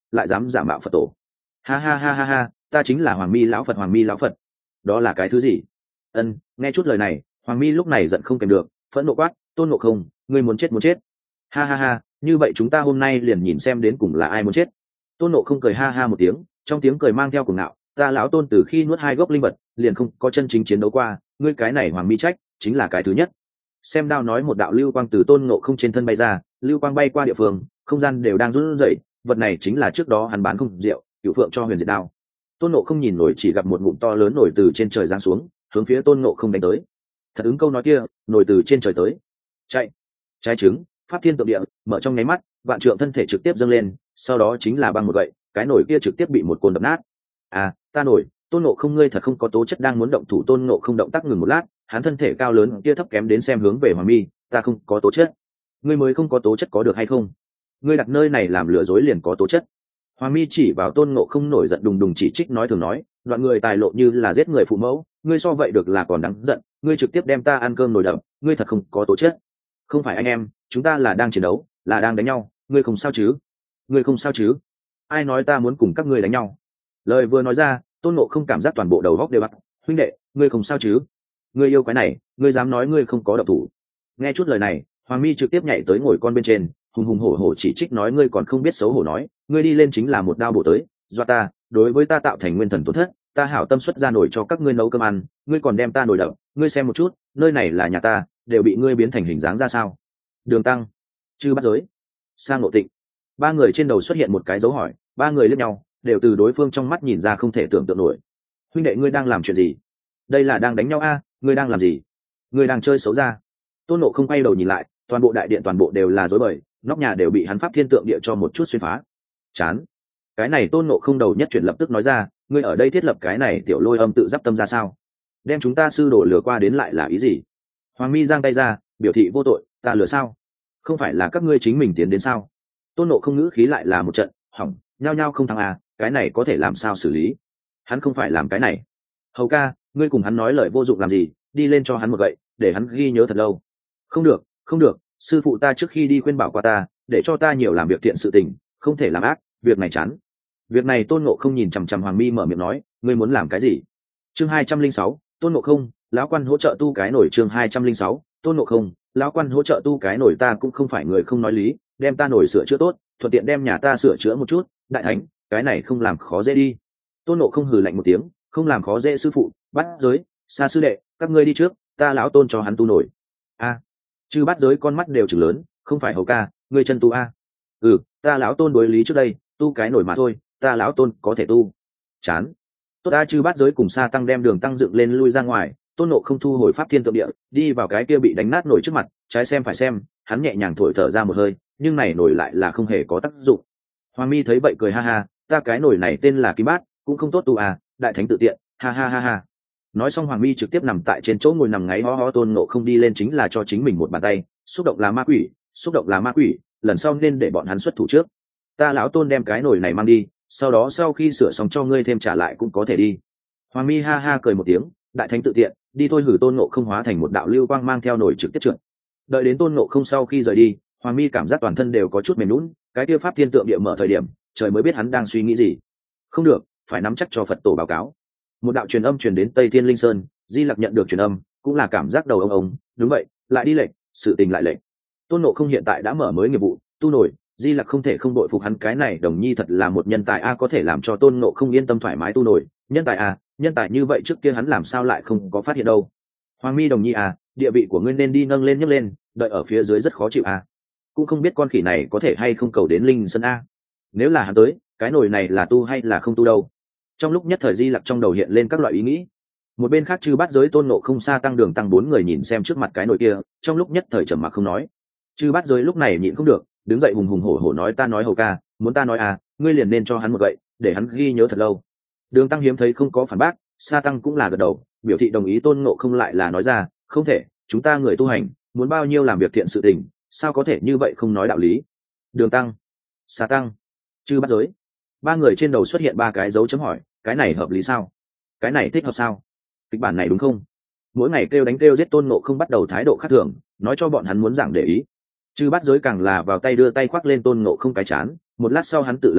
lại dám giả mạo Phật tổ. Ha ha ha ha ha, ta chính là Hoàng Mi lão Phật, Hoàng Mi lão Phật. Đó là cái thứ gì? Ân, nghe chút lời này, Hoàng Mi lúc này giận không kèm được, phẫn nộ quát, Tôn Ngộ Không, ngươi muốn chết muốn chết. Ha ha ha, như vậy chúng ta hôm nay liền nhìn xem đến cùng là ai muốn chết. Tôn Ngộ Không cười ha ha một tiếng, trong tiếng cười mang theo cuồng ngạo, ta lão Tôn từ khi nuốt hai gốc linh vật, liền không có chân chính chiến đấu qua, ngươi cái này Hoàng Mi trách, chính là cái thứ nhất. Xem đao nói một đạo lưu quang từ Tôn Ngộ Không trên thân bay ra, lưu quang bay qua địa phương, không gian đều đang run rẩy, vật này chính là trước đó hắn bán không rượu, Cửu Phượng cho Huyền Diệt Đao. Tôn Ngộ Không nhìn nổi chỉ gặp một ngụm to lớn nổi từ trên trời giáng xuống, hướng phía Tôn Ngộ Không đánh tới. Thật ứng câu nói kia, nổi từ trên trời tới. Chạy. Trái trứng, pháp thiên tượng địa, mở trong nháy mắt, vạn trượng thân thể trực tiếp dâng lên, sau đó chính là băng một gậy, cái nổi kia trực tiếp bị một côn đập nát. À, ta nổi, Tôn Ngộ Không ngươi thật không có tố chất, đang muốn động thủ Tôn Ngộ Không động tác ngừng một lát, hắn thân thể cao lớn kia thấp kém đến xem hướng về Hoàng Mi, ta không có tố chất. Ngươi mới không có tố chất có được hay không? Ngươi đặt nơi này làm lừa dối liền có tố chất. Hoàng Mi chỉ vào Tôn Ngộ Không nổi giận đùng đùng chỉ trích nói thường nói, đoạn người tài lộ như là giết người phụ mẫu, ngươi so vậy được là còn đáng giận, ngươi trực tiếp đem ta ăn cơm nồi đập, ngươi thật không có tố chất. Không phải anh em, chúng ta là đang chiến đấu, là đang đánh nhau, ngươi không sao chứ? Ngươi không sao chứ? Ai nói ta muốn cùng các ngươi đánh nhau? Lời vừa nói ra, Tôn Ngộ Không cảm giác toàn bộ đầu óc đều bắt, huynh đệ, ngươi không sao chứ? Ngươi yêu cái này, ngươi dám nói ngươi không có động thủ? Nghe chút lời này, Hoàng Mi trực tiếp nhảy tới ngồi con bên trên, hùng hùng hổ hổ chỉ trích nói, ngươi còn không biết xấu hổ nói, ngươi đi lên chính là một đao bổ tới, do ta, đối với ta tạo thành nguyên thần tổn thất, ta hảo tâm xuất ra nổi cho các ngươi nấu cơm ăn, ngươi còn đem ta nổi đập, ngươi xem một chút, nơi này là nhà ta, đều bị ngươi biến thành hình dáng ra sao? Đường Tăng, Chư Bát Giới, Sa Ngộ Tịnh, ba người trên đầu xuất hiện một cái dấu hỏi, ba người liếc nhau, đều từ đối phương trong mắt nhìn ra không thể tưởng tượng nổi. Huynh đệ ngươi đang làm chuyện gì? Đây là đang đánh nhau a? À? Ngươi đang làm gì? Ngươi đang chơi xấu ra? Tôn Ngộ Không quay đầu nhìn lại, toàn bộ đại điện toàn bộ đều là rối bời, nóc nhà đều bị hắn pháp thiên tượng địa cho một chút xuyên phá. Chán. Cái này Tôn Ngộ Không đầu nhất chuyển lập tức nói ra, ngươi ở đây thiết lập cái này tiểu lôi âm tự giáp tâm ra sao? Đem chúng ta sư đồ lừa qua đến lại là ý gì? Hoàng Mi giang tay ra, biểu thị vô tội, ta lừa sao? Không phải là các ngươi chính mình tiến đến sao? Tôn Ngộ Không ngữ khí lại là một trận, hỏng, nhao nhao không thắng à, cái này có thể làm sao xử lý? Hắn không phải làm cái này. Hầu ca, ngươi cùng hắn nói lời vô dụng làm gì, đi lên cho hắn một gậy, để hắn ghi nhớ thật lâu. Không được, không được, sư phụ ta trước khi đi khuyên bảo qua ta, để cho ta nhiều làm việc thiện sự tình, không thể làm ác, việc này chán. Việc này Tôn Ngộ Không nhìn chằm chằm Hoàng Mi mở miệng nói, ngươi muốn làm cái gì? Chương hai trăm linh sáu, Tôn Ngộ Không, lão quan hỗ trợ tu cái nổi. Chương hai trăm linh sáu, Tôn Ngộ Không, lão quan hỗ trợ tu cái nổi. Ta cũng không phải người không nói lý, đem ta nổi sửa chữa tốt, thuận tiện đem nhà ta sửa chữa một chút, đại thánh, cái này không làm khó dễ đi. Tôn Ngộ Không hừ lạnh một tiếng, không làm khó dễ sư phụ, Bát Giới, Sa sư đệ, các ngươi đi trước, ta lão Tôn cho hắn tu nổi. A, Chư Bát Giới con mắt đều trừng lớn, không phải Hầu ca, ngươi chân tu a? Ừ, ta lão Tôn đối lý trước đây, tu cái nổi mà thôi, ta lão Tôn có thể tu. Chán. Tốt a. Chư Bát Giới cùng Sa tăng đem Đường Tăng dựng lên lui ra ngoài, Tôn Ngộ Không thu hồi pháp thiên tượng địa, đi vào cái kia bị đánh nát nổi trước mặt, trái xem phải xem, hắn nhẹ nhàng thổi thở ra một hơi, nhưng này nổi lại là không hề có tác dụng. Hoàng Mi thấy vậy cười ha ha, ta cái nổi này tên là Kim Bát, cũng không tốt tu à, đại thánh tự tiện, ha ha ha ha. Nói xong Hoàng Mi trực tiếp nằm tại trên chỗ ngồi nằm ngáy ho ho. Tôn Ngộ Không đi lên chính là cho chính mình một bàn tay, xúc động là ma quỷ, xúc động là ma quỷ, lần sau nên để bọn hắn xuất thủ trước. Ta lão Tôn đem cái nổi này mang đi, sau đó sau khi sửa xong cho ngươi thêm trả lại cũng có thể đi. Hoàng Mi ha ha cười một tiếng, đại thánh tự tiện, đi thôi. Hử. Tôn Ngộ Không hóa thành một đạo lưu quang mang theo nổi trực tiếp trượt. Đợi đến Tôn Ngộ Không sau khi rời đi, Hoàng Mi cảm giác toàn thân đều có chút mềm nhũn, cái kia pháp thiên tượng địa mở thời điểm, trời mới biết hắn đang suy nghĩ gì. Không được, phải nắm chắc cho Phật tổ báo cáo. Một đạo truyền âm truyền đến Tây Thiên Linh Sơn, Di Lặc nhận được truyền âm, cũng là cảm giác đầu ông ông, đúng vậy, lại đi lệnh, sự tình lại lệnh. Tôn Ngộ Không hiện tại đã mở mới nghiệp vụ, tu nổi, Di Lặc không thể không đội phục hắn, cái này đồng nhi thật là một nhân tài a, có thể làm cho Tôn Ngộ Không yên tâm thoải mái tu nổi, nhân tài a, nhân tài như vậy trước kia hắn làm sao lại không có phát hiện đâu. Hoàng Mi đồng nhi à, địa vị của ngươi nên đi nâng lên nhấc lên, đợi ở phía dưới rất khó chịu à. Cũng không biết con khỉ này có thể hay không cầu đến Linh Sơn a. Nếu là hắn tới, cái nồi này là tu hay là không tu đâu. Trong lúc nhất thời Di Lặc trong đầu hiện lên các loại ý nghĩ. Một bên khác Chư Bát Giới, Tôn Ngộ Không, Sa tăng Đường tăng bốn người nhìn xem trước mặt cái nồi kia, trong lúc nhất thời trầm mặc không nói. Chư Bát Giới lúc này nhịn không được, đứng dậy hùng hùng hổ hổ nói, ta nói Hầu ca, muốn ta nói à, ngươi liền nên cho hắn một gậy, để hắn ghi nhớ thật lâu. Đường tăng hiếm thấy không có phản bác, Sa tăng cũng là gật đầu, biểu thị đồng ý. Tôn Ngộ Không lại là nói ra, không thể, chúng ta người tu hành, muốn bao nhiêu làm việc thiện sự tình, sao có thể như vậy không nói đạo lý. Đường tăng, Sa tăng, Chư Bát Giới, ba người trên đầu xuất hiện ba cái dấu chấm hỏi, cái này hợp lý sao? Cái này thích hợp sao? Kịch bản này đúng không? Mỗi ngày kêu đánh kêu giết, Tôn Ngộ Không bắt đầu thái độ khác thường, nói cho bọn hắn muốn giảng để ý. Chư Bát Giới càng là vào tay đưa tay khoác lên Tôn Ngộ Không cái chán, một lát sau hắn tự lẩm bẩm,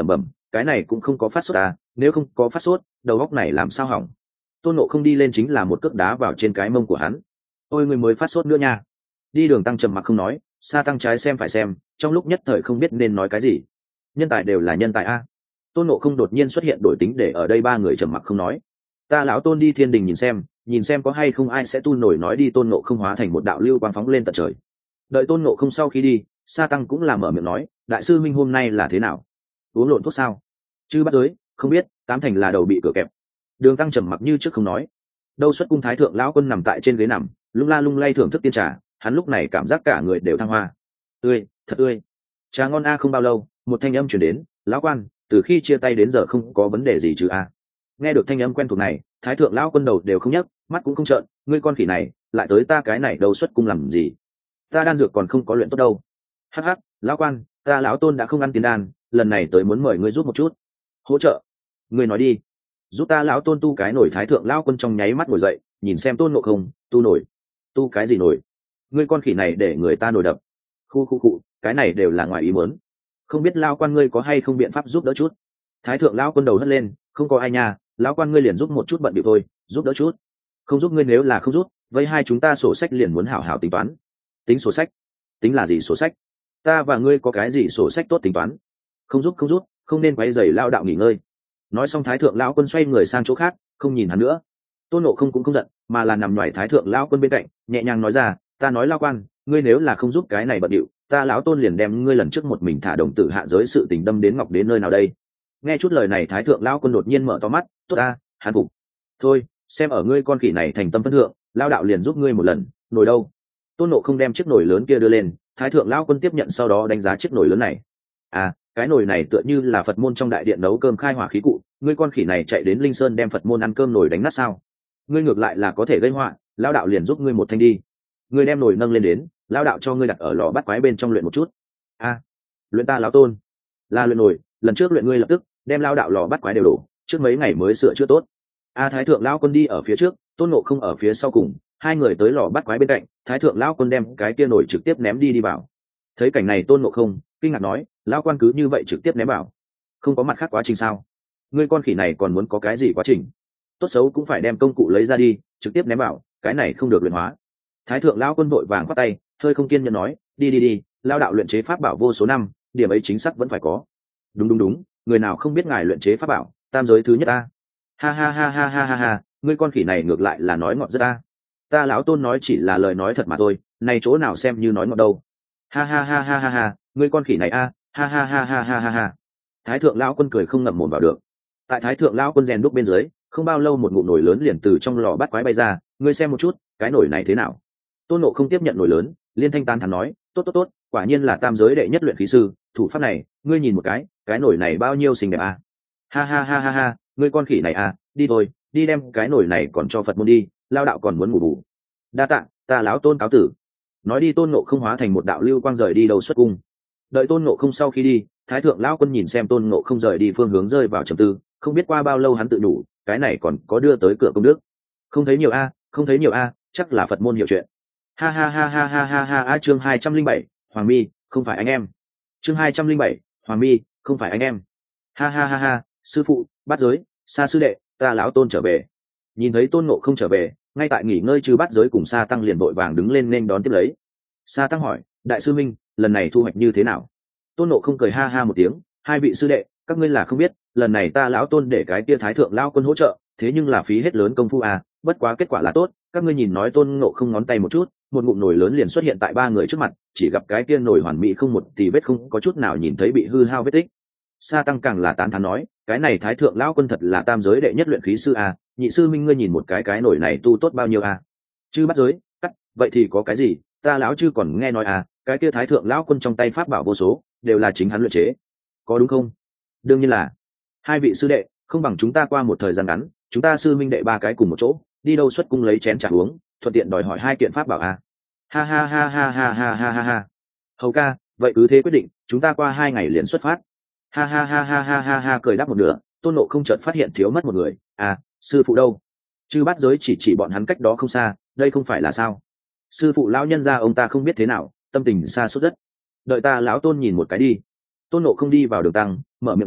cái này cũng không có phát sốt à, nếu không có phát sốt đầu góc này làm sao hỏng. Tôn Ngộ không đi lên chính là một cước đá vào trên cái mông của hắn. Ôi người mới phát sốt nữa nha. Đi đường tăng trầm mặc không nói, Sa Tăng trái xem phải xem, trong lúc nhất thời không biết nên nói cái gì. Nhân tài đều là nhân tài a. Tôn Ngộ không đột nhiên xuất hiện đổi tính để ở đây ba người trầm mặc không nói. Ta lão Tôn đi thiên đình nhìn xem, nhìn xem có hay không ai sẽ tu nổi nói đi. Tôn Ngộ không hóa thành một đạo lưu quang phóng lên tận trời. Đợi Tôn Ngộ không sau khi đi, Sa Tăng cũng làm mở miệng nói, đại sư minh hôm nay là thế nào, uống lộn thuốc sao? Chư bắt giới không biết, tám thành là đầu bị cửa kẹp. Đường Tăng trầm mặc như trước không nói. Đâu xuất cung thái thượng lão quân nằm tại trên ghế nằm, lung la lung lay thưởng thức tiên trà, hắn lúc này cảm giác cả người đều thăng hoa. Tươi, thật tươi. Trà ngon a. Không bao lâu, một thanh âm truyền đến, lão quan, từ khi chia tay đến giờ không có vấn đề gì chứ a? Nghe được thanh âm quen thuộc này, thái thượng lão quân đầu đều không nhấc, mắt cũng không trợn, ngươi con khỉ này lại tới ta cái này đâu xuất cung làm gì? Ta đan dược còn không có luyện tốt đâu. Hắc hắc, lão quan, ta lão Tôn đã không ăn tiền đan, lần này tới muốn mời ngươi giúp một chút hỗ trợ. Ngươi nói đi. Giúp ta lão Tôn tu cái nổi. Thái thượng lão quân trong nháy mắt ngồi dậy, nhìn xem Tôn Ngộ không, tu nổi? Tu cái gì nổi? Ngươi con khỉ này để người ta nổi đập. Khu khu cụ, cái này đều là ngoài ý muốn. Không biết lão quan ngươi có hay không biện pháp giúp đỡ chút? Thái thượng lão quân đầu hất lên, không có ai nha, lão quan ngươi liền giúp một chút bận điệu thôi, giúp đỡ chút. Không giúp ngươi nếu là không giúp, vậy hai chúng ta sổ sách liền muốn hảo hảo tính toán. Tính sổ sách? Tính là gì sổ sách? Ta và ngươi có cái gì sổ sách tốt tính toán? Không giúp không giúp, không nên quấy rầy lao đạo nghỉ ngơi. Nói xong thái thượng lão quân xoay người sang chỗ khác, không nhìn hắn nữa. Tôn Ngộ không cũng không giận, mà là nằm ngoài thái thượng lão quân bên cạnh, nhẹ nhàng nói ra, ta nói lao quan, ngươi nếu là không giúp cái này bận điệu, ta lão Tôn liền đem ngươi lần trước một mình thả đồng tử hạ giới sự tình đâm đến ngọc đến nơi nào đây. Nghe chút lời này thái thượng lão quân đột nhiên mở to mắt, tốt ta, hắn phục. Thôi, xem ở ngươi con khỉ này thành tâm phân thượng, lao đạo liền giúp ngươi một lần, nồi đâu? Tôn Ngộ không đem chiếc nồi lớn kia đưa lên, thái thượng lão quân tiếp nhận sau đó đánh giá chiếc nồi lớn này. À, cái nồi này tựa như là Phật môn trong đại điện nấu cơm khai hỏa khí cụ, ngươi con khỉ này chạy đến Linh Sơn đem Phật môn ăn cơm nồi đánh nát sao? Ngươi ngược lại là có thể gây họa, lão đạo liền giúp ngươi một thanh đi. Ngươi đem nồi nâng lên đến, lão đạo cho ngươi đặt ở lò bắt quái bên trong luyện một chút. A, luyện ta lão Tôn? Là luyện nồi, lần trước luyện ngươi lập tức đem lão đạo lò bắt quái đều đổ, trước mấy ngày mới sửa chữa tốt. A, thái thượng lão quân đi ở phía trước, Tôn Ngộ không ở phía sau cùng, hai người tới lò bắt quái bên cạnh, thái thượng lão quân đem cái kia nồi trực tiếp ném đi đi vào. Thấy cảnh này Tôn Ngộ không kinh ngạc nói, lão quan cứ như vậy trực tiếp ném vào, không có mặt khác quá trình sao? Ngươi con khỉ này còn muốn có cái gì quá trình? Tốt xấu cũng phải đem công cụ lấy ra đi, trực tiếp ném vào, cái này không được luyện hóa. Thái thượng lão quân vội vàng khoát tay, hơi không kiên nhẫn nói, đi đi đi, lão đạo luyện chế pháp bảo vô số năm, điểm ấy chính xác vẫn phải có. Đúng đúng đúng, người nào không biết ngài luyện chế pháp bảo, tam giới thứ nhất ta. Ha ha ha ha ha ha ha, ngươi con khỉ này ngược lại là nói ngọt rất ta. Ta lão Tôn nói chỉ là lời nói thật mà thôi, này chỗ nào xem như nói ngọt đâu. Ha ha ha ha ha ha, ngươi con khỉ này a, ha ha ha ha ha ha ha. Thái thượng lão quân cười không ngậm mồm vào được. Tại thái thượng lão quân rèn đúc bên dưới, không bao lâu một ngụm nồi lớn liền từ trong lò bắt quái bay ra, ngươi xem một chút, cái nồi này thế nào? Tôn Ngộ không tiếp nhận nồi lớn, liên thanh tán thán nói, tốt tốt tốt, quả nhiên là tam giới đệ nhất luyện khí sư, thủ pháp này, ngươi nhìn một cái, cái nồi này bao nhiêu xinh đẹp a. Ha ha ha ha ha, ngươi con khỉ này a, đi thôi, đi đem cái nồi này còn cho Phật môn đi, lao đạo còn muốn ngủ bù. Đa tạ, ta lão Tôn cáo tử. Nói đi Tôn Ngộ không hóa thành một đạo lưu quang rời đi đầu xuất cung. Đợi Tôn Ngộ không sau khi đi, thái thượng lão quân nhìn xem Tôn Ngộ không rời đi phương hướng rơi vào trầm tư, không biết qua bao lâu hắn tự đủ, cái này còn có đưa tới cửa công đức. Không thấy nhiều a, không thấy nhiều a, chắc là Phật môn hiểu chuyện. Ha ha ha ha ha ha ha. A chương hai trăm linh bảy, Hoàng Mi, không phải anh em. Chương hai trăm linh bảy, Hoàng Mi, không phải anh em. Ha ha ha ha, sư phụ, bát giới, Sa sư đệ, ta lão Tôn trở về. Nhìn thấy Tôn Ngộ không trở về, ngay tại nghỉ ngơi trừ bát giới cùng Sa tăng liền vội vàng đứng lên nên đón tiếp lấy. Sa tăng hỏi, đại sư minh, lần này thu hoạch như thế nào? Tôn Ngộ không cười ha ha một tiếng, hai vị sư đệ, các ngươi là không biết, lần này ta lão Tôn để cái tia thái thượng lão quân hỗ trợ, thế nhưng là phí hết lớn công phu à, bất quá kết quả là tốt. Các ngươi nhìn nói Tôn Ngộ không ngón tay một chút, một ngụm nồi lớn liền xuất hiện tại ba người trước mặt, chỉ gặp cái kia nồi hoàn mỹ không một tì vết, không có chút nào nhìn thấy bị hư hao vết tích. Sa tăng càng là tán thán nói, cái này thái thượng lão quân thật là tam giới đệ nhất luyện khí sư à, nhị sư minh ngươi nhìn một cái cái nồi này tu tốt bao nhiêu à? Chư bắt giới, cắt, vậy thì có cái gì, ta lão chư còn nghe nói à, cái kia thái thượng lão quân trong tay pháp bảo vô số, đều là chính hắn luyện chế, có đúng không? Đương nhiên là. Hai vị sư đệ, không bằng chúng ta qua một thời gian ngắn, chúng ta sư minh đệ ba cái cùng một chỗ, đi đâu xuất cung lấy chén trà uống, thuận tiện đòi hỏi hai kiện pháp bảo à? Ha ha ha ha ha ha ha ha ha. Hầu ca, vậy cứ thế quyết định, chúng ta qua hai ngày liền xuất phát. Ha ha ha ha ha ha ha. Cười đáp một nửa, Tôn Ngộ không chợt phát hiện thiếu mất một người. À, sư phụ đâu? Chư bát giới chỉ chỉ bọn hắn cách đó không xa, đây không phải là sao? Sư phụ lão nhân gia ông ta không biết thế nào, tâm tình xa suốt rất. Đợi ta lão Tôn nhìn một cái đi. Tôn Ngộ không đi vào đường tăng, mở miệng nói,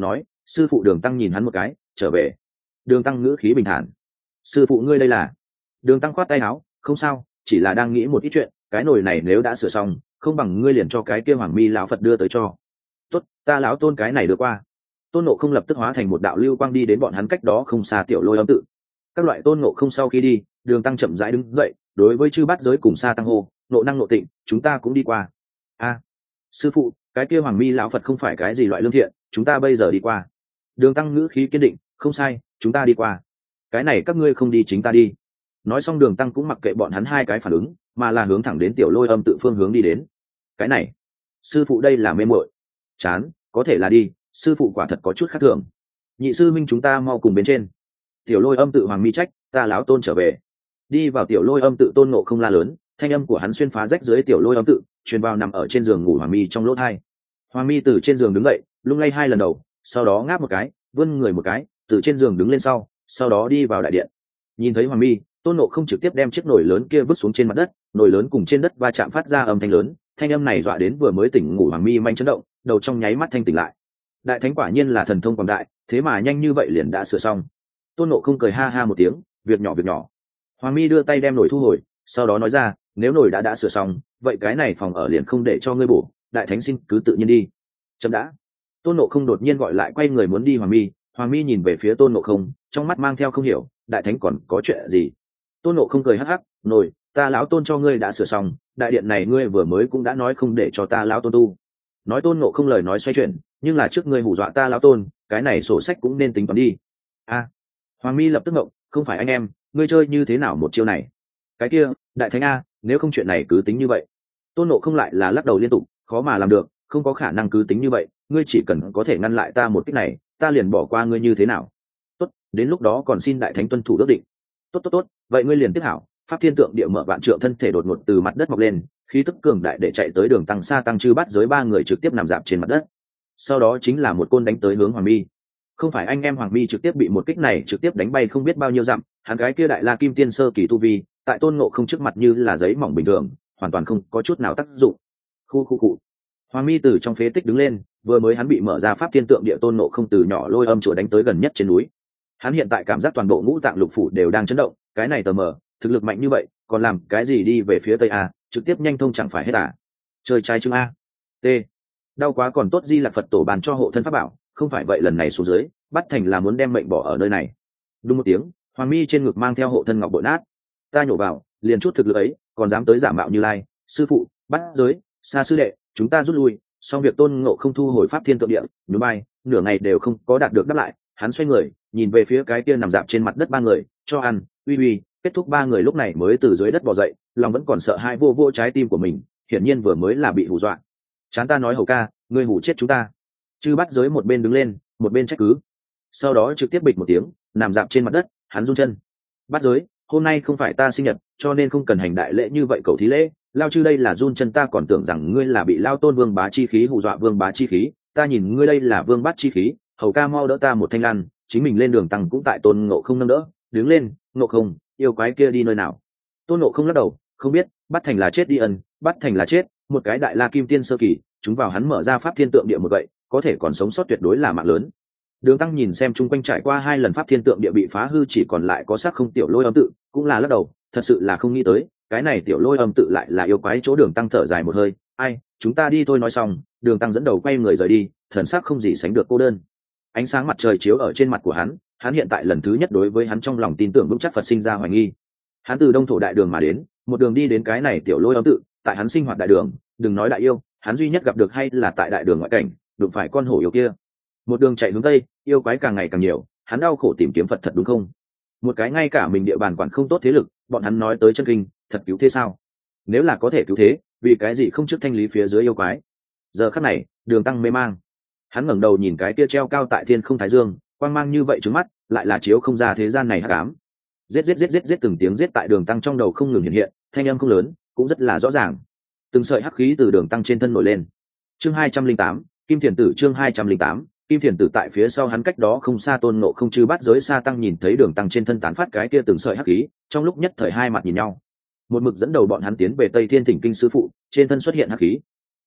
sư phụ. Đường tăng nhìn hắn một cái, trở về. Đường tăng ngữ khí bình thản: sư phụ ngươi đây là? Đường tăng khoát tay áo: không sao, chỉ là đang nghĩ một ít chuyện, cái nồi này nếu đã sửa xong, không bằng ngươi liền cho cái kia Hoàng Mi lão Phật đưa tới cho. Tốt, ta lão tôn cái này đưa qua. Tôn Ngộ Không lập tức hóa thành một đạo lưu quang đi đến bọn hắn cách đó không xa Tiểu Lôi Âm tự. Các loại Tôn Ngộ Không sau khi đi, Đường Tăng chậm rãi đứng dậy, đối với chư bát giới cùng Sa Tăng hô: nộ năng nộ tịnh, chúng ta cũng đi qua. A, sư phụ, cái kia Hoàng Mi lão Phật không phải cái gì loại lương thiện, chúng ta bây giờ đi qua. Đường Tăng ngữ khí kiên định: không sai, chúng ta đi qua. Cái này các ngươi không đi chính ta đi. Nói xong Đường Tăng cũng mặc kệ bọn hắn hai cái phản ứng, mà là hướng thẳng đến Tiểu Lôi Âm tự phương hướng đi đến. Cái này, sư phụ đây là mê muội. Chán, có thể là đi, sư phụ quả thật có chút khác thường. Nhị sư minh chúng ta mau cùng bên trên. Tiểu Lôi Âm tự Hoàng Mi trách: ta lão tôn trở về. Đi vào Tiểu Lôi Âm tự, Tôn Ngộ Không la lớn, thanh âm của hắn xuyên phá rách dưới Tiểu Lôi Âm tự, truyền vào nằm ở trên giường ngủ Hoàng Mi trong lỗ tai. Hoàng Mi từ trên giường đứng dậy, lung lay hai lần đầu, sau đó ngáp một cái, vươn người một cái, từ trên giường đứng lên sau, sau đó đi vào đại điện. Nhìn thấy Hoàng Mi, Tôn Ngộ Không trực tiếp đem chiếc nồi lớn kia vứt xuống trên mặt đất, nồi lớn cùng trên đất va chạm phát ra âm thanh lớn, thanh âm này dọa đến vừa mới tỉnh ngủ Hoàng Mi manh chấn động, đầu trong nháy mắt thanh tỉnh lại. Đại thánh quả nhiên là thần thông quảng đại, thế mà nhanh như vậy liền đã sửa xong. Tôn Ngộ Không cười ha ha một tiếng: việc nhỏ việc nhỏ. Hoàng Mi đưa tay đem nồi thu hồi, sau đó nói ra: nếu nồi đã đã sửa xong, vậy cái này phòng ở liền không để cho ngươi bổ, đại thánh xin cứ tự nhiên đi. Chậm đã. Tôn Ngộ Không đột nhiên gọi lại quay người muốn đi Hoàng Mi. Hoàng Mi nhìn về phía Tôn Ngộ Không, trong mắt mang theo không hiểu: đại thánh còn có chuyện gì? Tôn Ngộ Không cười hắc hắc: nồi, ta lão tôn cho ngươi đã sửa xong, đại điện này ngươi vừa mới cũng đã nói không để cho ta lão tôn tu. Nói Tôn Ngộ Không lời nói xoay chuyển, nhưng là trước ngươi hù dọa ta lão tôn, cái này sổ sách cũng nên tính toán đi. A. Hoàng Mi lập tức ngộng: không phải anh em, ngươi chơi như thế nào một chiêu này? Cái kia, đại thánh a, nếu không chuyện này cứ tính như vậy. Tôn Ngộ Không lại là lắc đầu liên tục: khó mà làm được, không có khả năng cứ tính như vậy, ngươi chỉ cần có thể ngăn lại ta một cách này, ta liền bỏ qua ngươi như thế nào. Tốt, đến lúc đó còn xin đại thánh tuân thủ ước định. Tốt tốt tốt, vậy ngươi liền tiếp hảo. Pháp Thiên Tượng Địa mở vạn trượng thân thể đột ngột từ mặt đất mọc lên, khí tức cường đại để chạy tới Đường Tăng, Sa Tăng chư bắt giới ba người trực tiếp nằm dạp trên mặt đất. Sau đó chính là một côn đánh tới hướng Hoàng Mi. Không phải anh em Hoàng Mi trực tiếp bị một kích này trực tiếp đánh bay không biết bao nhiêu dặm, hắn cái kia đại la kim tiên sơ kỳ tu vi, tại Tôn Ngộ Không trước mặt như là giấy mỏng bình thường, hoàn toàn không có chút nào tác dụng. Khu khu cụ. Hoàng Mi từ trong phế tích đứng lên, vừa mới hắn bị mở ra Pháp Thiên Tượng Địa, Tôn Ngộ Không từ nhỏ lôi âm chùa đánh tới gần nhất trên núi. Hắn hiện tại cảm giác toàn bộ ngũ tạng lục phủ đều đang chấn động, cái này tờ mờ, thực lực mạnh như vậy, còn làm cái gì đi về phía tây a, trực tiếp nhanh thông chẳng phải hết à? Chơi trai chương a. T. Đau quá còn tốt Di Lặc Phật tổ bàn cho hộ thân pháp bảo, không phải vậy lần này xuống dưới, bắt thành là muốn đem mệnh bỏ ở nơi này. Đúng một tiếng, Hoàng Mi trên ngực mang theo hộ thân ngọc bội nát. Ta nhổ vào, liền chút thực lực ấy, còn dám tới giả mạo Như Lai, sư phụ, bắt giới, Sa sư đệ, chúng ta rút lui. Xong việc Tôn Ngộ Không thu hồi Pháp Thiên Tượng Địa, núi bay, nửa ngày đều không có đạt được đáp lại, hắn xoay người, nhìn về phía cái kia nằm dạp trên mặt đất ba người, cho ăn, uy uy. Kết thúc ba người lúc này mới từ dưới đất bò dậy, lòng vẫn còn sợ hai vô vô trái tim của mình, hiển nhiên vừa mới là bị hù dọa. Chán ta nói hầu ca, ngươi hù chết chúng ta. Chư bắt giới một bên đứng lên, một bên trách cứ. Sau đó trực tiếp bịch một tiếng, nằm dạp trên mặt đất, hắn run chân. Bắt giới, hôm nay không phải ta sinh nhật, cho nên không cần hành đại lễ như vậy cầu thí lễ. Lao chư đây là run chân, ta còn tưởng rằng ngươi là bị Lao tôn vương bá chi khí hù dọa vương bá chi khí, ta nhìn ngươi đây là vương bát chi khí, hầu ca mau đỡ ta một thanh lan, chính mình lên đường tăng cũng tại Tôn Ngộ Không nâng đỡ, đứng lên, Ngộ Không, yêu quái kia đi nơi nào? Tôn Ngộ Không lắc đầu, không biết, bắt thành là chết đi ân, bắt thành là chết, một cái đại la kim tiên sơ kỳ, chúng vào hắn mở ra Pháp Thiên Tượng Địa một vậy, có thể còn sống sót tuyệt đối là mạng lớn. Đường Tăng nhìn xem chung quanh trải qua hai lần Pháp Thiên Tượng Địa bị phá hư chỉ còn lại có xác không Tiểu Lôi Âm tự, cũng là lắc đầu, thật sự là không nghĩ tới, cái này Tiểu Lôi Âm tự lại là yêu quái chỗ. Đường Tăng thở dài một hơi, ai, chúng ta đi thôi. Nói xong, Đường Tăng dẫn đầu quay người rời đi, thần sắc không gì sánh được cô đơn. Ánh sáng mặt trời chiếu ở trên mặt của hắn, hắn hiện tại lần thứ nhất đối với hắn trong lòng tin tưởng vững chắc Phật sinh ra hoài nghi. Hắn từ Đông Thổ đại đường mà đến, một đường đi đến cái này Tiểu Lôi Âm tự, tại hắn sinh hoạt đại đường, đừng nói đại yêu, hắn duy nhất gặp được hay là tại đại đường ngoại cảnh, đụng phải con hổ yêu kia. Một đường chạy hướng tây, yêu quái càng ngày càng nhiều, hắn đau khổ tìm kiếm Phật thật đúng không? Một cái ngay cả mình địa bàn quản không tốt thế lực, bọn hắn nói tới chân kinh, thật cứu thế sao? Nếu là có thể cứu thế, vì cái gì không trước thanh lý phía dưới yêu quái? Giờ khắc này, Đường Tăng mê mang. Hắn ngẩng đầu nhìn cái kia treo cao tại thiên không thái dương, quang mang như vậy trứng mắt, lại là chiếu không ra thế gian này hắc ám. Giết giết giết giết giết, từng tiếng giết tại Đường Tăng trong đầu không ngừng hiện hiện, thanh âm không lớn, cũng rất là rõ ràng. Từng sợi hắc khí từ Đường Tăng trên thân nổi lên. Chương hai trăm linh tám, Kim Thiền Tử. Chương hai trăm linh tám, Kim Thiền Tử. Tại phía sau hắn cách đó không xa Tôn Ngộ Không chư bắt giới Sa Tăng nhìn thấy Đường Tăng trên thân tán phát cái kia từng sợi hắc khí, trong lúc nhất thời hai mặt nhìn nhau. Một mực dẫn đầu bọn hắn tiến về Tây Thiên Thỉnh Kinh sư phụ, trên thân xuất hiện hắc khí.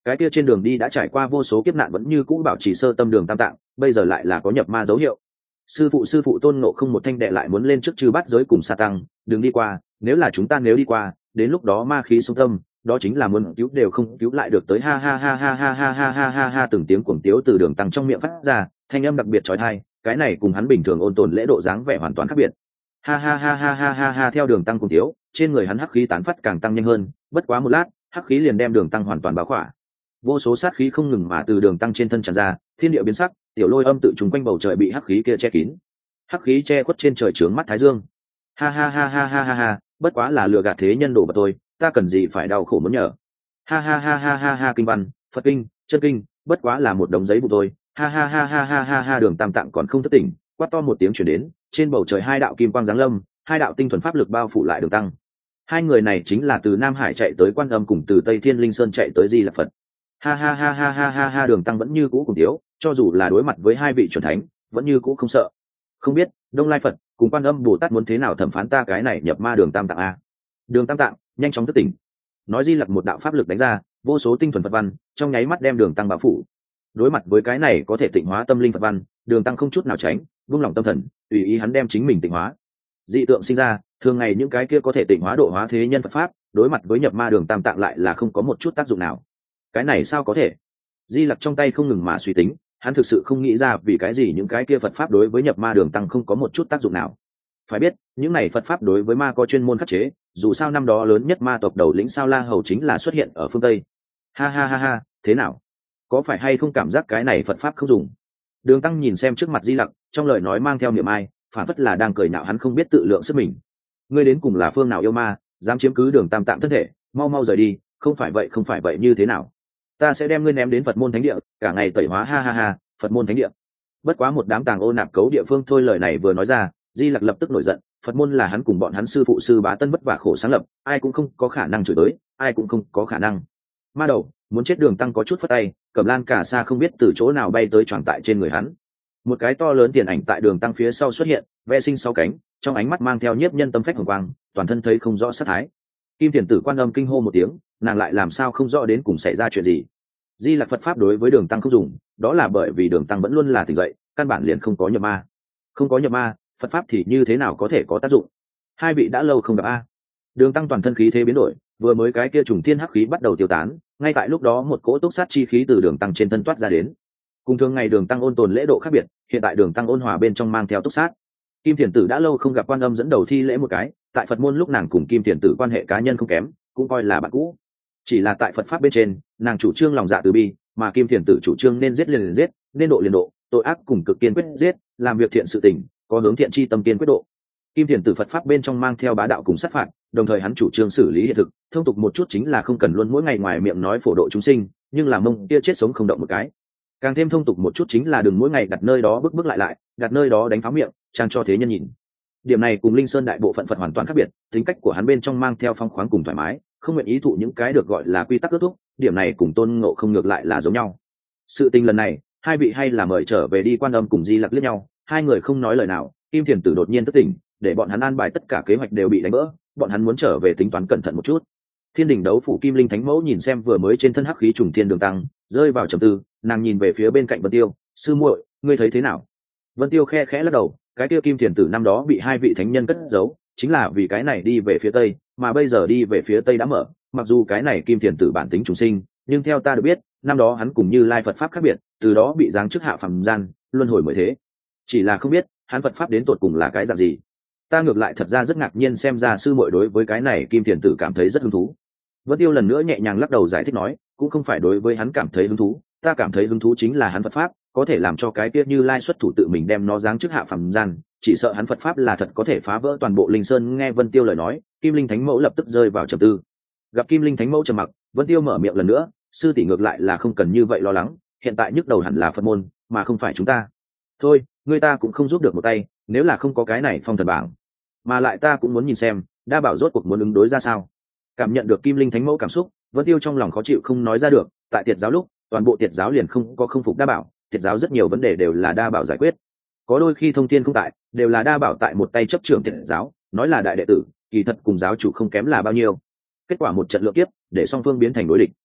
cái kia trên đường đi đã trải qua vô số kiếp nạn vẫn như cũ bảo trì sơ tâm đường tam tạng, bây giờ lại là có nhập ma dấu hiệu. Sư phụ sư phụ Tôn Ngộ Không một thanh đệ lại muốn lên trước chư bát giới cùng sa tăng, đừng đi qua, nếu là chúng ta nếu đi qua, đến lúc đó ma khí xung tâm, đó chính là muốn cứu đều không cứu lại được tới. Ha ha ha ha ha ha ha ha ha ha từng tiếng cuồng tiếu từ Đường Tăng trong miệng phát ra, thanh âm đặc biệt chói tai, cái này cùng hắn bình thường ôn tồn lễ độ dáng vẻ hoàn toàn khác biệt. Ha ha ha ha ha ha ha theo Đường Tăng cuồng tiếu, trên người hắn hắc khí tán phát càng tăng nhanh hơn, bất quá một lát, hắc khí liền đem Đường Tăng hoàn toàn bao khỏa. Vô số sát khí không ngừng mà từ Đường Tăng trên thân tràn ra, thiên địa biến sắc, tiểu lôi âm tự trùng quanh bầu trời bị hắc khí kia che kín. Hắc khí che khuất trên trời trướng mắt thái dương. Ha ha ha ha ha ha ha, bất quá là lừa gạt thế nhân đồ vật tôi, ta cần gì phải đau khổ muốn nhờ. Ha ha ha ha ha ha kinh văn, Phật kinh, chân kinh, bất quá là một đống giấy bút thôi. Ha ha ha ha ha ha ha Đường Tam Tạng còn không thức tỉnh, quát to một tiếng truyền đến, trên bầu trời hai đạo kim quang giáng lâm, hai đạo tinh thuần pháp lực bao phủ lại Đường Tăng. Hai người này chính là từ Nam Hải chạy tới Quan Âm cùng từ Tây Thiên Linh Sơn chạy tới Di Lặc Phật. Ha ha ha ha ha ha ha Đường Tăng vẫn như cũ cùng tiếu, cho dù là đối mặt với hai vị chuẩn thánh, vẫn như cũ không sợ. Không biết Đông Lai Phật cùng Quan Âm Bồ Tát muốn thế nào thẩm phán ta cái này nhập ma Đường Tam Tạng a. Đường Tam Tạng nhanh chóng thức tỉnh. Nói Di Lặc một đạo pháp lực đánh ra, vô số tinh thuần Phật văn trong nháy mắt đem Đường Tăng bao phủ. Đối mặt với cái này có thể tịnh hóa tâm linh Phật văn, Đường Tăng không chút nào tránh, buông lòng tâm thần, tùy ý hắn đem chính mình tịnh hóa. Dị tượng sinh ra, thường ngày những cái kia có thể tịnh hóa độ hóa thế nhân Phật pháp, đối mặt với nhập ma Đường Tam Tạng lại là không có một chút tác dụng nào. Cái này sao có thể? Di Lặc trong tay không ngừng mà suy tính, hắn thực sự không nghĩ ra vì cái gì những cái kia Phật pháp đối với nhập ma Đường Tăng không có một chút tác dụng nào. Phải biết, những này Phật pháp đối với ma có chuyên môn khắc chế, dù sao năm đó lớn nhất ma tộc đầu lĩnh Sao La Hầu chính là xuất hiện ở phương Tây. Ha ha ha ha, thế nào? Có phải hay không cảm giác cái này Phật pháp không dùng? Đường Tăng nhìn xem trước mặt Di Lặc, trong lời nói mang theo niệm ai, phản phất là đang cười nhạo hắn không biết tự lượng sức mình. Ngươi đến cùng là phương nào yêu ma, dám chiếm cứ Đường Tam Tạng thân thể, mau mau rời đi, không phải vậy không phải vậy như thế nào? Ta sẽ đem ngươi ném đến Phật môn thánh địa, cả ngày tẩy hóa. Ha ha ha, Phật môn thánh địa. Bất quá một đám tàng ô nạp cấu địa phương thôi. Lời này vừa nói ra, Di Lặc lập tức nổi giận. Phật môn là hắn cùng bọn hắn sư phụ sư bá Tân vất vả khổ sáng lập, ai cũng không có khả năng chửi tới, ai cũng không có khả năng. Ma đầu muốn chết. Đường Tăng có chút phất tay, Cẩm Lan cả sa không biết từ chỗ nào bay tới choàng tại trên người hắn. Một cái to lớn tiền ảnh tại Đường Tăng phía sau xuất hiện, ve sinh sau cánh, trong ánh mắt mang theo nhiếp nhân tâm phách hồng quang, toàn thân thấy không rõ sát thái. Kim Tiền Tử Quan Âm kinh hô một tiếng, nàng lại làm sao không rõ đến cùng xảy ra chuyện gì. Di Lặc Phật pháp đối với Đường Tăng không dùng, đó là bởi vì Đường Tăng vẫn luôn là tỉnh dậy, căn bản liền không có nhập ma. Không có nhập ma, Phật pháp thì như thế nào có thể có tác dụng? Hai vị đã lâu không gặp a. Đường Tăng toàn thân khí thế biến đổi, vừa mới cái kia trùng thiên hắc khí bắt đầu tiêu tán, ngay tại lúc đó một cỗ túc sát chi khí từ Đường Tăng trên thân toát ra đến. Cùng thường ngày Đường Tăng ôn tồn lễ độ khác biệt, hiện tại Đường Tăng ôn hòa bên trong mang theo túc sát. Kim Thiền Tử đã lâu không gặp Quan Âm dẫn đầu thi lễ một cái, tại Phật môn lúc nàng cùng Kim Thiền Tử quan hệ cá nhân không kém, cũng coi là bạn cũ. Chỉ là tại Phật pháp bên trên, nàng chủ trương lòng dạ từ bi, mà Kim Thiền Tử chủ trương nên giết liền liền giết, nên độ liền độ, tội ác cùng cực kiên quyết giết, làm việc thiện sự tình, có hướng thiện chi tâm kiên quyết độ. Kim Thiền Tử Phật pháp bên trong mang theo bá đạo cùng sát phạt, đồng thời hắn chủ trương xử lý hiện thực, thông tục một chút chính là không cần luôn mỗi ngày ngoài miệng nói phổ độ chúng sinh, nhưng làm mông kia chết sống không động một cái. Càng thêm thông tục một chút chính là đừng mỗi ngày đặt nơi đó bước bước lại lại, đặt nơi đó đánh pháo miệng, trang cho thế nhân nhìn. Điểm này cùng Linh Sơn đại bộ phận Phật hoàn toàn khác biệt, tính cách của hắn bên trong mang theo phong khoáng cùng thoải mái, không nguyện ý thụ những cái được gọi là quy tắc ước thúc, điểm này cùng Tôn Ngộ Không ngược lại là giống nhau. Sự tình lần này, hai vị hay là mời trở về đi. Quan Âm cùng Di Lặc liếc nhau, hai người không nói lời nào. Kim Thiền Tử đột nhiên thức tỉnh, để bọn hắn an bài tất cả kế hoạch đều bị đánh vỡ, bọn hắn muốn trở về tính toán cẩn thận một chút. Thiên Đình đấu phủ Kim Linh Thánh Mẫu nhìn xem vừa mới trên thân hắc khí trùng thiên Đường Tăng, rơi vào trầm tư, nàng nhìn về phía bên cạnh Vân Tiêu, sư muội, ngươi thấy thế nào? Vân Tiêu khe khẽ lắc đầu, cái kia Kim Thiền Tử năm đó bị hai vị thánh nhân cất giấu, chính là vì cái này đi về phía tây, mà bây giờ đi về phía tây đã mở, mặc dù cái này Kim Thiền Tử bản tính trùng sinh, nhưng theo ta được biết, năm đó hắn cùng Như Lai Phật pháp khác biệt, từ đó bị giáng chức hạ phàm gian, luân hồi mới thế. Chỉ là không biết, hắn Phật pháp đến tột cùng là cái dạng gì. Ta ngược lại thật ra rất ngạc nhiên, xem ra sư muội đối với cái này Kim Thiền Tử cảm thấy rất hứng thú. Vân Tiêu lần nữa nhẹ nhàng lắc đầu giải thích nói, cũng không phải đối với hắn cảm thấy hứng thú, ta cảm thấy hứng thú chính là hắn Phật pháp có thể làm cho cái kia Như Lai xuất thủ tự mình đem nó giáng chức hạ phàm gian, chỉ sợ hắn Phật pháp là thật có thể phá vỡ toàn bộ Linh Sơn. Nghe Vân Tiêu lời nói, Kim Linh Thánh Mẫu lập tức rơi vào trầm tư. Gặp Kim Linh Thánh Mẫu trầm mặc, Vân Tiêu mở miệng lần nữa, sư tỷ ngược lại là không cần như vậy lo lắng, hiện tại nhức đầu hẳn là Phật môn, mà không phải chúng ta. Thôi, người ta cũng không giúp được một tay, nếu là không có cái này phong thần bảng, mà lại ta cũng muốn nhìn xem Đa Bảo rốt cuộc muốn ứng đối ra sao. Cảm nhận được Kim Linh Thánh Mẫu cảm xúc, Vân Tiêu trong lòng khó chịu không nói ra được. Tại Tiệt giáo lúc, toàn bộ Tiệt giáo liền không có không phục Đa Bảo, Tiệt giáo rất nhiều vấn đề đều là Đa Bảo giải quyết, có đôi khi thông thiên không tại, đều là Đa Bảo tại một tay chấp trưởng Tiệt giáo, nói là đại đệ tử, kỳ thật cùng giáo chủ không kém là bao nhiêu. Kết quả một trận lựa kiếp, để song phương biến thành đối địch.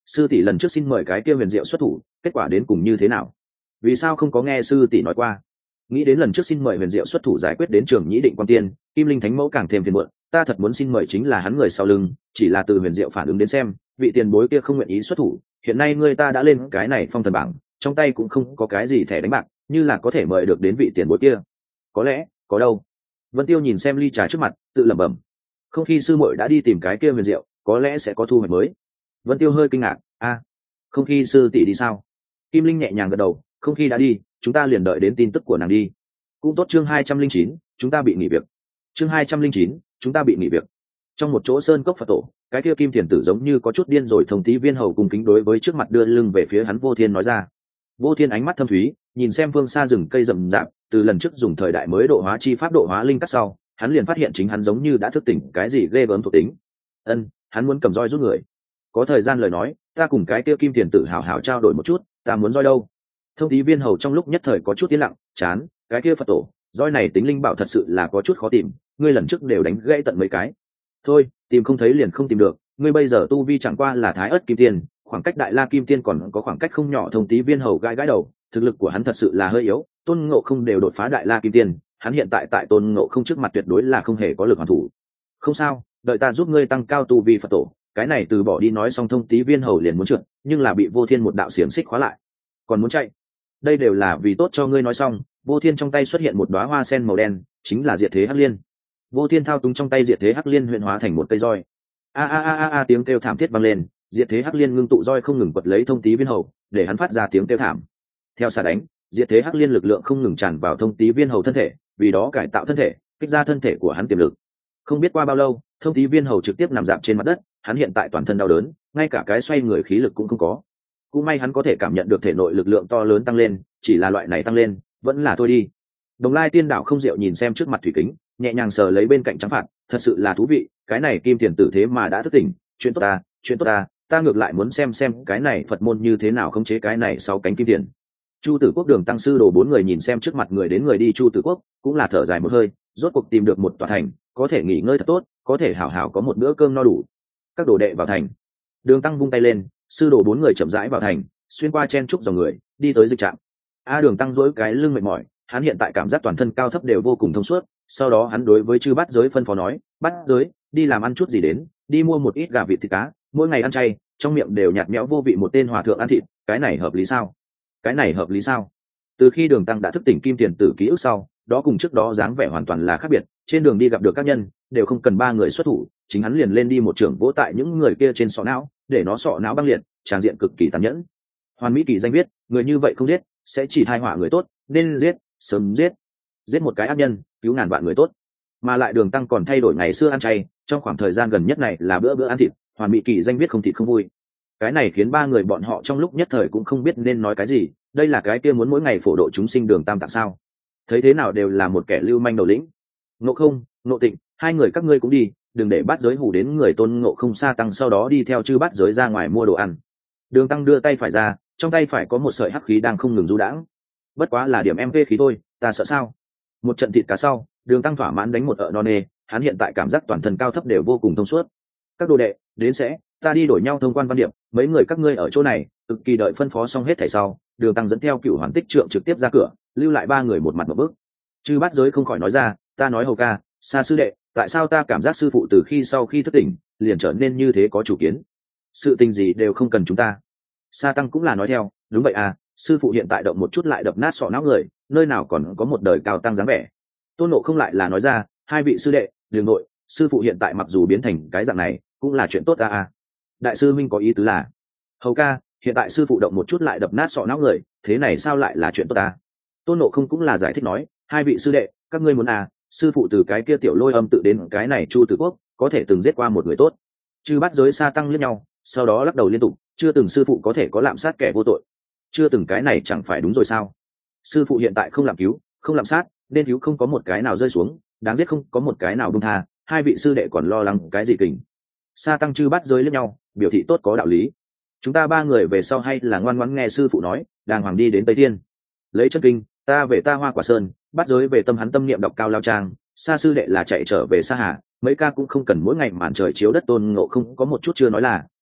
sư tỷ lần trước xin mời cái kia huyền diệu xuất thủ, kết quả đến cùng như thế nào? Vì sao không có nghe sư tỷ nói qua? Nghĩ đến lần trước xin mời huyền diệu xuất thủ giải quyết đến trường nhĩ định quan tiên, Kim Linh Thánh Mẫu càng thêm phiền muộn. Ta thật muốn xin mời chính là hắn người sau lưng, chỉ là từ huyền diệu phản ứng đến xem, vị tiền bối kia không nguyện ý xuất thủ. Hiện nay ngươi ta đã lên cái này phong thần bảng, trong tay cũng không có cái gì thẻ đánh bạc, như là có thể mời được đến vị tiền bối kia. Có lẽ có đâu. Vân Tiêu nhìn xem ly trà trước mặt, tự lẩm bẩm. Không khi sư muội đã đi tìm cái kia huyền diệu, có lẽ sẽ có thu hoạch mới. Vân Tiêu hơi kinh ngạc, a, không khi sư tỷ đi sao? Kim Linh nhẹ nhàng gật đầu, không khi đã đi, chúng ta liền đợi đến tin tức của nàng đi. Cũng tốt. Chương hai trăm linh chín, chúng ta bị nghỉ việc. Chương hai trăm linh chín, chúng ta bị nghỉ việc. Trong một chỗ sơn cốc Phật tổ, cái kia Kim Thiền Tử giống như có chút điên rồi, thông tí viên hầu cùng kính đối với trước mặt đưa lưng về phía hắn Vô Thiên nói ra. Vô Thiên ánh mắt thâm thúy, nhìn xem phương xa rừng cây rậm rạp, từ lần trước dùng thời đại mới độ hóa chi pháp độ hóa linh cắt sau, hắn liền phát hiện chính hắn giống như đã thức tỉnh cái gì ghê gớm thuộc tính. Ân, hắn muốn cầm roi rút người. Có thời gian lời nói, ta cùng cái kia Kim Thiền Tử hảo hảo trao đổi một chút, ta muốn roi đâu? Thông tí viên hầu trong lúc nhất thời có chút yên lặng, chán, cái kia Phật tổ, roi này tính linh bảo thật sự là có chút khó tìm, ngươi lần trước đều đánh gãy tận mấy cái. Thôi, tìm không thấy liền không tìm được, ngươi bây giờ tu vi chẳng qua là thái ớt kim tiên, khoảng cách đại la kim tiên còn có khoảng cách không nhỏ. Thông tí viên hầu gãi gãi đầu, thực lực của hắn thật sự là hơi yếu, Tôn Ngộ Không đều đột phá đại la kim tiên, hắn hiện tại tại Tôn Ngộ Không trước mặt tuyệt đối là không hề có lực hoàn thủ. Không sao, đợi ta giúp ngươi tăng cao tu vi Phật tổ. Cái này từ bỏ đi nói xong, thông tí viên hầu liền muốn trượt, nhưng là bị Vô Thiên một đạo xiềng xích khóa lại. Còn muốn chạy? Đây đều là vì tốt cho ngươi. Nói xong, Vô Thiên trong tay xuất hiện một đóa hoa sen màu đen, chính là Diệt Thế Hắc Liên. Vô Thiên thao túng trong tay Diệt Thế Hắc Liên huyện hóa thành một cây roi. A a a a a, tiếng kêu thảm thiết vang lên, Diệt Thế Hắc Liên ngưng tụ roi không ngừng quật lấy thông tí viên hầu, để hắn phát ra tiếng kêu thảm. Theo xả đánh, Diệt Thế Hắc Liên lực lượng không ngừng tràn vào thông tí viên hầu thân thể, vì đó cải tạo thân thể, kích ra thân thể của hắn tiềm lực. Không biết qua bao lâu, thông tí viên hầu trực tiếp nằm dạp trên mặt đất, hắn hiện tại toàn thân đau đớn, ngay cả cái xoay người khí lực cũng không có. Cũng may hắn có thể cảm nhận được thể nội lực lượng to lớn tăng lên, chỉ là loại này tăng lên, vẫn là thôi đi. Đồng Lai Tiên Đạo không diệu nhìn xem trước mặt thủy kính, nhẹ nhàng sờ lấy bên cạnh trắng phạt, thật sự là thú vị, cái này Kim Thiền Tử thế mà đã thức tỉnh, chuyện tốt ta, chuyện tốt ta, ta ngược lại muốn xem xem cái này Phật môn như thế nào khống chế cái này sau cánh kim thiền. Chu Tử Quốc Đường tăng sư đồ bốn người nhìn xem trước mặt người đến người đi Chu Tử Quốc, cũng là thở dài một hơi, rốt cuộc tìm được một tòa thành, có thể nghỉ ngơi thật tốt, có thể hảo hảo có một bữa cơm no đủ. Các đồ đệ vào thành. Đường tăng vung tay lên, sư đồ bốn người chậm rãi vào thành, xuyên qua chen trúc dòng người, đi tới dịch trạm. A Đường tăng duỗi cái lưng mệt mỏi, hắn hiện tại cảm giác toàn thân cao thấp đều vô cùng thông suốt. Sau đó hắn đối với chư bát giới phân phó nói, bát giới, đi làm ăn chút gì đến, đi mua một ít gà vịt thịt cá, mỗi ngày ăn chay, trong miệng đều nhạt nhẽo vô vị. Một tên hòa thượng ăn thịt, cái này hợp lý sao? Cái này hợp lý sao? Từ khi Đường tăng đã thức tỉnh Kim Tiền Tử ký ức sau, đó cùng trước đó dáng vẻ hoàn toàn là khác biệt. Trên đường đi gặp được các nhân, đều không cần ba người xuất thủ, chính hắn liền lên đi một trường vỗ tại những người kia trên sọ não, để nó sọ não băng liệt, tràng diện cực kỳ tàn nhẫn. Hoàn Mỹ Kỳ danh viết, người như vậy không giết, sẽ chỉ thai họa người tốt, nên giết, sớm giết. Giết một cái ác nhân, cứu ngàn vạn người tốt. Mà lại Đường tăng còn thay đổi ngày xưa ăn chay, trong khoảng thời gian gần nhất này là bữa bữa ăn thịt. Hoàn Mỹ Kỳ danh viết không thịt không vui. Cái này khiến ba người bọn họ trong lúc nhất thời cũng không biết nên nói cái gì. Đây là cái kia muốn mỗi ngày phổ độ chúng sinh Đường Tam Tạng sao? Thấy thế nào đều là một kẻ lưu manh đầu lĩnh. Ngộ Không, Ngộ Tịnh, hai người các ngươi cũng đi, đừng để bát giới hù đến người. Tôn Ngộ Không sa tăng sau đó đi theo chư bát giới ra ngoài mua đồ ăn. Đường tăng đưa tay phải ra, trong tay phải có một sợi hắc khí đang không ngừng du đãng. Bất quá là điểm em vê khí thôi, ta sợ sao? Một trận thịt cá sau, Đường tăng thỏa mãn đánh một ợ non nê, hắn hiện tại cảm giác toàn thân cao thấp đều vô cùng thông suốt. Các đồ đệ, đến sẽ, ta đi đổi nhau thông quan văn điệp, mấy người các ngươi ở chỗ này, cực kỳ đợi phân phó xong hết thảy sau, Đường tăng dẫn theo Cửu Hoàn Tích Trượng trực tiếp ra cửa, lưu lại ba người một mặt một bước. Chư bát giới không khỏi nói ra, ta nói Hầu ca, Sa sư đệ, tại sao ta cảm giác sư phụ từ khi sau khi thức tỉnh, liền trở nên như thế có chủ kiến? Sự tình gì đều không cần chúng ta. Sa tăng cũng là nói theo, đúng vậy à, sư phụ hiện tại động một chút lại đập nát sọ não người, nơi nào còn có một đời cao tăng dáng vẻ. Tôn Ngộ không lại là nói ra, hai vị sư đệ, đường nội, sư phụ hiện tại mặc dù biến thành cái dạng này, cũng là chuyện tốt à à. Đại sư minh có ý tứ là, Hầu ca, hiện tại sư phụ động một chút lại đập nát sọ não người, thế này sao lại là chuyện tốt à? Tôn Ngộ không cũng là giải thích nói, hai vị sư đệ, các ngươi muốn à, sư phụ từ cái kia tiểu lôi âm tự đến cái này Chu Tử Quốc, có thể từng giết qua một người tốt. Chư bát giới sa tăng liếc nhau, sau đó lắc đầu liên tục, chưa từng sư phụ có thể có lạm sát kẻ vô tội. Chưa từng cái này chẳng phải đúng rồi sao? Sư phụ hiện tại không làm cứu, không lạm sát, nên cứu không có một cái nào rơi xuống, đáng giết không có một cái nào buông tha, hai vị sư đệ còn lo lắng cái gì kình? Sa tăng chư bát giới liếc nhau, biểu thị tốt có đạo lý. Chúng ta ba người về sau hay là ngoan ngoãn nghe sư phụ nói, đàng hoàng đi đến Tây Thiên. Lấy chân kinh, ta về ta Hoa Quả Sơn, bát giới về tâm hắn tâm niệm đọc cao lao trang, Sa sư đệ là chạy trở về Sa Hà, mấy ca cũng không cần mỗi ngày màn trời chiếu đất. Tôn Ngộ không có một chút chưa nói là,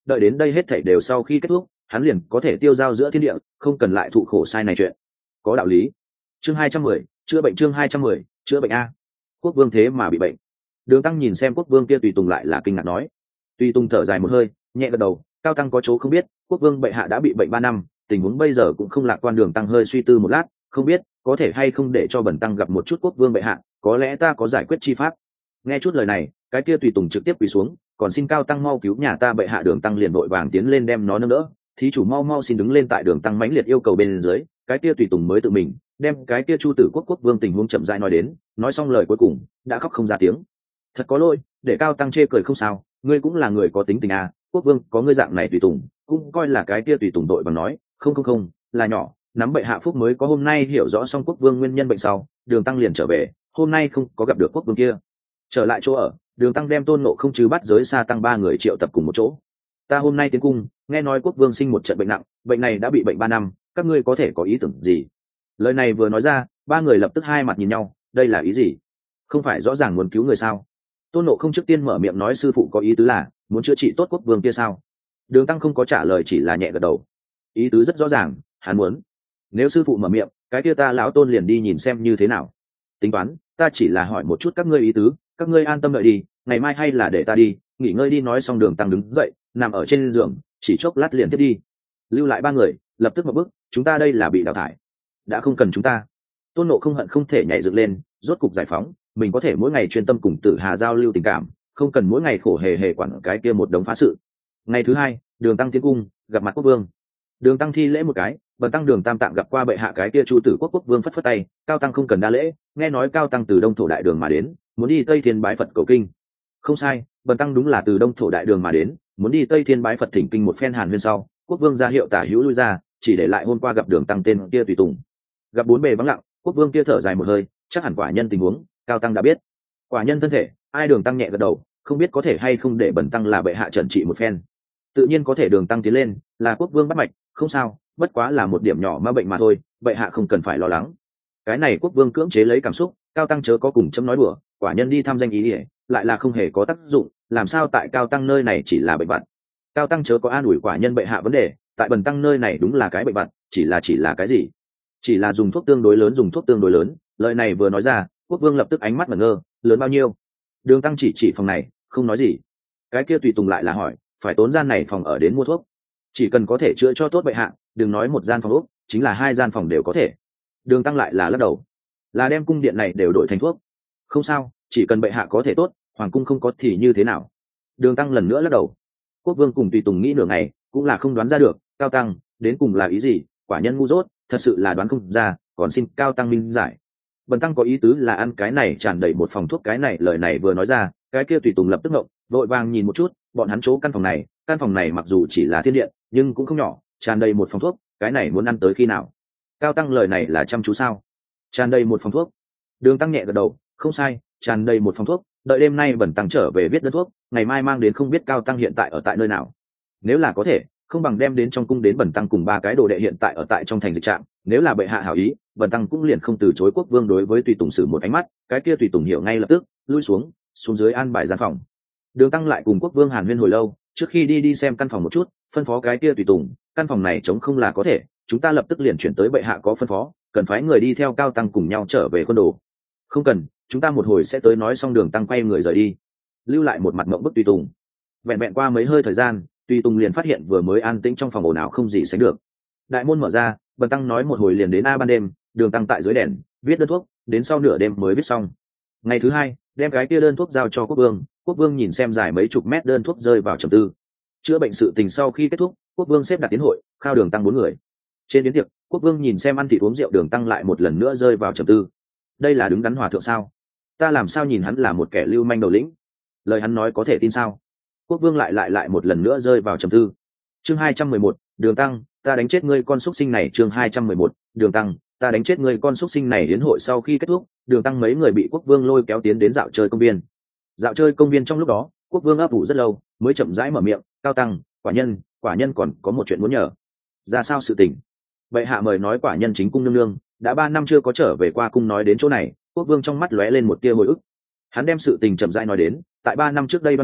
đợi đến đây hết thảy đều sau khi kết thúc, hắn liền có thể tiêu dao giữa thiên địa, không cần lại thụ khổ sai này chuyện. Có đạo lý. Chương hai trăm mười, chữa bệnh. Chương hai trăm mười, chữa bệnh a. Quốc vương thế mà bị bệnh. Đường Tăng nhìn xem quốc vương kia tùy tùng lại là kinh ngạc nói. Tùy tùng thở dài một hơi, nhẹ gật đầu, Cao Tăng có chỗ không biết, quốc vương bệ hạ đã bị bệnh ba năm, tình huống bây giờ cũng không lạc quan. Đường Tăng hơi suy tư một lát, không biết có thể hay không để cho bần tăng gặp một chút quốc vương bệ hạ, có lẽ ta có giải quyết chi pháp. Nghe chút lời này, cái kia tùy tùng trực tiếp quỳ xuống, còn xin Cao Tăng mau cứu nhà ta bệ hạ. Đường Tăng liền vội vàng tiến lên đem nó nâng đỡ, thí chủ mau mau xin đứng lên. Tại Đường Tăng mãnh liệt yêu cầu bên dưới, cái kia tùy tùng mới tự mình đem cái kia Chu Tử Quốc quốc vương tình huống chậm rãi nói đến, nói xong lời cuối cùng đã khóc không ra tiếng. Thật có lỗi, để Cao Tăng chê cười không sao, ngươi cũng là người có tính tình à, quốc vương có ngươi dạng này tùy tùng cũng coi là. Cái kia tùy tùng đội bằng nói, không không không là nhỏ, nắm bệ hạ phúc mới có hôm nay. Hiểu rõ xong quốc vương nguyên nhân bệnh sau, Đường Tăng liền trở về, hôm nay không có gặp được quốc vương kia. Trở lại chỗ ở, Đường Tăng đem Tôn Ngộ Không chứ bắt giới Sa Tăng ba người triệu tập cùng một chỗ. Ta hôm nay tiến cung, nghe nói quốc vương sinh một trận bệnh nặng, bệnh này đã bị bệnh ba năm, các ngươi có thể có ý tưởng gì? Lời này vừa nói ra, ba người lập tức hai mặt nhìn nhau, đây là ý gì? Không phải rõ ràng muốn cứu người sao? Tôn Ngộ Không trước tiên mở miệng nói, sư phụ có ý tứ là muốn chữa trị tốt quốc vương kia sao? Đường Tăng không có trả lời, chỉ là nhẹ gật đầu. Ý tứ rất rõ ràng, hắn muốn. Nếu sư phụ mở miệng, cái kia ta lão Tôn liền đi nhìn xem như thế nào. Tính toán, ta chỉ là hỏi một chút các ngươi ý tứ, các ngươi an tâm đợi đi, ngày mai hay là để ta đi nghỉ ngơi đi. Nói xong Đường Tăng đứng dậy, nằm ở trên giường, chỉ chốc lát liền tiếp đi. Lưu lại ba người lập tức một bước, chúng ta đây là bị đào thải, đã không cần chúng ta. Tôn Ngộ Không hận không thể nhảy dựng lên, rốt cục giải phóng mình, có thể mỗi ngày chuyên tâm cùng Tử Hà giao lưu tình cảm, không cần mỗi ngày khổ hề hề quản cái kia một đống phá sự. Ngày thứ hai, Đường Tăng tiến cung gặp mặt quốc vương. Đường Tăng thi lễ một cái, bần tăng Đường Tam Tạng gặp qua bệ hạ. Cái kia Chu Tử Quốc quốc vương phất phất tay, Cao Tăng không cần đa lễ, nghe nói Cao Tăng từ Đông Thổ Đại Đường mà đến, muốn đi Tây Thiên bái Phật cầu kinh. Không sai, bần tăng đúng là từ Đông Thổ Đại Đường mà đến, muốn đi Tây Thiên bái Phật thỉnh kinh. Một phen hàn huyên sau, quốc vương ra hiệu tả hữu lui ra, chỉ để lại hôm qua gặp Đường Tăng tên kia tùy tùng. Gặp bốn bề vắng lặng, quốc vương kia thở dài một hơi, chắc hẳn quả nhân tình huống Cao Tăng đã biết. Quả nhân thân thể ai? Đường Tăng nhẹ gật đầu, không biết có thể hay không để bần tăng là bệ hạ trần trị một phen. Tự nhiên có thể. Đường Tăng tiến lên, là quốc vương bắt mạch, không sao, bất quá là một điểm nhỏ ma bệnh mà thôi, bệ hạ không cần phải lo lắng. Cái này quốc vương cưỡng chế lấy cảm xúc, Cao Tăng chớ có cùng chấm nói đùa, quả nhân đi thăm danh ý ỉa lại là không hề có tác dụng, làm sao tại Cao Tăng nơi này chỉ là bệnh vặt. Cao Tăng chớ có an ủi quả nhân bệ hạ vấn đề, tại bần tăng nơi này đúng là cái bệnh vặt, chỉ là chỉ là cái gì? Chỉ là dùng thuốc tương đối lớn, dùng thuốc tương đối lớn. Lời này vừa nói ra, quốc vương lập tức ánh mắt ngẩn ngơ, lớn bao nhiêu? Đường Tăng chỉ chỉ phòng này, không nói gì. Cái kia tùy tùng lại là hỏi, phải tốn gian này phòng ở đến mua thuốc? Chỉ cần có thể chữa cho tốt bệ hạ, đừng nói một gian phòng ốc, chính là hai gian phòng đều có thể. Đường Tăng lại là lắc đầu, là đem cung điện này đều đổi thành thuốc. Không sao, chỉ cần bệ hạ có thể tốt, hoàng cung không có thì như thế nào? Đường Tăng lần nữa lắc đầu. Quốc vương cùng tùy tùng nghĩ nửa ngày, cũng là không đoán ra được, Cao Tăng đến cùng là ý gì. Quả nhân ngu dốt, thật sự là đoán không ra, còn xin Cao Tăng minh giải. Bần tăng có ý tứ là ăn cái này tràn đầy một phòng thuốc. Cái này lời này vừa nói ra, cái kia tùy tùng lập tức ngộng, vội vàng nhìn một chút bọn hắn chỗ căn phòng này. Căn phòng này mặc dù chỉ là thiên điện, nhưng cũng không nhỏ, tràn đầy một phòng thuốc, cái này muốn ăn tới khi nào? Cao Tăng lời này là chăm chú sao? Tràn đầy một phòng thuốc. Đường Tăng nhẹ gật đầu, không sai, tràn đầy một phòng thuốc. Đợi đêm nay bần tăng trở về viết đơn thuốc, ngày mai mang đến. Không biết Cao Tăng hiện tại ở tại nơi nào? Nếu là có thể, không bằng đem đến trong cung đến. Bần tăng cùng ba cái đồ đệ hiện tại ở tại trong thành dịch trạm, nếu là bệ hạ hảo ý, bần tăng cũng liền không từ chối. Quốc vương đối với tùy tùng sử một ánh mắt, cái kia tùy tùng hiểu ngay lập tức, lui xuống xuống dưới an bài gian phòng. Đường Tăng lại cùng quốc vương hàn huyên hồi lâu, trước khi đi đi xem căn phòng một chút, phân phó cái kia tùy tùng, căn phòng này trống không là có thể, chúng ta lập tức liền chuyển tới. Bệ hạ có phân phó, cần phái người đi theo Cao Tăng cùng nhau trở về quân đồ. Không cần, chúng ta một hồi sẽ tới. Nói xong Đường Tăng quay người rời đi, lưu lại một mặt mộng bức tùy tùng. Vẹn vẹn qua mấy hơi thời gian, tùy tùng liền phát hiện vừa mới an tĩnh trong phòng ồn ào không gì sánh được. Đại môn mở ra, bần tăng nói một hồi liền đến. A ban đêm, Đường Tăng tại dưới đèn viết đơn thuốc, đến sau nửa đêm mới viết xong. Ngày thứ hai, đem cái kia đơn thuốc giao cho quốc vương. Quốc vương nhìn xem dài mấy chục mét đơn thuốc, rơi vào trầm tư. Chữa bệnh sự tình sau khi kết thúc, quốc vương xếp đặt tiến hội, khao Đường Tăng bốn người. Trên yến tiệc, quốc vương nhìn xem ăn thịt uống rượu Đường Tăng lại một lần nữa rơi vào trầm tư. Đây là đứng đắn hòa thượng sao? Ta làm sao nhìn hắn là một kẻ lưu manh đầu lĩnh? Lời hắn nói có thể tin sao? Quốc vương lại lại lại một lần nữa rơi vào trầm tư. Chương hai trăm mười một, Đường Tăng, ta đánh chết ngươi con xúc sinh này. Chương hai trăm mười một, Đường Tăng, ta đánh chết ngươi con xúc sinh này. Yến hội sau khi kết thúc, Đường Tăng mấy người bị quốc vương lôi kéo tiến đến dạo chơi công viên. Dạo chơi công viên trong lúc đó, quốc vương ấp ủ rất lâu mới chậm rãi mở miệng, Cao Tăng, quả nhân quả nhân còn có một chuyện muốn nhờ. Ra sao sự tình? Bệ hạ mời nói quả nhân chính cung nương nương đã ba năm chưa có trở về qua cung. Nói đến chỗ này, quốc vương trong mắt lóe lên một tia hồi ức. Hắn đem sự tình chậm rãi nói đến, tại ba năm trước đây ban ngọ,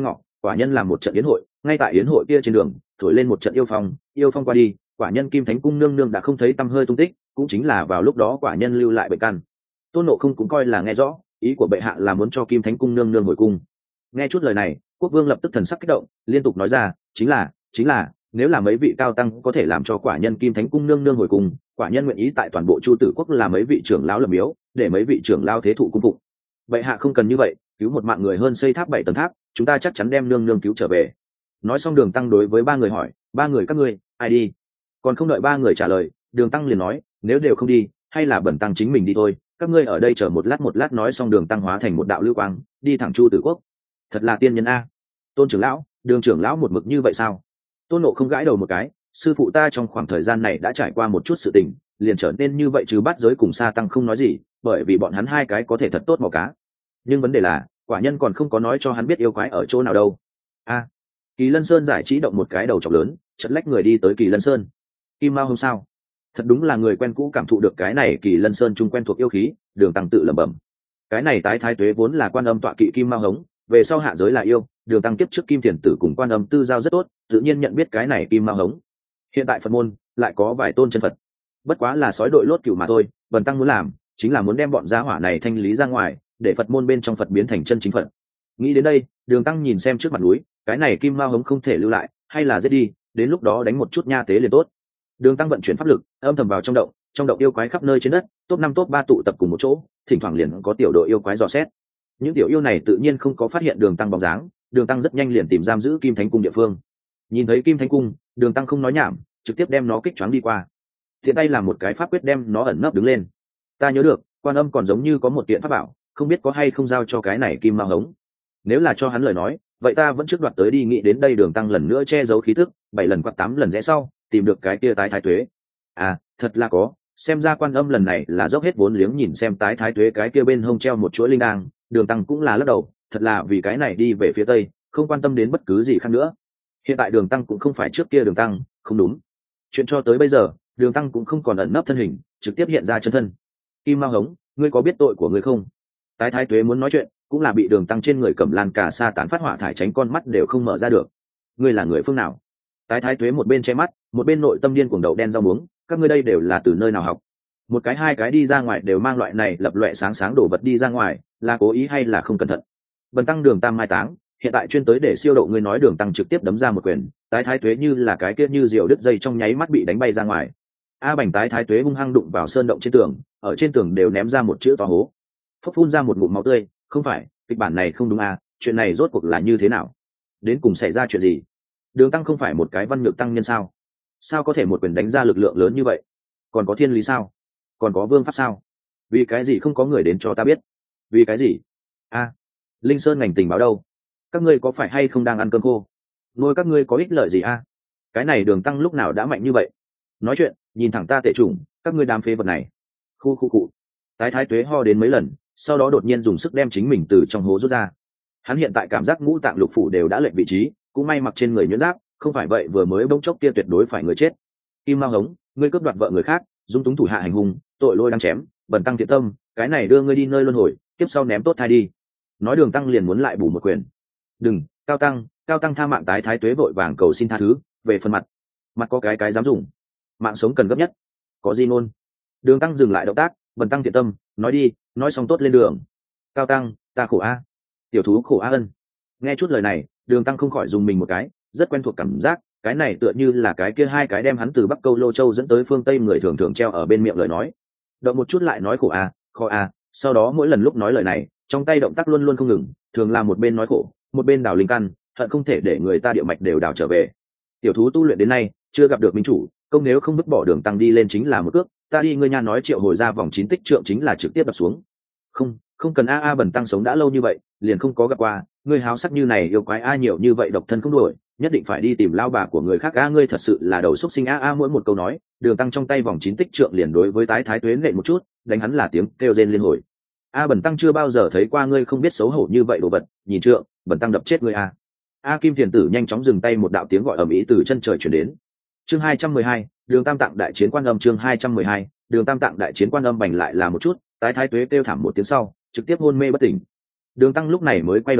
quả nhân làm một trận yến hội, ngay tại yến hội kia trên đường thổi lên một trận yêu phong, yêu phong qua đi, quả nhân Kim Thánh cung nương nương đã không thấy tăm hơi tung tích, cũng chính là vào lúc đó quả nhân lưu lại bệnh căn. Tôn Nộ Không cũng coi là nghe rõ, ý của bệ hạ là muốn cho Kim Thánh cung nương nương hồi cung. Nghe chút lời này, quốc vương lập tức thần sắc kích động, liên tục nói ra, chính là chính là nếu là mấy vị cao tăng có thể làm cho quả nhân Kim Thánh cung nương nương hồi cung, quả nhân nguyện ý tại toàn bộ Chu Tử quốc là mấy vị trưởng lão lập miếu, để mấy vị trưởng lão thế thụ cung phụng. Bệ hạ không cần như vậy, cứu một mạng người hơn xây tháp bảy tầng tháp, chúng ta chắc chắn đem nương nương cứu trở về. Nói xong Đường Tăng đối với ba người hỏi, ba người các ngươi ai đi? Còn không đợi ba người trả lời, Đường Tăng liền nói, nếu đều không đi, hay là bẩn tăng chính mình đi thôi, các ngươi ở đây chờ một lát một lát. Nói xong Đường Tăng hóa thành một đạo lưu quang, đi thẳng Chu Tử quốc. Thật là tiên nhân a. Tôn trưởng lão, Đường trưởng lão một mực như vậy sao? Tôn Nộ Không gãi đầu một cái, sư phụ ta trong khoảng thời gian này đã trải qua một chút sự tình, liền trở nên như vậy, chứ Bát Giới cùng Sa Tăng không nói gì, bởi vì bọn hắn hai cái có thể thật tốt mò cá. Nhưng vấn đề là, quả nhân còn không có nói cho hắn biết yêu quái ở chỗ nào đâu. A. Kỳ Lân Sơn giải trí động một cái đầu chọc lớn, chật lách người đi tới Kỳ Lân Sơn. Kim Mao Hồng sao? Thật đúng là người quen cũ, cảm thụ được cái này Kỳ Lân Sơn chung quen thuộc yêu khí, Đường Tăng tự lẩm bẩm. Cái này tái thái tuế vốn là Quan Âm tọa kỵ Kim Mao Hồng, về sau hạ giới là yêu, Đường Tăng kiếp trước Kim Thiền Tử cùng Quan Âm tư giao rất tốt, tự nhiên nhận biết cái này Kim Mao Hồng. Hiện tại Phật môn lại có vài tôn chân Phật, bất quá là sói đội lốt cừu mà thôi. Bần tăng muốn làm chính là muốn đem bọn gia hỏa này thanh lý ra ngoài, để Phật môn bên trong Phật biến thành chân chính Phật. Nghĩ đến đây, Đường Tăng nhìn xem trước mặt núi, cái này Kim Mao Hồng không thể lưu lại, hay là giết đi, đến lúc đó đánh một chút nha tế liền tốt. Đường Tăng vận chuyển pháp lực, âm thầm vào trong động, trong động yêu quái khắp nơi trên đất, top năm top ba tụ tập cùng một chỗ, thỉnh thoảng liền có tiểu đội yêu quái dò xét. Những tiểu yêu này tự nhiên không có phát hiện Đường Tăng bóng dáng, Đường Tăng rất nhanh liền tìm giam giữ Kim Thánh cung địa phương. Nhìn thấy Kim Thánh cung, Đường Tăng không nói nhảm, trực tiếp đem nó kích choáng đi qua. Thiện tay làm một cái pháp quyết đem nó ẩn nấp đứng lên. Ta nhớ được, Quan Âm còn giống như có một kiện pháp bảo, không biết có hay không giao cho cái này Kim Mao Hống. Nếu là cho hắn lời nói, vậy ta vẫn trước đoạt tới đi. Nghĩ đến đây, Đường Tăng lần nữa che giấu khí tức, bảy lần quạt tám lần rẽ sau, tìm được cái kia tái thái tuế. À, thật là có, xem ra Quan Âm lần này là dốc hết vốn liếng. Nhìn xem tái thái tuế cái kia bên hông treo một chuỗi linh đang, Đường Tăng cũng là lắc đầu, thật là vì cái này đi về phía tây, không quan tâm đến bất cứ gì khác nữa. Hiện tại Đường Tăng cũng không phải trước kia Đường Tăng, không đúng. Chuyện cho tới bây giờ, Đường Tăng cũng không còn ẩn nấp thân hình, trực tiếp hiện ra chân thân. Kim Mao Hống, ngươi có biết tội của ngươi không? Tái thái tuế muốn nói chuyện, cũng là bị Đường Tăng trên người cầm lan cả sa tán phát hỏa thải tránh con mắt đều không mở ra được. Ngươi là người phương nào? Tái thái tuế một bên che mắt, một bên nội tâm điên cuồng đầu đen rau muống, các ngươi đây đều là từ nơi nào học? Một cái hai cái đi ra ngoài đều mang loại này lập loè sáng sáng đổ vật đi ra ngoài, là cố ý hay là không cẩn thận? Bần tăng Đường Tam mai táng, hiện tại chuyên tới để siêu độ ngươi. Nói Đường Tăng trực tiếp đấm ra một quyền, tái thái tuế như là cái kia như diều đứt dây trong nháy mắt bị đánh bay ra ngoài. A bành, tái thái tuế hung hăng đụng vào sơn động trên tường, ở trên tường đều ném ra một chữ to hố, phốc phun ra một ngụm máu tươi. Không phải, kịch bản này không đúng à, chuyện này rốt cuộc là như thế nào? Đến cùng xảy ra chuyện gì? Đường Tăng không phải một cái văn nhược tăng nhân sao? Sao có thể một quyền đánh ra lực lượng lớn như vậy? Còn có thiên lý sao? Còn có vương pháp sao? Vì cái gì không có người đến cho ta biết? Vì cái gì? A, Linh Sơn ngành tình báo đâu? Các ngươi có phải hay không đang ăn cơm khô? Nuôi các ngươi có ích lợi gì a? Cái này Đường Tăng lúc nào đã mạnh như vậy? Nói chuyện, nhìn thẳng ta tệ chủng, các ngươi đám phế vật này. Khu khu cụ. Tái thái tuế ho đến mấy lần, sau đó đột nhiên dùng sức đem chính mình từ trong hố rút ra. Hắn hiện tại cảm giác ngũ tạng lục phủ đều đã lệch vị trí, cũng may mặc trên người nhuyễn giáp, không phải vậy vừa mới bỗng chốc kia tuyệt đối phải người chết. Kim Mao Hống, ngươi cướp đoạt vợ người khác, dung túng thủ hạ hành hung, tội lôi đang chém, bần tăng thiện tâm, cái này đưa ngươi đi nơi luân hồi, tiếp sau ném tốt thai đi. Nói Đường Tăng liền muốn lại bù một quyền. Đừng, cao tăng, cao tăng tha mạng. Tái thái tuế vội vàng cầu xin tha thứ, về phần mặt, mặt có cái cái dám dùng, mạng sống cần gấp nhất, có gì nôn. Đường Tăng dừng lại động tác, bần tăng thiện tâm, nói đi. Nói xong tốt lên đường. Cao tăng, ta khổ a. Tiểu thú khổ a ân. Nghe chút lời này, Đường Tăng không khỏi dùng mình một cái, rất quen thuộc cảm giác, cái này tựa như là cái kia hai cái đem hắn từ Bắc Câu Lô Châu dẫn tới phương Tây người thường thường treo ở bên miệng lời nói. Động một chút lại nói khổ a, khó a, sau đó mỗi lần lúc nói lời này, trong tay động tác luôn luôn không ngừng, thường là một bên nói khổ, một bên đào linh căn, hận không thể để người ta địa mạch đều đào trở về. Tiểu thú tu luyện đến nay, chưa gặp được minh chủ, công nếu không vứt bỏ Đường Tăng đi lên chính là một cước, ta đi ngươi nha. Nói triệu hồi ra vòng chín tích trượng chính là trực tiếp đập xuống. Không, không cần a a, bần tăng sống đã lâu như vậy, liền không có gặp qua ngươi háo sắc như này yêu quái a, nhiều như vậy độc thân không đổi, nhất định phải đi tìm lao bà của người khác a, ngươi thật sự là đầu xúc sinh a a. Mỗi một câu nói, Đường Tăng trong tay vòng chín tích trượng liền đối với tái thái tuế nện một chút, đánh hắn là tiếng kêu rên liên hồi. A bần tăng chưa bao giờ thấy qua ngươi không biết xấu hổ như vậy đồ vật, nhìn trượng, bần tăng đập chết ngươi a. A Kim Thiền Tử nhanh chóng dừng tay, một đạo tiếng gọi ầm ĩ từ chân trời truyền đến. Chương hai trăm mười hai, Đường Tam Tạng đại chiến Quan Âm. Chương hai trăm mười hai, Đường Tam Tạng đại chiến Quan Âm. Bành lại là một chút, tái thái tuế kêu thảm một tiếng sau, trực tiếp hôn mê bất tỉnh. Đường Tăng lúc này mới quay đầu lại,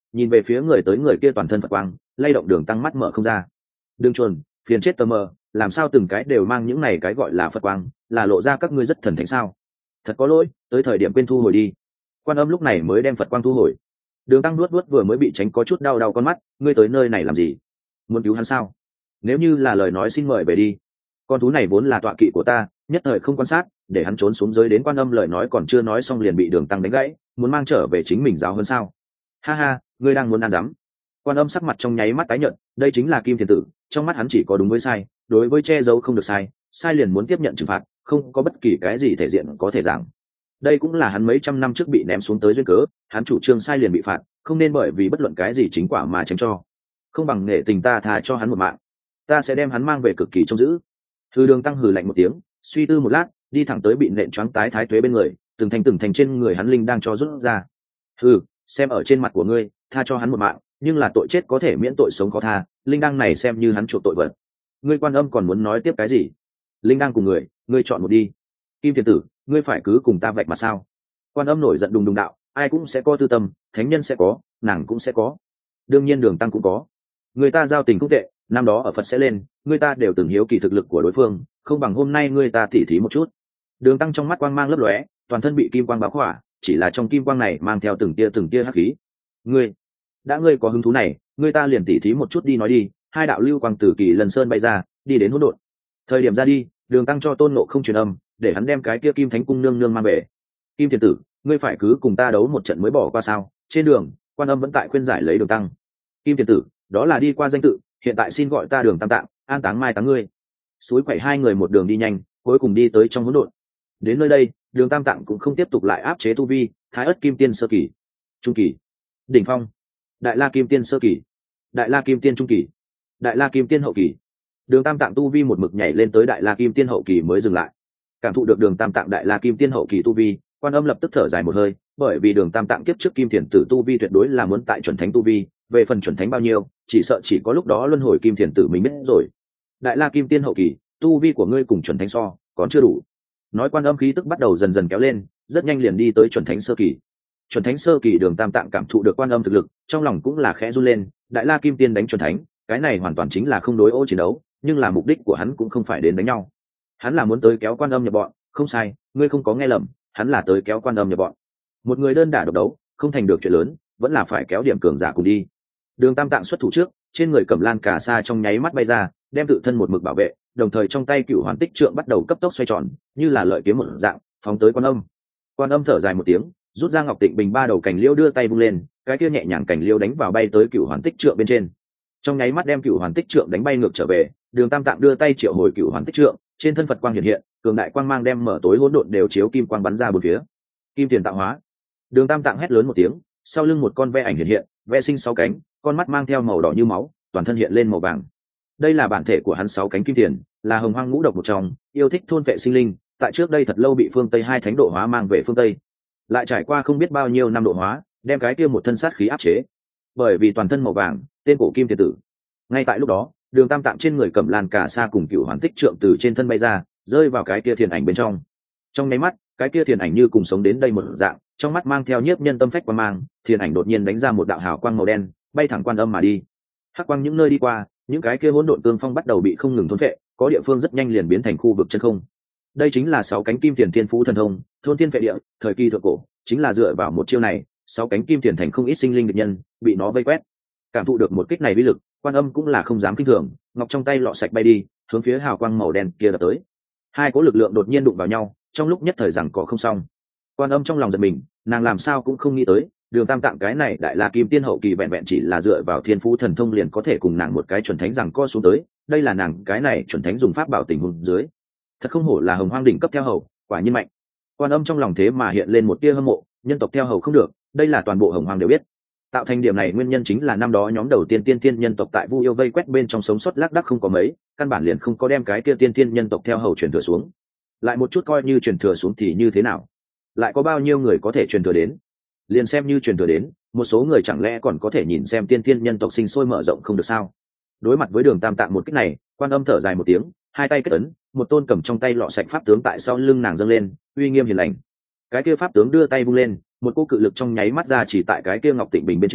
nhìn về phía người tới người kia toàn thân Phật quang, lay động Đường Tăng mắt mở không ra. Đường chuồn, phiền chết tơ mờ, làm sao từng cái đều mang những này cái gọi là Phật quang, là lộ ra các ngươi rất thần thánh sao? Thật có lỗi, tới thời điểm quên thu hồi đi. Quan Âm lúc này mới đem Phật quang thu hồi. Đường Tăng nuốt nuốt vừa mới bị tránh có chút đau đau con mắt, ngươi tới nơi này làm gì? Muốn cứu hắn sao? Nếu như là lời nói xin mời về đi. Con thú này vốn là tọa kỵ của ta, nhất thời không quan sát, để hắn trốn xuống dưới đến Quan Âm lời nói còn chưa nói xong liền bị Đường Tăng đánh gãy, muốn mang trở về chính mình giáo hơn sao? Ha ha, ngươi đang muốn ăn dám. Quan Âm sắc mặt trong nháy mắt tái nhợt, đây chính là Kim Thiền Tử, trong mắt hắn chỉ có đúng với sai, đối với che giấu không được sai, sai liền muốn tiếp nhận trừng phạt, không có bất kỳ cái gì thể diện có thể giảng. Đây cũng là hắn mấy trăm năm trước bị ném xuống tới duyên cớ, hắn chủ trương sai liền bị phạt, không nên bởi vì bất luận cái gì chính quả mà tránh cho. Không bằng nể tình ta tha cho hắn một mạng, ta sẽ đem hắn mang về cực kỳ trông giữ. Hư Đường Tăng hừ lạnh một tiếng, suy tư một lát, đi thẳng tới bị nện choáng tái thái tuế bên người, từng thành từng thành trên người hắn linh đang cho rút ra. Hừ, xem ở trên mặt của ngươi, tha cho hắn một mạng, nhưng là tội chết có thể miễn tội sống khó tha, linh đăng này xem như hắn chuộc tội vật. Ngươi Quan Âm còn muốn nói tiếp cái gì? Linh đăng cùng người, ngươi chọn một đi. Kim Thiền Tử, ngươi phải cứ cùng ta vạch mặt sao? Quan Âm nổi giận đùng đùng đạo, ai cũng sẽ có tư tâm, thánh nhân sẽ có, nàng cũng sẽ có, đương nhiên Đường Tăng cũng có. Người ta giao tình cũng tệ, năm đó ở Phật sẽ lên, người ta đều từng hiếu kỳ thực lực của đối phương, không bằng hôm nay người ta tỉ thí một chút. Đường Tăng trong mắt quang mang lấp lóe, toàn thân bị kim quang bao khỏa, chỉ là trong kim quang này mang theo từng tia từng tia hắc khí. Ngươi, đã ngươi có hứng thú này, người ta liền tỉ thí một chút đi nói đi. Hai đạo lưu quang từ Kỳ Lân Sơn bay ra, đi đến hỗn độn. Thời điểm ra đi, Đường Tăng cho Tôn Ngộ Không truyền âm, để hắn đem cái kia Kim Thánh Cung nương nương mang về. Kim Thiền Tử, ngươi phải cứ cùng ta đấu một trận mới bỏ qua sao? Trên đường, Quan Âm vẫn tại khuyên giải lấy Đường Tăng. Kim Thiền Tử, đó là đi qua danh tự, hiện tại xin gọi ta Đường Tam Tạng, an táng mai táng ngươi. Suối quẩy hai người một đường đi nhanh, cuối cùng đi tới trong hỗn độn. Đến nơi đây, Đường Tam Tạng cũng không tiếp tục lại áp chế tu vi, Thái Ất Kim Tiên sơ kỳ, trung kỳ, đỉnh phong, Đại La Kim Tiên sơ kỳ, Đại La Kim Tiên trung kỳ, Đại La Kim Tiên hậu kỳ. Đường Tam Tạng tu vi một mực nhảy lên tới Đại La Kim Tiên hậu kỳ mới dừng lại. Cảm thụ được Đường Tam Tạng Đại La Kim Tiên hậu kỳ tu vi, Quan Âm lập tức thở dài một hơi, bởi vì Đường Tam Tạng kiếp trước Kim Thiền Tử tu vi tuyệt đối là muốn tại chuẩn thánh tu vi, về phần chuẩn thánh bao nhiêu, chỉ sợ chỉ có lúc đó luân hồi Kim Thiền Tử mình biết rồi. Đại La Kim Tiên hậu kỳ, tu vi của ngươi cùng chuẩn thánh so, còn chưa đủ. Nói Quan Âm khí tức bắt đầu dần dần kéo lên, rất nhanh liền đi tới chuẩn thánh sơ kỳ. Chuẩn thánh sơ kỳ Đường Tam Tạng cảm thụ được Quan Âm thực lực, trong lòng cũng là khẽ run lên, Đại La Kim Tiên đánh chuẩn thánh, cái này hoàn toàn chính là không đối ô chiến đấu, nhưng là mục đích của hắn cũng không phải đến đánh nhau. Hắn là muốn tới kéo Quan Âm nhập bọn, không sai, ngươi không có nghe lầm, hắn là tới kéo Quan Âm nhập bọn. Một người đơn đả độc đấu, không thành được chuyện lớn, vẫn là phải kéo điểm cường giả cùng đi. Đường Tam Tạng xuất thủ trước, trên người Cẩm Lan Cà Sa trong nháy mắt bay ra, đem tự thân một mực bảo vệ, đồng thời trong tay Cửu Hoàn Tích Trượng bắt đầu cấp tốc xoay tròn, như là lợi kiếm một dạng, phóng tới Quan Âm. Quan Âm thở dài một tiếng, rút ra Ngọc Tịnh Bình ba đầu cành liễu đưa tay vung lên, cái kia nhẹ nhàng cành liễu đánh vào bay tới Cửu Hoàn Tích Trượng bên trên. Trong nháy mắt đem Cửu Hoàn Tích Trượng đánh bay ngược trở về, Đường Tam Tạng đưa tay triệu hồi Cửu Hoàn Tích Trượng, trên thân Phật quang hiện hiện, cường đại quang mang đem mở tối hỗn độn đều chiếu kim quang bắn ra bốn phía. Kim Tiền tạo hóa. Đường Tam Tạng hét lớn một tiếng, sau lưng một con ve ảnh hiện hiện, ve sinh sáu cánh, con mắt mang theo màu đỏ như máu, toàn thân hiện lên màu vàng. Đây là bản thể của hắn sáu cánh kim tiền, là hồng hoang ngũ độc một trong, yêu thích thôn vệ sinh linh, tại trước đây thật lâu bị phương Tây hai thánh độ hóa mang về phương Tây, lại trải qua không biết bao nhiêu năm độ hóa, đem cái kia một thân sát khí áp chế. Bởi vì toàn thân màu vàng, tên cổ Kim Tiền tử. Ngay tại lúc đó, Đường Tam Tạng trên người Cẩm Lan Cà Sa cùng Cửu Hoàn Tích Trượng từ trên thân bay ra, rơi vào cái kia thiền ảnh bên trong. Trong nháy mắt, cái kia thiền ảnh như cùng sống đến đây một dạng, trong mắt mang theo nhiếp nhân tâm phách quang mang, thiền ảnh đột nhiên đánh ra một đạo hào quang màu đen, bay thẳng Quan Âm mà đi. Hắc quang những nơi đi qua, những cái kia hỗn độn cương phong bắt đầu bị không ngừng thôn phệ, có địa phương rất nhanh liền biến thành khu vực chân không. Đây chính là sáu cánh kim tiền thiên phú thần thông, thôn thiên phệ địa, thời kỳ thượng cổ, chính là dựa vào một chiêu này, sáu cánh kim tiền thành không ít sinh linh địch nhân, bị nó vây quét. Cảm thụ được một kích này uy lực, Quan Âm cũng là không dám kinh thường, ngọc trong tay lọ sạch bay đi, hướng phía hào quang màu đen kia đập tới. Hai cỗ lực lượng đột nhiên đụng vào nhau, trong lúc nhất thời rằng có không xong. Quan Âm trong lòng giật mình, nàng làm sao cũng không nghĩ tới, Đường Tam Tạng cái này đại la kim tiên hậu kỳ vẹn vẹn chỉ là dựa vào thiên phú thần thông liền có thể cùng nàng một cái chuẩn thánh rằng co xuống tới, đây là nàng cái này chuẩn thánh dùng pháp bảo tình huống dưới. Thật không hổ là hồng hoang đỉnh cấp theo hầu, quả nhiên mạnh. Quan Âm trong lòng thế mà hiện lên một tia hâm mộ, nhân tộc theo hầu không được, đây là toàn bộ hồng hoang đều biết. Tạo thành điểm này nguyên nhân chính là năm đó nhóm đầu tiên tiên tiên nhân tộc tại Vu Yêu vây quét bên trong sống sót lác đác không có mấy, căn bản liền không có đem cái kia tiên tiên nhân tộc theo hầu truyền thừa xuống. Lại một chút coi như truyền thừa xuống thì như thế nào? Lại có bao nhiêu người có thể truyền thừa đến? Liền xem như truyền thừa đến, một số người chẳng lẽ còn có thể nhìn xem tiên tiên nhân tộc sinh sôi mở rộng không được sao? Đối mặt với Đường Tam Tạng một kích này, Quan Âm thở dài một tiếng, hai tay kết ấn, một tôn cầm trong tay lọ sạch pháp tướng tại sau lưng nàng dâng lên, uy nghiêm hiền lành. Cái kia pháp tướng đưa tay vung lên, một cỗ cự lực trong nháy mắt ra chỉ tại cái kia ngọc tịnh bình bên trên,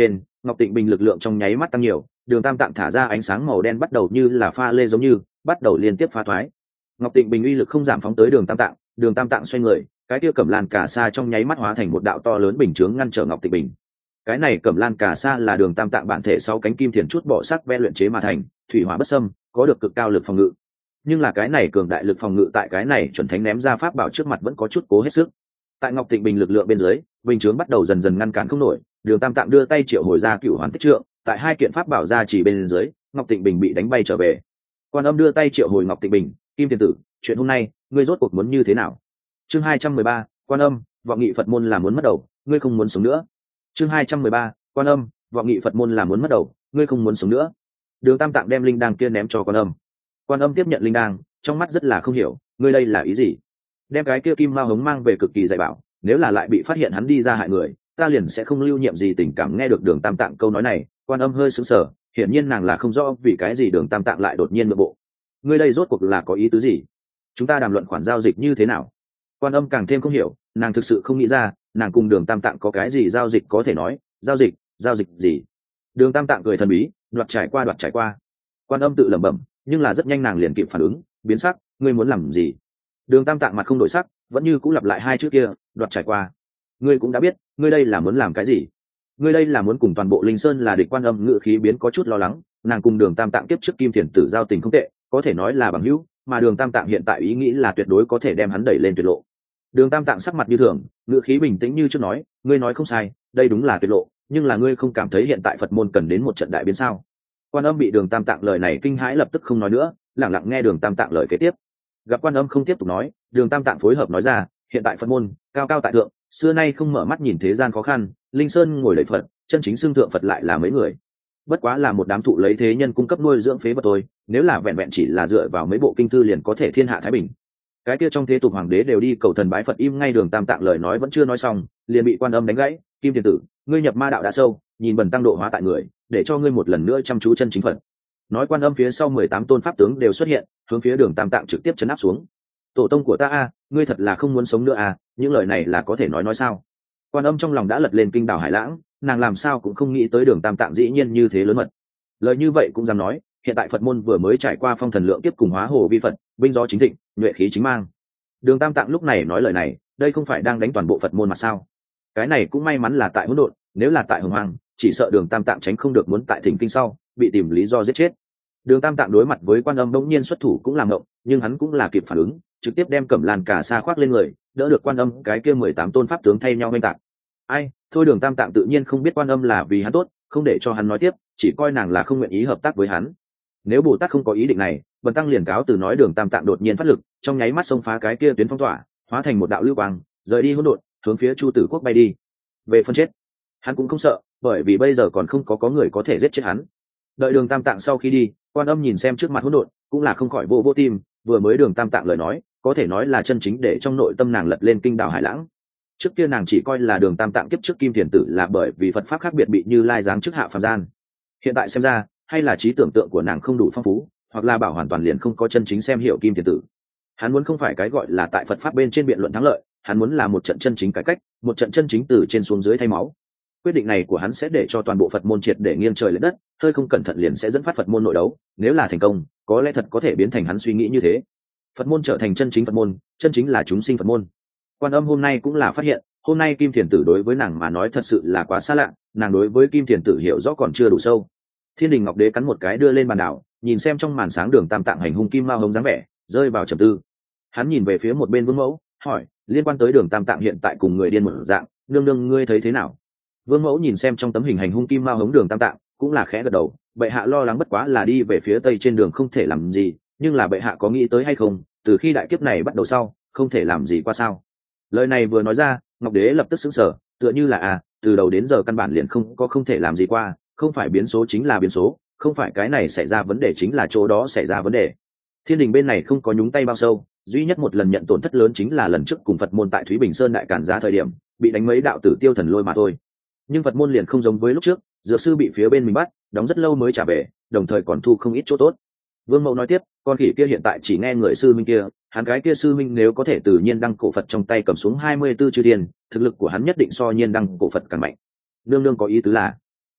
Ngọc Tịnh Bình lực lượng trong nháy mắt tăng nhiều, đường tam tạng thả ra ánh sáng màu đen bắt đầu như là pha lê giống như bắt đầu liên tiếp phá thoái. Ngọc Tịnh Bình uy lực không giảm phóng tới đường tam tạng, đường tam tạng xoay người, cái kia cẩm lan cả sa trong nháy mắt hóa thành một đạo to lớn bình chướng ngăn trở Ngọc Tịnh Bình. Cái này cẩm lan cả sa là đường tam tạng bản thể sau cánh kim thiền chút bỏ sắc ve luyện chế mà thành, thủy hỏa bất xâm, có được cực cao lực phòng ngự. Nhưng là cái này cường đại lực phòng ngự tại cái này chuẩn thánh ném ra pháp bảo trước mặt vẫn có chút cố hết sức. Tại Ngọc Tịnh Bình lực lượng bên dưới, bình chướng bắt đầu dần dần ngăn cản không nổi, đường tam tạng đưa tay triệu hồi ra cựu hoàn tích trượng, tại hai kiện pháp bảo ra chỉ bên dưới, Ngọc Tịnh Bình bị đánh bay trở về. Quan Âm đưa tay triệu hồi Ngọc Tịnh Bình, kim tiền tử, chuyện hôm nay ngươi rốt cuộc muốn như thế nào? Chương hai trăm mười ba, Quan Âm, vọng nghị Phật môn là muốn mất đầu, ngươi không muốn sống nữa. Chương hai trăm mười ba, Quan Âm, vọng nghị Phật môn là muốn mất đầu, ngươi không muốn sống nữa. Đường tam tạng đem linh đăng kia ném cho Quan Âm. Quan Âm tiếp nhận linh đăng, trong mắt rất là không hiểu, ngươi đây là ý gì? Đem cái kia kim mao hống mang về cực kỳ dạy bảo, nếu là lại bị phát hiện hắn đi ra hại người, ta liền sẽ không lưu nhiệm gì tình cảm. Nghe được đường tam tạng câu nói này, Quan Âm hơi sững sờ, hiển nhiên nàng là không rõ vì cái gì đường tam tạng lại đột nhiên nội bộ. Ngươi đây rốt cuộc là có ý tứ gì? Chúng ta đàm luận khoản giao dịch như thế nào? Quan Âm càng thêm không hiểu, nàng thực sự không nghĩ ra nàng cùng đường tam tạng có cái gì giao dịch có thể nói. Giao dịch? Giao dịch gì? Đường tam tạng cười thần bí, đoạt trải qua đoạt trải qua. Quan Âm tự lẩm bẩm, nhưng là rất nhanh nàng liền kịp phản ứng, biến sắc, ngươi muốn làm gì? Đường tam tạng mặt không đổi sắc, vẫn như cũng lặp lại hai chữ kia, đoạt trải qua. Ngươi cũng đã biết, ngươi đây là muốn làm cái gì? Ngươi đây là muốn cùng toàn bộ Linh Sơn là địch. Quan Âm ngự khí biến có chút lo lắng, nàng cùng đường tam tạng tiếp trước kim thiền tử giao tình không tệ, có thể nói là bằng hữu, mà đường tam tạng hiện tại ý nghĩ là tuyệt đối có thể đem hắn đẩy lên tuyệt lộ. Đường tam tạng sắc mặt như thường, ngự khí bình tĩnh như trước nói, ngươi nói không sai, đây đúng là tuyệt lộ, nhưng là ngươi không cảm thấy hiện tại Phật môn cần đến một trận đại biến sao? Quan Âm bị đường tam tạng lời này kinh hãi, lập tức không nói nữa, lặng lặng nghe đường tam tạng lời kế tiếp. Gặp Quan Âm không tiếp tục nói, đường tam tạng phối hợp nói ra, hiện tại Phật môn cao cao tại thượng, xưa nay không mở mắt nhìn thế gian khó khăn, Linh Sơn ngồi lạy Phật, chân chính xưng thượng Phật lại là mấy người? Bất quá là một đám thụ lấy thế nhân cung cấp nuôi dưỡng phế vật thôi, nếu là vẹn vẹn chỉ là dựa vào mấy bộ kinh thư liền có thể thiên hạ thái bình. Cái kia trong thế tục hoàng đế đều đi cầu thần bái Phật. Im ngay. Đường tam tạng lời nói vẫn chưa nói xong, liền bị Quan Âm đánh gãy. Kim tiền tử, ngươi nhập ma đạo đã sâu, nhìn bần tăng độ hóa tại người, để cho ngươi một lần nữa chăm chú chân chính Phật. Nói Quan Âm phía sau mười tám tôn pháp tướng đều xuất hiện, hướng phía đường tam tạng trực tiếp chấn áp xuống. Tổ tông của ta a, ngươi thật là không muốn sống nữa à? Những lời này là có thể nói nói sao? Quan Âm trong lòng đã lật lên kinh đảo hải lãng, nàng làm sao cũng không nghĩ tới đường tam tạng dĩ nhiên như thế lớn mật. Lời như vậy cũng dám nói, hiện tại Phật môn vừa mới trải qua phong thần lượng kiếp cùng hóa hồ vi Phật, binh gió chính thịnh, nhuệ khí chính mang. Đường tam tạng lúc này nói lời này, đây không phải đang đánh toàn bộ Phật môn mà sao? Cái này cũng may mắn là tại hỗn độn, nếu là tại hồng hoang, chỉ sợ đường tam tạng tránh không được muốn tại thỉnh kinh sau bị tìm lý do giết chết. Đường tam tạng đối mặt với Quan Âm bỗng nhiên xuất thủ cũng làm ngộng, nhưng hắn cũng là kịp phản ứng, trực tiếp đem cẩm lan cả sa khoác lên người, đỡ được Quan Âm cái kia mười tám tôn pháp tướng thay nhau oanh tạc. Ai, thôi đường tam tạng tự nhiên không biết Quan Âm là vì hắn tốt, không để cho hắn nói tiếp, chỉ coi nàng là không nguyện ý hợp tác với hắn. Nếu Bồ Tát không có ý định này, bần tăng liền cáo từ. Nói đường tam tạng đột nhiên phát lực, trong nháy mắt xông phá cái kia tuyến phong tỏa, hóa thành một đạo lưu quang, rời đi hỗn độn, hướng phía Chu Tử Quốc bay đi. Về phân chết, hắn cũng không sợ, bởi vì bây giờ còn không có có người có thể giết chết hắn. Đợi đường tam tạng sau khi đi, Quan Âm nhìn xem trước mặt hỗn độn, cũng là không khỏi vô vô tim. Vừa mới đường tam tạng lời nói, có thể nói là chân chính để trong nội tâm nàng lật lên kinh đảo hải lãng. Trước kia nàng chỉ coi là đường tam tạng kiếp trước kim thiền tử là bởi vì Phật pháp khác biệt bị Như Lai giáng chức hạ phàm gian. Hiện tại xem ra, hay là trí tưởng tượng của nàng không đủ phong phú, hoặc là bảo hoàn toàn liền không có chân chính xem hiểu kim thiền tử. Hắn muốn không phải cái gọi là tại Phật pháp bên trên biện luận thắng lợi, hắn muốn là một trận chân chính cải cách, một trận chân chính từ trên xuống dưới thay máu. Quyết định này của hắn sẽ để cho toàn bộ Phật môn triệt để nghiêng trời lệch đất, hơi không cẩn thận liền sẽ dẫn phát Phật môn nội đấu. Nếu là thành công, có lẽ thật có thể biến thành hắn suy nghĩ như thế. Phật môn trở thành chân chính Phật môn, chân chính là chúng sinh Phật môn. Quan Âm hôm nay cũng là phát hiện, hôm nay kim thiền tử đối với nàng mà nói thật sự là quá xa lạ, nàng đối với kim thiền tử hiểu rõ còn chưa đủ sâu. Thiên Đình Ngọc Đế cắn một cái đưa lên bàn đảo, nhìn xem trong màn sáng đường tam tạng hành hung kim mao hống dáng vẻ, rơi vào trầm tư. Hắn nhìn về phía một bên Vương Mẫu, hỏi, liên quan tới đường tam tạng hiện tại cùng người điên một dạng, nương nương ngươi thấy thế nào? Vương Mẫu nhìn xem trong tấm hình hành hung kim mao hống đường tam tạng, cũng là khẽ gật đầu. Bệ hạ lo lắng bất quá là đi về phía tây trên đường không thể làm gì, nhưng là bệ hạ có nghĩ tới hay không, từ khi đại kiếp này bắt đầu sau, không thể làm gì qua sao? Lời này vừa nói ra, Ngọc Đế lập tức sững sờ, tựa như là à, từ đầu đến giờ căn bản liền không có không thể làm gì qua, không phải biến số chính là biến số, không phải cái này xảy ra vấn đề chính là chỗ đó xảy ra vấn đề. Thiên Đình bên này không có nhúng tay bao sâu, duy nhất một lần nhận tổn thất lớn chính là lần trước cùng Phật môn tại Thúy Bình Sơn đại càn giá thời điểm, bị đánh mấy đạo tử tiêu thần lôi mà thôi. Nhưng Phật môn liền không giống với lúc trước, dược sư bị phía bên mình bắt, đóng rất lâu mới trả về, đồng thời còn thu không ít chỗ tốt. Vương Mẫu nói tiếp, con khỉ kia hiện tại chỉ nghe người sư minh kia, hắn cái kia sư minh nếu có thể tự nhiên đăng cổ Phật trong tay cầm xuống hai mươi tư chư thiên, thực lực của hắn nhất định so nhiên đăng cổ Phật càng mạnh. Nương nương có ý tứ là,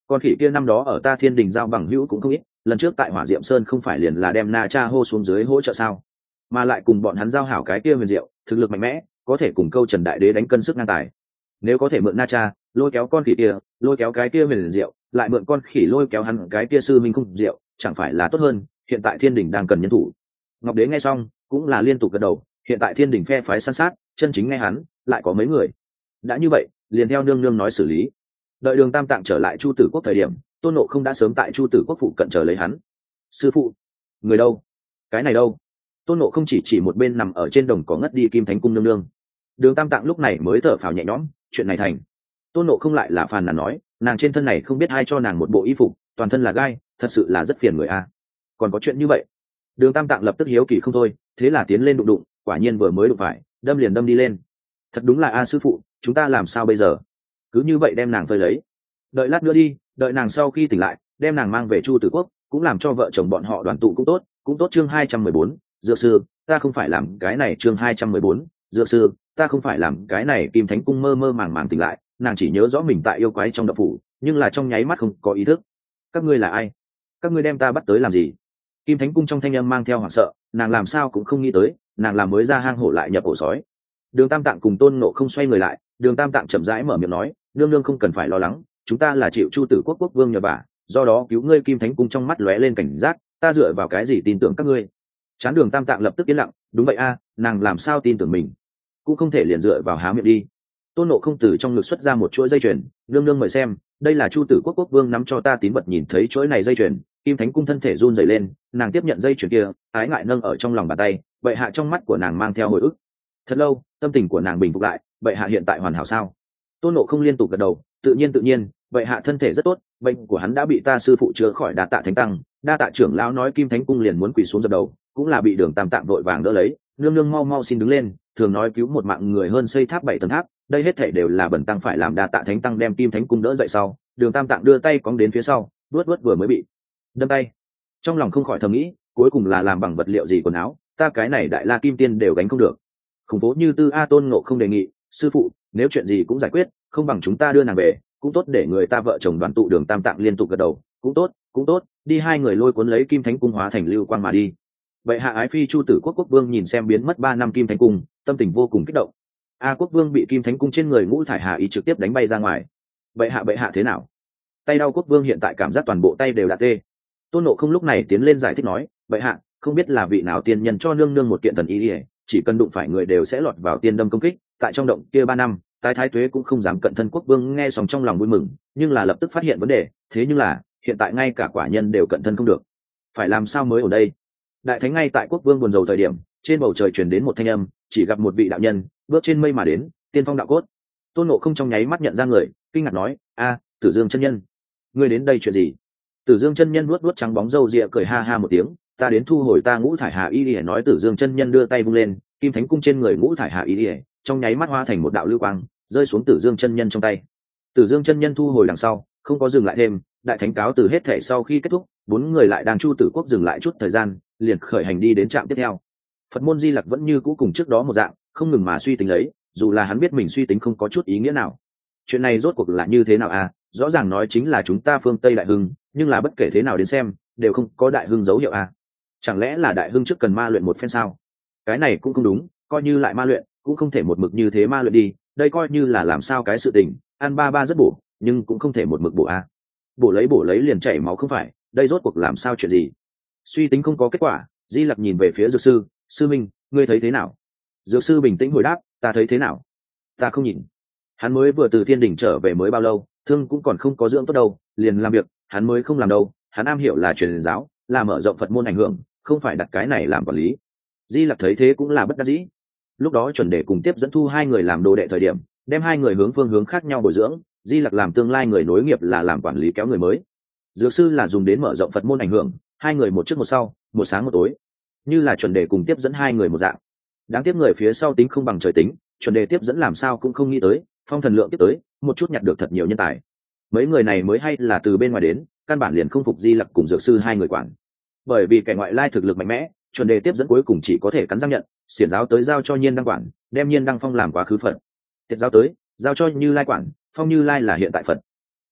Con khỉ kia năm đó ở ta Thiên Đình giao bằng hữu cũng không ít, lần trước tại Hỏa Diệm Sơn không phải liền là đem Na Cha hô xuống dưới hỗ trợ sao? Mà lại cùng bọn hắn giao hảo cái kia huyền diệu, thực lực mạnh mẽ, có thể cùng câu Trần Đại Đế đánh cân sức ngang tài. Nếu có thể mượn Na Cha, lôi kéo con khỉ kia, lôi kéo cái kia huyền diệu, lại mượn con khỉ lôi kéo hắn cái kia sư minh không diệu, chẳng phải là tốt hơn? Hiện tại Thiên Đình đang cần nhân thủ. Ngọc Đế nghe xong, cũng là liên tục gật đầu, hiện tại Thiên Đình phe phái san sát, chân chính nghe hắn, lại có mấy người. Đã như vậy, liền theo nương nương nói xử lý. Đợi Đường Tam Tạng trở lại Chu Tử Quốc thời điểm, Tôn Ngộ Không đã sớm tại Chu Tử Quốc phụ cận chờ lấy hắn. Sư phụ, người đâu? Cái này đâu? Tôn Ngộ Không chỉ chỉ một bên nằm ở trên đồng cỏ ngất đi Kim Thánh Cung nương nương. Đường Tam Tạng lúc này mới thở phào nhẹ nhõm, chuyện này thành. Tôn Ngộ Không lại là phàn nàn nói, nàng trên thân này không biết ai cho nàng một bộ y phục, toàn thân là gai, thật sự là rất phiền người a. Còn có chuyện như vậy? Đường Tam Tạng lập tức hiếu kỳ không thôi, thế là tiến lên đụng đụng, quả nhiên vừa mới đụng phải, đâm liền đâm đi lên. Thật đúng là a sư phụ, chúng ta làm sao bây giờ? Cứ như vậy đem nàng phơi lấy. Đợi lát nữa đi, đợi nàng sau khi tỉnh lại, đem nàng mang về Chu Tử Quốc, cũng làm cho vợ chồng bọn họ đoàn tụ cũng tốt, cũng tốt. Chương hai trăm mười bốn, dược sư, ta không phải làm cái này. Chương hai trăm mười bốn, dược sư, ta không phải làm cái này. Kim Thánh Cung mơ mơ màng màng tỉnh lại, nàng chỉ nhớ rõ mình tại yêu quái trong đập phủ, nhưng là trong nháy mắt không có ý thức. Các ngươi là ai? Các ngươi đem ta bắt tới làm gì? Kim Thánh Cung trong thanh âm mang theo hoảng sợ, nàng làm sao cũng không nghĩ tới, nàng làm mới ra hang hổ lại nhập ổ sói. Đường Tam Tạng cùng Tôn Ngộ Không xoay người lại, Đường Tam Tạng chậm rãi mở miệng nói, nương nương không cần phải lo lắng, chúng ta là chịu Chu Tử Quốc quốc vương nhờ vả, do đó cứu ngươi. Kim Thánh Cung trong mắt lóe lên cảnh giác, ta dựa vào cái gì tin tưởng các ngươi? Chán Đường Tam Tạng lập tức yên lặng, đúng vậy a, nàng làm sao tin tưởng mình? Cũng không thể liền dựa vào há miệng đi. Tôn Ngộ Không từ trong ngực xuất ra một chuỗi dây chuyền, nương nương mời xem, đây là Chu Tử Quốc quốc vương nắm cho ta tín vật. Nhìn thấy chuỗi này dây chuyền, Kim Thánh Cung thân thể run rẩy lên, nàng tiếp nhận dây chuyền kia, ái ngại nâng ở trong lòng bàn tay, bệ hạ trong mắt của nàng mang theo hồi ức. Thật lâu, tâm tình của nàng bình phục lại, bệ hạ hiện tại hoàn hảo sao? Tôn Ngộ Không liên tục gật đầu, tự nhiên tự nhiên, bệ hạ thân thể rất tốt, bệnh của hắn đã bị ta sư phụ chữa khỏi. Đa tạ thánh tăng. Đa tạ trưởng lão. Nói Kim Thánh Cung liền muốn quỳ xuống dập đầu, cũng là bị Đường Tam Tạng vội vàng đỡ lấy, nương nương mau mau xin đứng lên, thường nói cứu một mạng người hơn xây tháp bảy tầng tháp, đây hết thảy đều là bần tăng phải làm. Đa tạ thánh tăng. Đem Kim Thánh Cung đỡ dậy sau, Đường Tam Tạng đưa tay cong đến phía sau, vuốt vuốt vừa mới bị đâm tay, trong lòng không khỏi thầm nghĩ, cuối cùng là làm bằng vật liệu gì quần áo, ta cái này đại la kim tiên đều gánh không được. Khủng bố như tư a. Tôn Ngộ Không đề nghị, sư phụ, nếu chuyện gì cũng giải quyết, không bằng chúng ta đưa nàng về, cũng tốt để người ta vợ chồng đoàn tụ. Đường Tam Tạng liên tục gật đầu, cũng tốt, cũng tốt. Đi. Hai người lôi cuốn lấy Kim Thánh Cung hóa thành lưu quang mà đi. Vậy hạ ái phi Chu Tử Quốc quốc vương nhìn xem biến mất ba năm Kim Thánh Cung, tâm tình vô cùng kích động. A quốc vương bị Kim Thánh Cung trên người ngũ thải hà ý trực tiếp đánh bay ra ngoài. Vậy hạ bệ hạ thế nào? Tay đau quốc vương hiện tại cảm giác toàn bộ tay đều đã tê. Tôn Ngộ Không lúc này tiến lên giải thích nói, vậy hạ, không biết là vị nào tiên nhân cho nương nương một kiện thần ý ỉa, chỉ cần đụng phải người đều sẽ lọt vào tiên đâm công kích. Tại trong động kia ba năm, tái thái tuế cũng không dám cận thân. Quốc vương nghe xong trong lòng vui mừng, nhưng là lập tức phát hiện vấn đề, thế nhưng là hiện tại ngay cả quả nhân đều cận thân không được, phải làm sao mới ở đây? Đại thánh ngay tại quốc vương buồn rầu thời điểm, trên bầu trời truyền đến một thanh âm, chỉ gặp một vị đạo nhân bước trên mây mà đến, tiên phong đạo cốt. Tôn Ngộ Không trong nháy mắt nhận ra người, kinh ngạc nói, a, Tử Dương chân nhân, ngươi đến đây chuyện gì? Tử Dương chân nhân luốt luốt trắng bóng râu ria, cười ha ha một tiếng, ta đến thu hồi ta ngũ thải hà y lìa. Nói Tử Dương chân nhân đưa tay vung lên, Kim Thánh Cung trên người ngũ thải hà y lìa trong nháy mắt hóa thành một đạo lưu quang, rơi xuống Tử Dương chân nhân trong tay. Tử Dương chân nhân thu hồi đằng sau, không có dừng lại thêm, đại thánh cáo từ hết thể sau khi kết thúc, bốn người lại đang Chu Tử Quốc dừng lại chút thời gian, liền khởi hành đi đến trạm tiếp theo. Phật môn Di Lặc vẫn như cũ cùng trước đó một dạng, không ngừng mà suy tính lấy, dù là hắn biết mình suy tính không có chút ý nghĩa nào. Chuyện này rốt cuộc là như thế nào à? Rõ ràng nói chính là chúng ta phương Tây đại hưng, nhưng là bất kể thế nào đến xem, đều không có đại hưng dấu hiệu à? Chẳng lẽ là đại hưng trước cần ma luyện một phen sao? Cái này cũng không đúng, coi như lại ma luyện, cũng không thể một mực như thế ma luyện đi, đây coi như là làm sao cái sự tình, ăn ba ba rất bổ, nhưng cũng không thể một mực bổ à? Bổ lấy bổ lấy liền chảy máu không phải, đây rốt cuộc làm sao chuyện gì? Suy tính không có kết quả, Di Lặc nhìn về phía dược sư, sư minh, ngươi thấy thế nào? Dược sư bình tĩnh hồi đáp, ta thấy thế nào? Ta không nhìn. Hắn mới vừa từ thiên đỉnh trở về mới bao lâu, thương cũng còn không có dưỡng tốt đâu, liền làm việc, hắn mới không làm đâu. Hắn am hiểu là truyền giáo, là mở rộng Phật môn ảnh hưởng, không phải đặt cái này làm quản lý. Di Lặc thấy thế cũng là bất đắc dĩ. Lúc đó chuẩn đề cùng tiếp dẫn thu hai người làm đồ đệ thời điểm, đem hai người hướng phương hướng khác nhau bồi dưỡng. Di Lặc làm tương lai người nối nghiệp là làm quản lý kéo người mới. Dược sư là dùng đến mở rộng Phật môn ảnh hưởng, hai người một trước một sau, một sáng một tối, như là chuẩn đề cùng tiếp dẫn hai người một dạng. Đáng tiếc người phía sau tính không bằng trời tính, chuẩn đề tiếp dẫn làm sao cũng không nghĩ tới, phong thần lượng tiếp tới, một chút nhặt được thật nhiều nhân tài. Mấy người này mới hay là từ bên ngoài đến, căn bản liền không phục Di Lặc cùng dược sư hai người quản. Bởi vì kẻ ngoại lai thực lực mạnh mẽ, chuẩn đề tiếp dẫn cuối cùng chỉ có thể cắn răng nhận, xiển giáo tới giao cho Nhiên Đăng quản, đem Nhiên Đăng phong làm quá khứ Phật. Tiệt giáo tới, giao cho Như Lai quản, phong Như Lai là hiện tại Phật.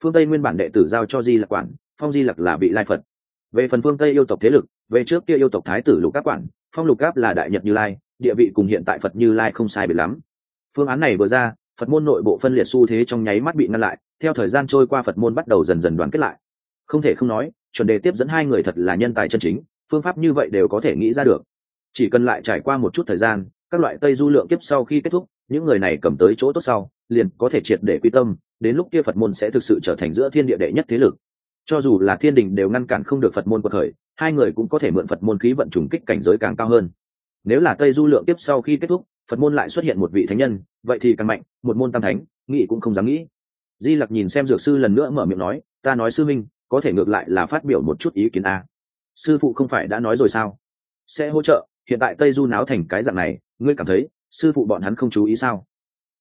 phương tây nguyên bản đệ tử giao cho di lặc quản, phong di lặc là vị lai phật. Về phần phương tây yêu tộc thế lực, về trước kia yêu tộc thái tử lục áp quản, phong lục áp là đại nhật như lai, địa vị cùng hiện tại phật như lai không sai biệt lắm. Phương án này vừa ra, phật môn nội bộ phân liệt xu thế trong nháy mắt bị ngăn lại, theo thời gian trôi qua phật môn bắt đầu dần dần đoàn kết lại. Không thể không nói, chuẩn đề tiếp dẫn hai người thật là nhân tài chân chính, phương pháp như vậy đều có thể nghĩ ra được. Chỉ cần lại trải qua một chút thời gian, các loại tây du lượng kiếp sau khi kết thúc, những người này cầm tới chỗ tốt sau, liền có thể triệt để quy tâm, đến lúc kia phật môn sẽ thực sự trở thành giữa thiên địa đệ nhất thế lực. Cho dù là thiên đình đều ngăn cản không được phật môn quật khởi, hai người cũng có thể mượn phật môn khí vận trùng kích cảnh giới càng cao hơn. Nếu là tây du lượng kiếp sau khi kết thúc, phật môn lại xuất hiện một vị thánh nhân, vậy thì càng mạnh, một môn tam thánh, nghĩ cũng không dám nghĩ. Di Lặc nhìn xem dược sư lần nữa mở miệng nói, ta nói sư minh, có thể ngược lại là phát biểu một chút ý kiến a. Sư phụ không phải đã nói rồi sao, sẽ hỗ trợ, hiện tại tây du náo thành cái dạng này, ngươi cảm thấy sư phụ bọn hắn không chú ý sao?